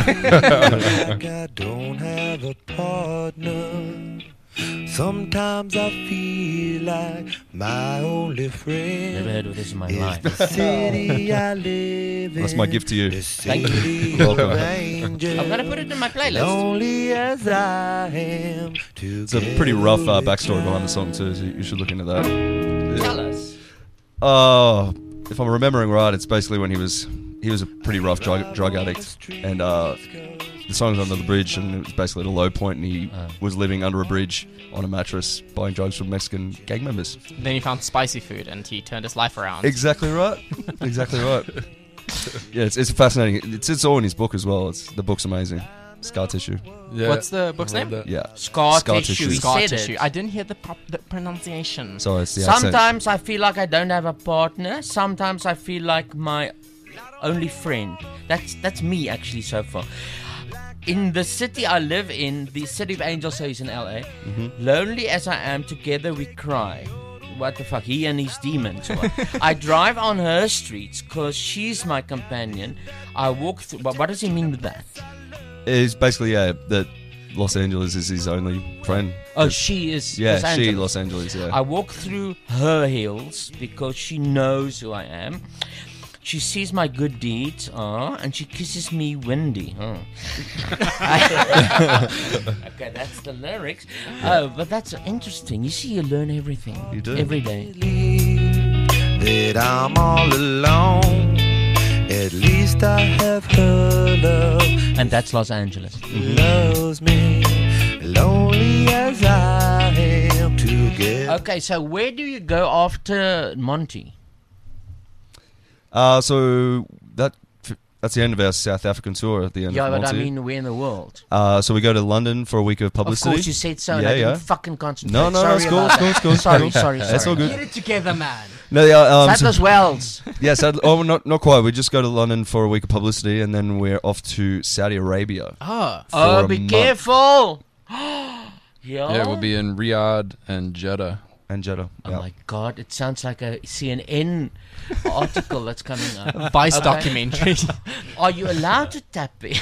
I don't have a partner. Sometimes I feel like my only friend. Never heard of this in my is life. the city I live in. That's my gift to you. The Thank city you. Welcome. of angels. I'm gonna put it in my playlist. Lonely as I am. It's a pretty rough uh, backstory behind the song too, so you should look into that. Tell us. Oh, if I'm remembering right, it's basically when he was he was a pretty rough drug drug addict, and uh, the song's Under the Bridge, and it was basically at a low point, and he Oh. was living under a bridge on a mattress, buying drugs from Mexican gang members. Then he found spicy food and he turned his life around. Exactly right. Exactly right. Yeah, it's, it's fascinating. It's it's all in his book as well. It's the book's amazing. Scar Tissue. Yeah. What's the book's I love name? that. Yeah. Scar Tissue. He Scar said tissue. it. I didn't hear the, prop- the pronunciation. Sorry, it's the accent. Sometimes I feel like I don't have a partner. Sometimes I feel like my only friend. That's that's me actually so far. In the city I live in, the city of angels, so he's in L A. Mm-hmm. Lonely as I am, together we cry. What the fuck? He and his demons. What? I drive on her streets because she's my companion. I walk through. What, what does he mean with that? It's basically yeah that Los Angeles is his only friend. Oh, she is. Yeah, Los she Angeles. Los Angeles. Yeah. I walk through her hills because she knows who I am. She sees my good deeds, oh, and she kisses me windy. Oh. Okay, that's the lyrics. Oh, but that's interesting. You see, you learn everything. You do. Every day. That I'm all alone. At least I have her love. And that's Los Angeles. Loves me. Lonely as I am together. Okay, so where do you go after Monty? Uh, so that that's the end of our South African tour. At the end Yeah, of but I Monty. mean, where in the world? Uh, so we go to London for a week of Of publicity. course, you said so, and Yeah, I didn't yeah. fucking concentrate. No, no, sorry it's cool, about it's cool, it's that. cool, it's Sorry, cool. sorry, It's sorry. all good. Get it together, man. No, yeah, um, Sadler's Wells. Yes, yeah, oh, not not quite. We just go to London for a week of publicity, and then we're off to Saudi Arabia. Oh, for Oh, a be month. careful. Yeah. Yeah, we'll be in Riyadh and Jeddah. And Jeddah. Oh yeah. my god, it sounds like a C N N article that's coming up. A Vice Okay. documentary. Are you allowed to tap it?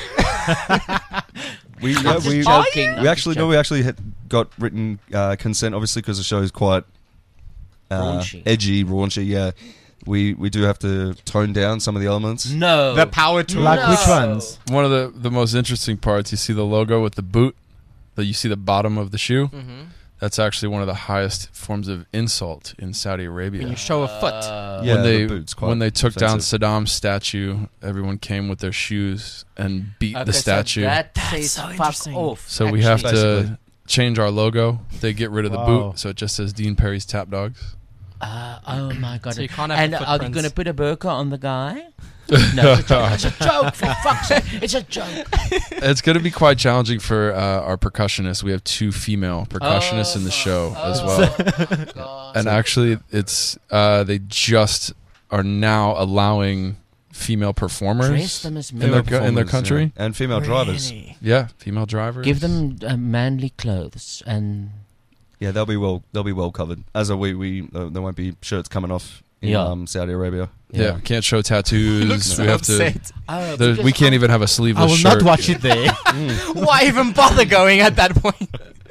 We I'm yeah, just we joking. I'm we just actually no, joking. we actually had got written uh, consent, obviously, because the show is quite uh, Raunchy. edgy, raunchy. Yeah, we we do have to tone down some of the elements. No. The power tool. Like No. which ones? One of the, the most interesting parts, you see the logo with the boot, that you see the bottom of the shoe. Mm-hmm. That's actually one of the highest forms of insult in Saudi Arabia. When you show a foot. Uh, Yeah, when they the boot's quite when they took offensive. down Saddam's statue, everyone came with their shoes and beat okay, the statue. So that That's says so fuck interesting. off. So we have actually. to Basically. change our logo. They get rid of the Wow. boot, so it just says Dean Perry's Tap Dogs. Uh, oh my god! So you can't have and the are you footprints. going to put a burqa on the guy? No, it's a joke. It's a joke. For fuck's sake, it's a joke. It's going to be quite challenging for uh, our percussionists. We have two female percussionists Oh, in the show oh, as well. my God. And actually, it's uh, they just are now allowing female performers Dress them as in men. their Female co- in their performers, country, yeah. And female drivers. Really? Yeah, female drivers. Give them uh, manly clothes and. Yeah, they'll be well. They'll be well covered. As are we. We uh, there won't be shirts coming off in Yeah. um, Saudi Arabia. Yeah, can't show tattoos. looks we so have to. upset. Oh, there- because we can't I'm- even have a I sleeveless will shirt. not watch it there. Why even bother going at that point?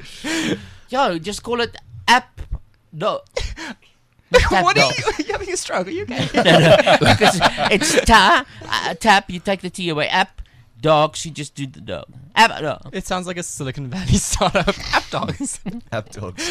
Yo, just call it app. No. What are you, are you having a stroke? Are you okay? no, no, because it's ta, uh, tap, you take the T away. App, dogs, you just do the dog. App, dog. It sounds like a Silicon Valley startup. App dogs. App dogs.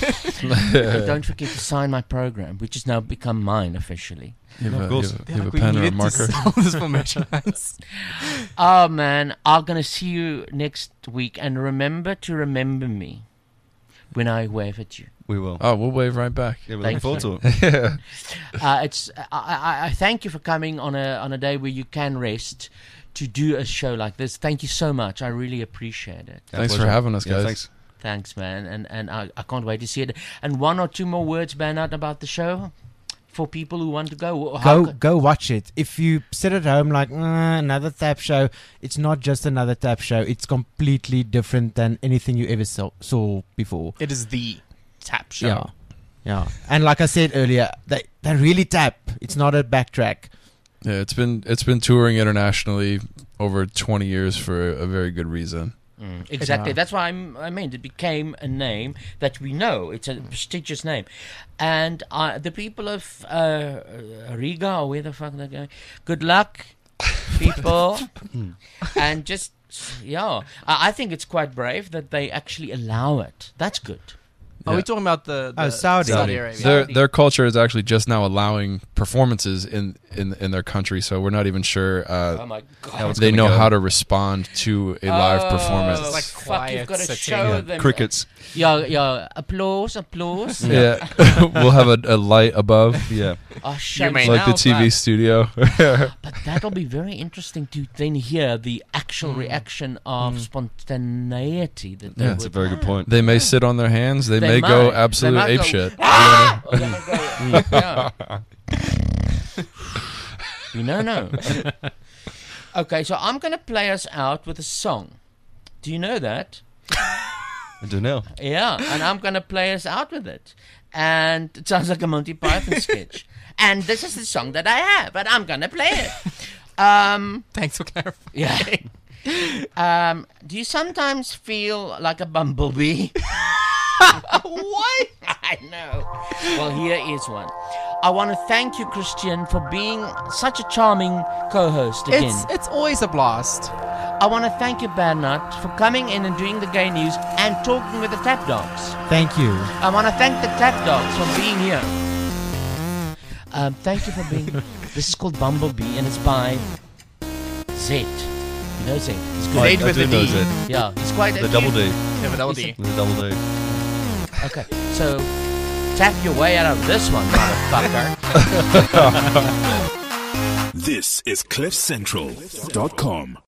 But don't forget to sign my program, which has now become mine officially. You have, Of a, course. you have, Yeah, you have like a we pen or a needed to marker. sell this for merchandise. Oh man, I'm gonna see you next week, and remember to remember me when I wave at you. We will. Oh, we'll wave right back. Yeah, we're looking Thank forward you. to it. Yeah. Uh, it's I, I, I thank you for coming on a on a day where you can rest to do a show like this. Thank you so much. I really appreciate it. Our Thanks for pleasure. having us, Yeah, guys. thanks. Thanks, man, and and I, I can't wait to see it. And one or two more words, Bernard, about the show for people who want to go. How Go ca- go watch it. If you sit at home like "Uh, another tap show, it's not just another tap show. It's completely different than anything you ever saw, saw before. It is the tap show. Yeah, yeah. And like I said earlier, they they really tap. It's not a backtrack. Yeah, it's been it's been touring internationally over twenty years for a, a very good reason. Mm, exactly. Yeah. That's why I'm, I mean, it became a name that we know. It's a prestigious name, and uh, the people of uh, Riga, or where the fuck they're going. Good luck, people, and just yeah. I, I think it's quite brave that they actually allow it. That's good. Are we talking about the, the Oh, Saudi. Saudi Arabia? Their Saudi. their culture is actually just now allowing performances in, in, in their country, so we're not even sure uh, Oh my god. How it's they gonna know go. how to respond to a live Oh, performance. It's like fuck, you've quiet got to sitting. show Yeah. them. Crickets. Yeah, yeah. Applause, applause. Yeah, we'll have a, a light above, Yeah. Oh, shut may like the now, T V but- studio. But that'll be very interesting to then hear the actual reaction of spontaneity. That they Yeah, That's a would very good point. They may sit on their hands. They, They may go might. They absolute might ape go, shit. "Ah!" Or they might go, yeah. You don't know. Okay, so I'm going to play us out with a song. Do you know that? I do now. Yeah, and I'm going to play us out with it. And it sounds like a Monty Python sketch. And this is the song that I have, and I'm going to play it. Um, Thanks for clarifying. yeah. Um, do you sometimes feel like a bumblebee? What? I know. Well, here is one. I want to thank you, Christian, for being such a charming co-host again. It's it's always a blast. I want to thank you, Bernard, for coming in and doing the gay news and talking with the Tap Dogs. Thank you. I want to thank the Tap Dogs for being here. Um, thank you for being... This is called Bumblebee, and it's by Zed. You know Zed? He's good. I, I with do a know D. Zed. Yeah, he's quite... The double D. Yeah, but double D. The double D. Okay, so tap your way out of this one, motherfucker. This is cliff central dot com.